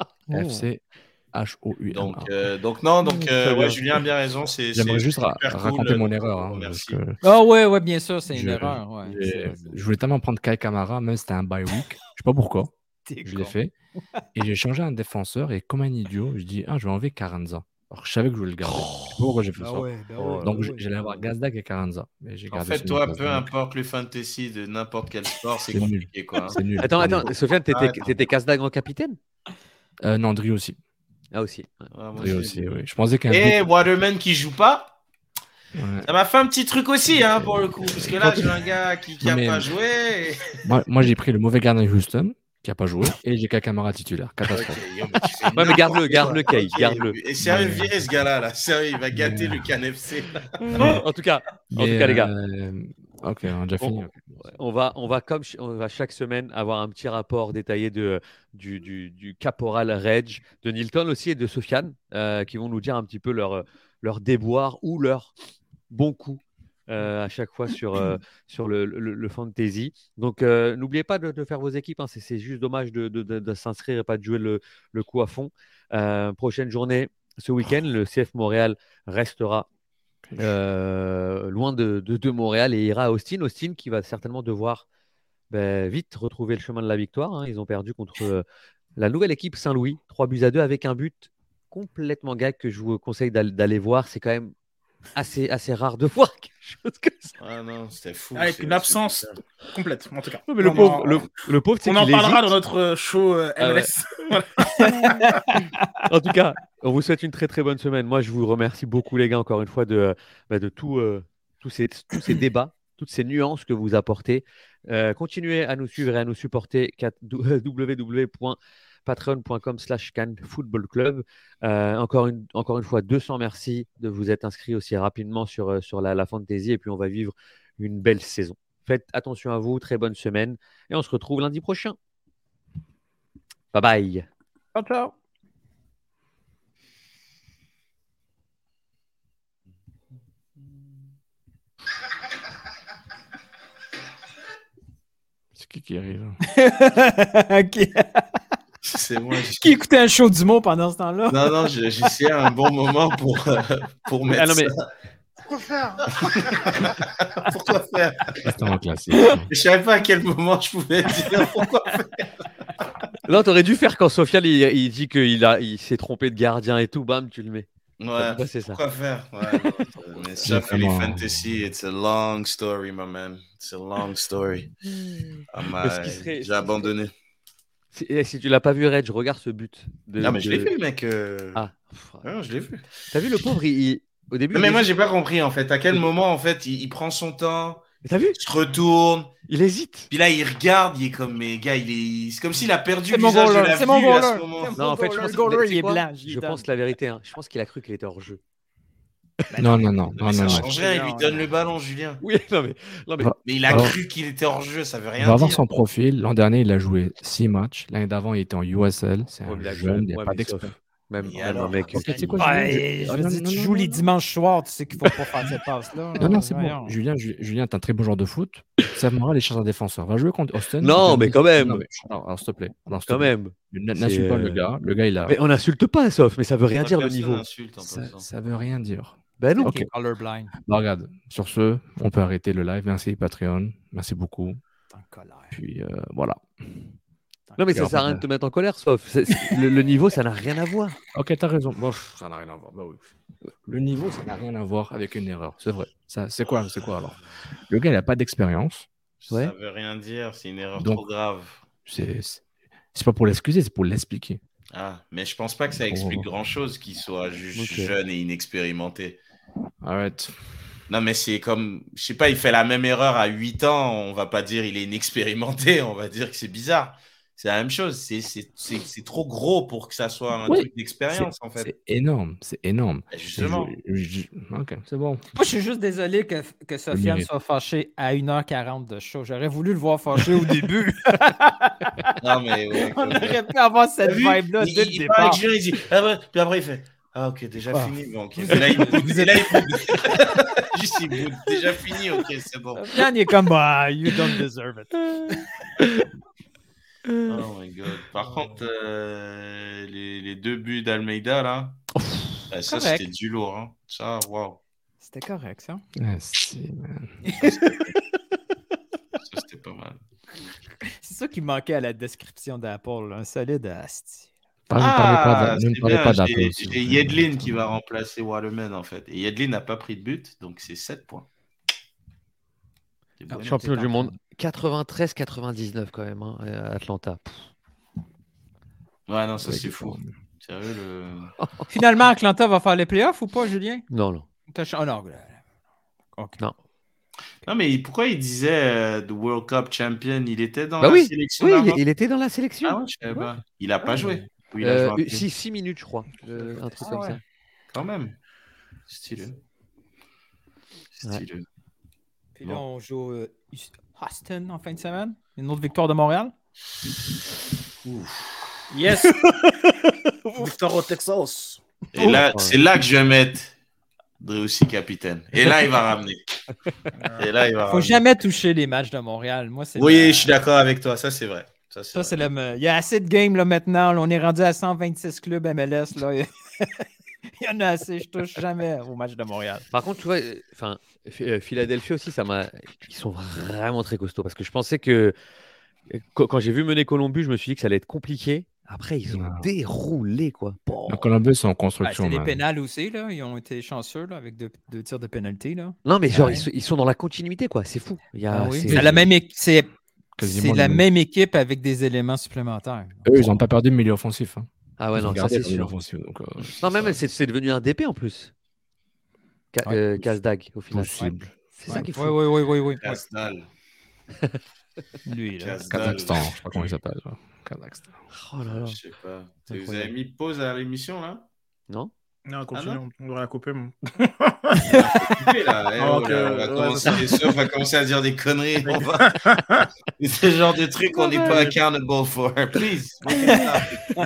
F C H O U M A. Donc, euh, donc non, donc euh, ouais, Julien a bien raison. C'est, J'aimerais c'est juste ra- raconter cool, mon erreur. Hein, merci. Que... Oh ouais, ouais, bien sûr, c'est une je, erreur. Ouais. C'est... Je voulais tellement prendre Kai Kamara, même si c'était un bye week. Je sais pas pourquoi. T'es je con. L'ai fait. Et j'ai changé un défenseur et comme un idiot, je dis ah, je vais enlever Carranza. Alors je savais que je voulais le garder. Oh, je sais pas pourquoi j'ai fait bah ça. Ouais, bah ouais, Donc bah ouais. j'allais avoir Gazdag et Carranza. Mais j'ai en fait, toi, peu importe le fantasy de n'importe quel sport, c'est, c'est compliqué nul. Quoi. Hein. C'est nul. Attends, attends, Sofiane, t'étais, ah, t'étais Gazdag en capitaine? euh, Non, Dri aussi. Ah aussi. Ouais, Dri aussi, oui. Je pensais qu'un. Et but... Waterman qui joue pas. Ouais. Ça m'a fait un petit truc aussi, hein, pour le coup. Parce que là, j'ai un gars qui n'a pas joué. Et... Moi, moi, j'ai pris le mauvais gardien de Houston. Qui n'a pas joué, et j'ai Kai Kamara titulaire. Catastrophe. Okay, ouais, mais garde-le, garde-le, Kai, okay. garde-le. Et sérieux, virez ce gars-là, là. Sérieux, il va gâter le Can F C. En tout cas, en tout cas, les gars. Euh... Ok, on a déjà fini. On, on, va, on, va comme, on va chaque semaine avoir un petit rapport détaillé de, du, du, du caporal Reg, de Nilton aussi et de Sofiane, euh, qui vont nous dire un petit peu leur, leur déboire ou leur bon coup. Euh, à chaque fois sur, euh, sur le, le, le fantasy. Donc, euh, n'oubliez pas de, de faire vos équipes. Hein. C'est, c'est juste dommage de, de, de, de s'inscrire et pas de jouer le, le coup à fond. Euh, prochaine journée, ce week-end, le C F Montréal restera euh, loin de, de, de Montréal et ira à Austin. Austin qui va certainement devoir ben, vite retrouver le chemin de la victoire. Hein. Ils ont perdu contre euh, la nouvelle équipe Saint-Louis, trois buts à deux avec un but complètement gag que je vous conseille d'aller, d'aller voir. C'est quand même Assez, assez rare de voir quelque chose comme ça. Ah non, c'était fou. Avec c'est, une absence c'est... complète, en tout cas. Non, mais le, pauvre, en... le, le pauvre, c'est on qu'il en parlera hésite. Dans notre show euh, M L S. Ah ouais. En tout cas, on vous souhaite une très très bonne semaine. Moi, je vous remercie beaucoup, les gars, encore une fois, de, bah, de tout, euh, tous, ces, tous ces débats, toutes ces nuances que vous apportez. Euh, continuez à nous suivre et à nous supporter. w w w point patreon point com slash cannes football club. Euh, encore, une, encore une fois, deux cents merci de vous être inscrits aussi rapidement sur, sur la, la fantasy. Et puis, on va vivre une belle saison. Faites attention à vous. Très bonne semaine. Et on se retrouve lundi prochain. Bye bye. Ciao, ciao. C'est qui qui arrive? qui... C'est moi. Je... qui écoutait un show d'humour pendant ce temps-là? Non, non, j'essayais un bon moment pour, euh, pour mettre ah, non, mais... ça. Pourquoi faire? Pourquoi faire? C'est un classique. Je savais pas à quel moment je pouvais dire pourquoi faire. Non, t'aurais dû faire quand Sofiane il, il dit qu'il a, il s'est trompé de gardien et tout, bam, tu le mets. Ouais, c'est ça. Pourquoi faire? Ouais, mais ça, for les fantasy, it's a long story, my man. It's a long story. Ah, serait... J'ai abandonné. Si, si tu l'as pas vu, Reg, regarde ce but. De, non, mais de... je l'ai vu, mec. Euh... Ah, non, je l'ai vu. T'as vu le pauvre, il, il... au début. Non, mais il moi, hésite. j'ai pas compris, en fait. À quel moment, en fait, il, il prend son temps. T'as vu? Il se retourne. Il hésite. Puis là, il regarde. Il est comme, mais gars, il est. C'est comme s'il a perdu c'est le visage goaler, de la c'est vue mon à ce moment. Non, en fait, je pense, goaler, que, il est blanc. Je pense la vérité. Hein. Je pense qu'il a cru qu'il était hors jeu. Bah, non, non, non, non, ça non. changerait, il lui donne le ballon, Julien. Oui, non, mais, non, mais... mais il a Alors, cru qu'il était hors jeu, ça veut rien on va dire. voir son profil. L'an dernier, il a joué six matchs. L'année d'avant, il était en U S L. C'est un Ouais, jeune, il n'y a ouais, pas mais d'expérience. Même, Et même alors, un mec. Ok, tu sais quoi, Ouais, Julien, je Ah, veux non, dire, non, tu non, joues non, les non. dimanches soirs, tu sais qu'il faut pas faire cette passe-là. Non, non, c'est Voyons. bon. Julien, Ju- Julien, t'es un très bon joueur de foot. Sam Morril est cherche un défenseur. Va jouer contre Austin. Non, Tu mais donnes- quand même. Non, mais- alors, alors, s'il te plaît. Alors, s'il te Quand plaît. même. N- C'est, N'insulte pas euh, le gars. Le gars, il a. Mais on n'insulte pas, sauf, mais ça veut rien dire le Personne niveau. n'insulte en Ça, passant. ça veut rien dire. Ben non. Ok. Colorblind. Bah, regarde. Sur ce, on peut arrêter le live. Merci, Patreon. Merci beaucoup. T'es en colère. Puis, euh, voilà. Non, mais ça sert à rien de te mettre en colère, sauf. C'est- c'est- le, le niveau, ça n'a rien à voir. Ok, t'as raison. Bon, pff, ça n'a rien à voir. Bah oui. Le niveau, ça n'a rien à voir avec une erreur. C'est vrai. Ça, c'est quoi, c'est quoi alors? Le gars, il n'a pas d'expérience. Ouais. Ça veut rien dire, c'est une erreur Donc- trop grave. C'est, c'est c'est pas pour l'excuser, c'est pour l'expliquer. Ah, mais je pense pas que ça explique Oh. grand-chose qu'il soit juste Ok. jeune et inexpérimenté. Arrête. Non, mais c'est comme, je sais pas, il fait la même erreur à huit ans, on va pas dire il est inexpérimenté, on va dire que c'est bizarre. C'est la même chose, c'est, c'est, c'est, c'est trop gros pour que ça soit un Oui, truc d'expérience, en fait. C'est énorme, c'est énorme. Et justement. Je- je- je- ok, c'est bon. Moi, je suis juste désolé que, que Sofiane mérite. soit fâché à une heure quarante de show. J'aurais voulu le voir fâché au début. Non, mais ouais, On comme- aurait pu avoir cette T'as vu? vibe-là il, dès il, le il parle avec départ. Julien, il dit, ah ouais, puis après il fait, ah ok, déjà Ah. fini, bon, ok. Et là, il boude, et là, il boude. Juste, il boude, déjà fini, ok, c'est bon. Sofiane, il est comme, ah, you don't deserve it. Oh my god. Par contre, euh, les, les deux buts d'Almeida, là, euh, ça, Correct. c'était du lourd. Hein. Ça, waouh. C'était correct, ça. Ah, si, man. Ça, c'était pas mal. C'est ça qui manquait à la description d'Apple. Un solide asti. Parlez- parlez pas d'a- ne c'est me parlez bien, pas j'ai- d'Apple. s'il vous J'ai plaît. Yedlin qui va remplacer Waterman, en fait. Et Yedlin n'a pas pris de but, donc c'est sept points. C'est bon. Champion c'est du en monde. quatre-vingt-treize quatre-vingt-dix-neuf quand même, hein, à Atlanta. Pff. Ouais, non, ça, Ouais, c'est il fou. faut- Sérieux, le... Finalement, Atlanta va faire les playoffs ou pas, Julien? Non, non. T'as ch- oh, non. OK. Non. Non, mais pourquoi il disait euh, The World Cup Champion? Il était dans Bah la oui, sélection oui, d'avant? il, il était dans la sélection. Ah ouais, je savais pas. Il a pas Ouais. joué. Ou il a Euh, joué un peu? six, six minutes, je crois. Euh, un truc Ah comme ouais. ça. Quand même. Stylé. Stylé. Puis là, Bon. on joue euh, Houston en fin de semaine. Une autre victoire de Montréal. Yes! Victor au Texas. Et là, ouais. c'est là que je vais mettre Drewsy capitaine. Et là, il va ramener. Et là, il va Faut ramener. jamais toucher les matchs de Montréal. Moi, c'est Oui, le- je suis d'accord avec toi. Ça, c'est vrai. Ça, c'est Ça, vrai. c'est le. me- Il y a assez de games là, maintenant. Là, on est rendu à cent vingt-six clubs M L S. Là. Il y en a assez. Je touche jamais au match de Montréal. Par contre, tu vois, euh, enfin, Ph- euh, Philadelphie aussi, ça m'a. Ils sont vraiment très costauds parce que je pensais que euh, quand, quand j'ai vu mener Columbus, je me suis dit que ça allait être compliqué. Après, ils ont Non. déroulé quoi. Bon. Le Columbus est en Ouais, construction. c'est des man. pénals aussi. Là. Ils ont été chanceux là, avec deux, deux tirs de pénalité. Là. Non, mais genre, Ouais. ils, sont, ils sont dans la continuité quoi. C'est fou. Il y a, Ah oui. c'est- C'est la même, é- c'est, Quasiment c'est la le même. même équipe avec des éléments supplémentaires. Eux, ils n'ont pas perdu le milieu offensif. Hein. Ah ouais, Ils ont non, ça gardé c'est le milieu sûr. offensif. Donc, euh, Non, même c'est, c'est devenu un D P en plus. Ka- Ouais. euh, Kazdag au final. possible. C'est ça qui est fou. Oui, oui, oui, oui, oui. Casdal. Lui, là. Casse-dalle. Kazakhstan, je sais pas comment il s'appelle. là. Kazakhstan. Oh là là. Je sais pas. Vous Incroyable. avez mis pause à l'émission là? Non? Non, continue, non on devrait la couper. Mon... Coupé, là. Eh, Ah, oh, ok, là, on, va ouais, commencer, c'est ça. on va commencer à dire des conneries. On va... C'est ce genre de trucs qu'on n'est pas accountable for. Please.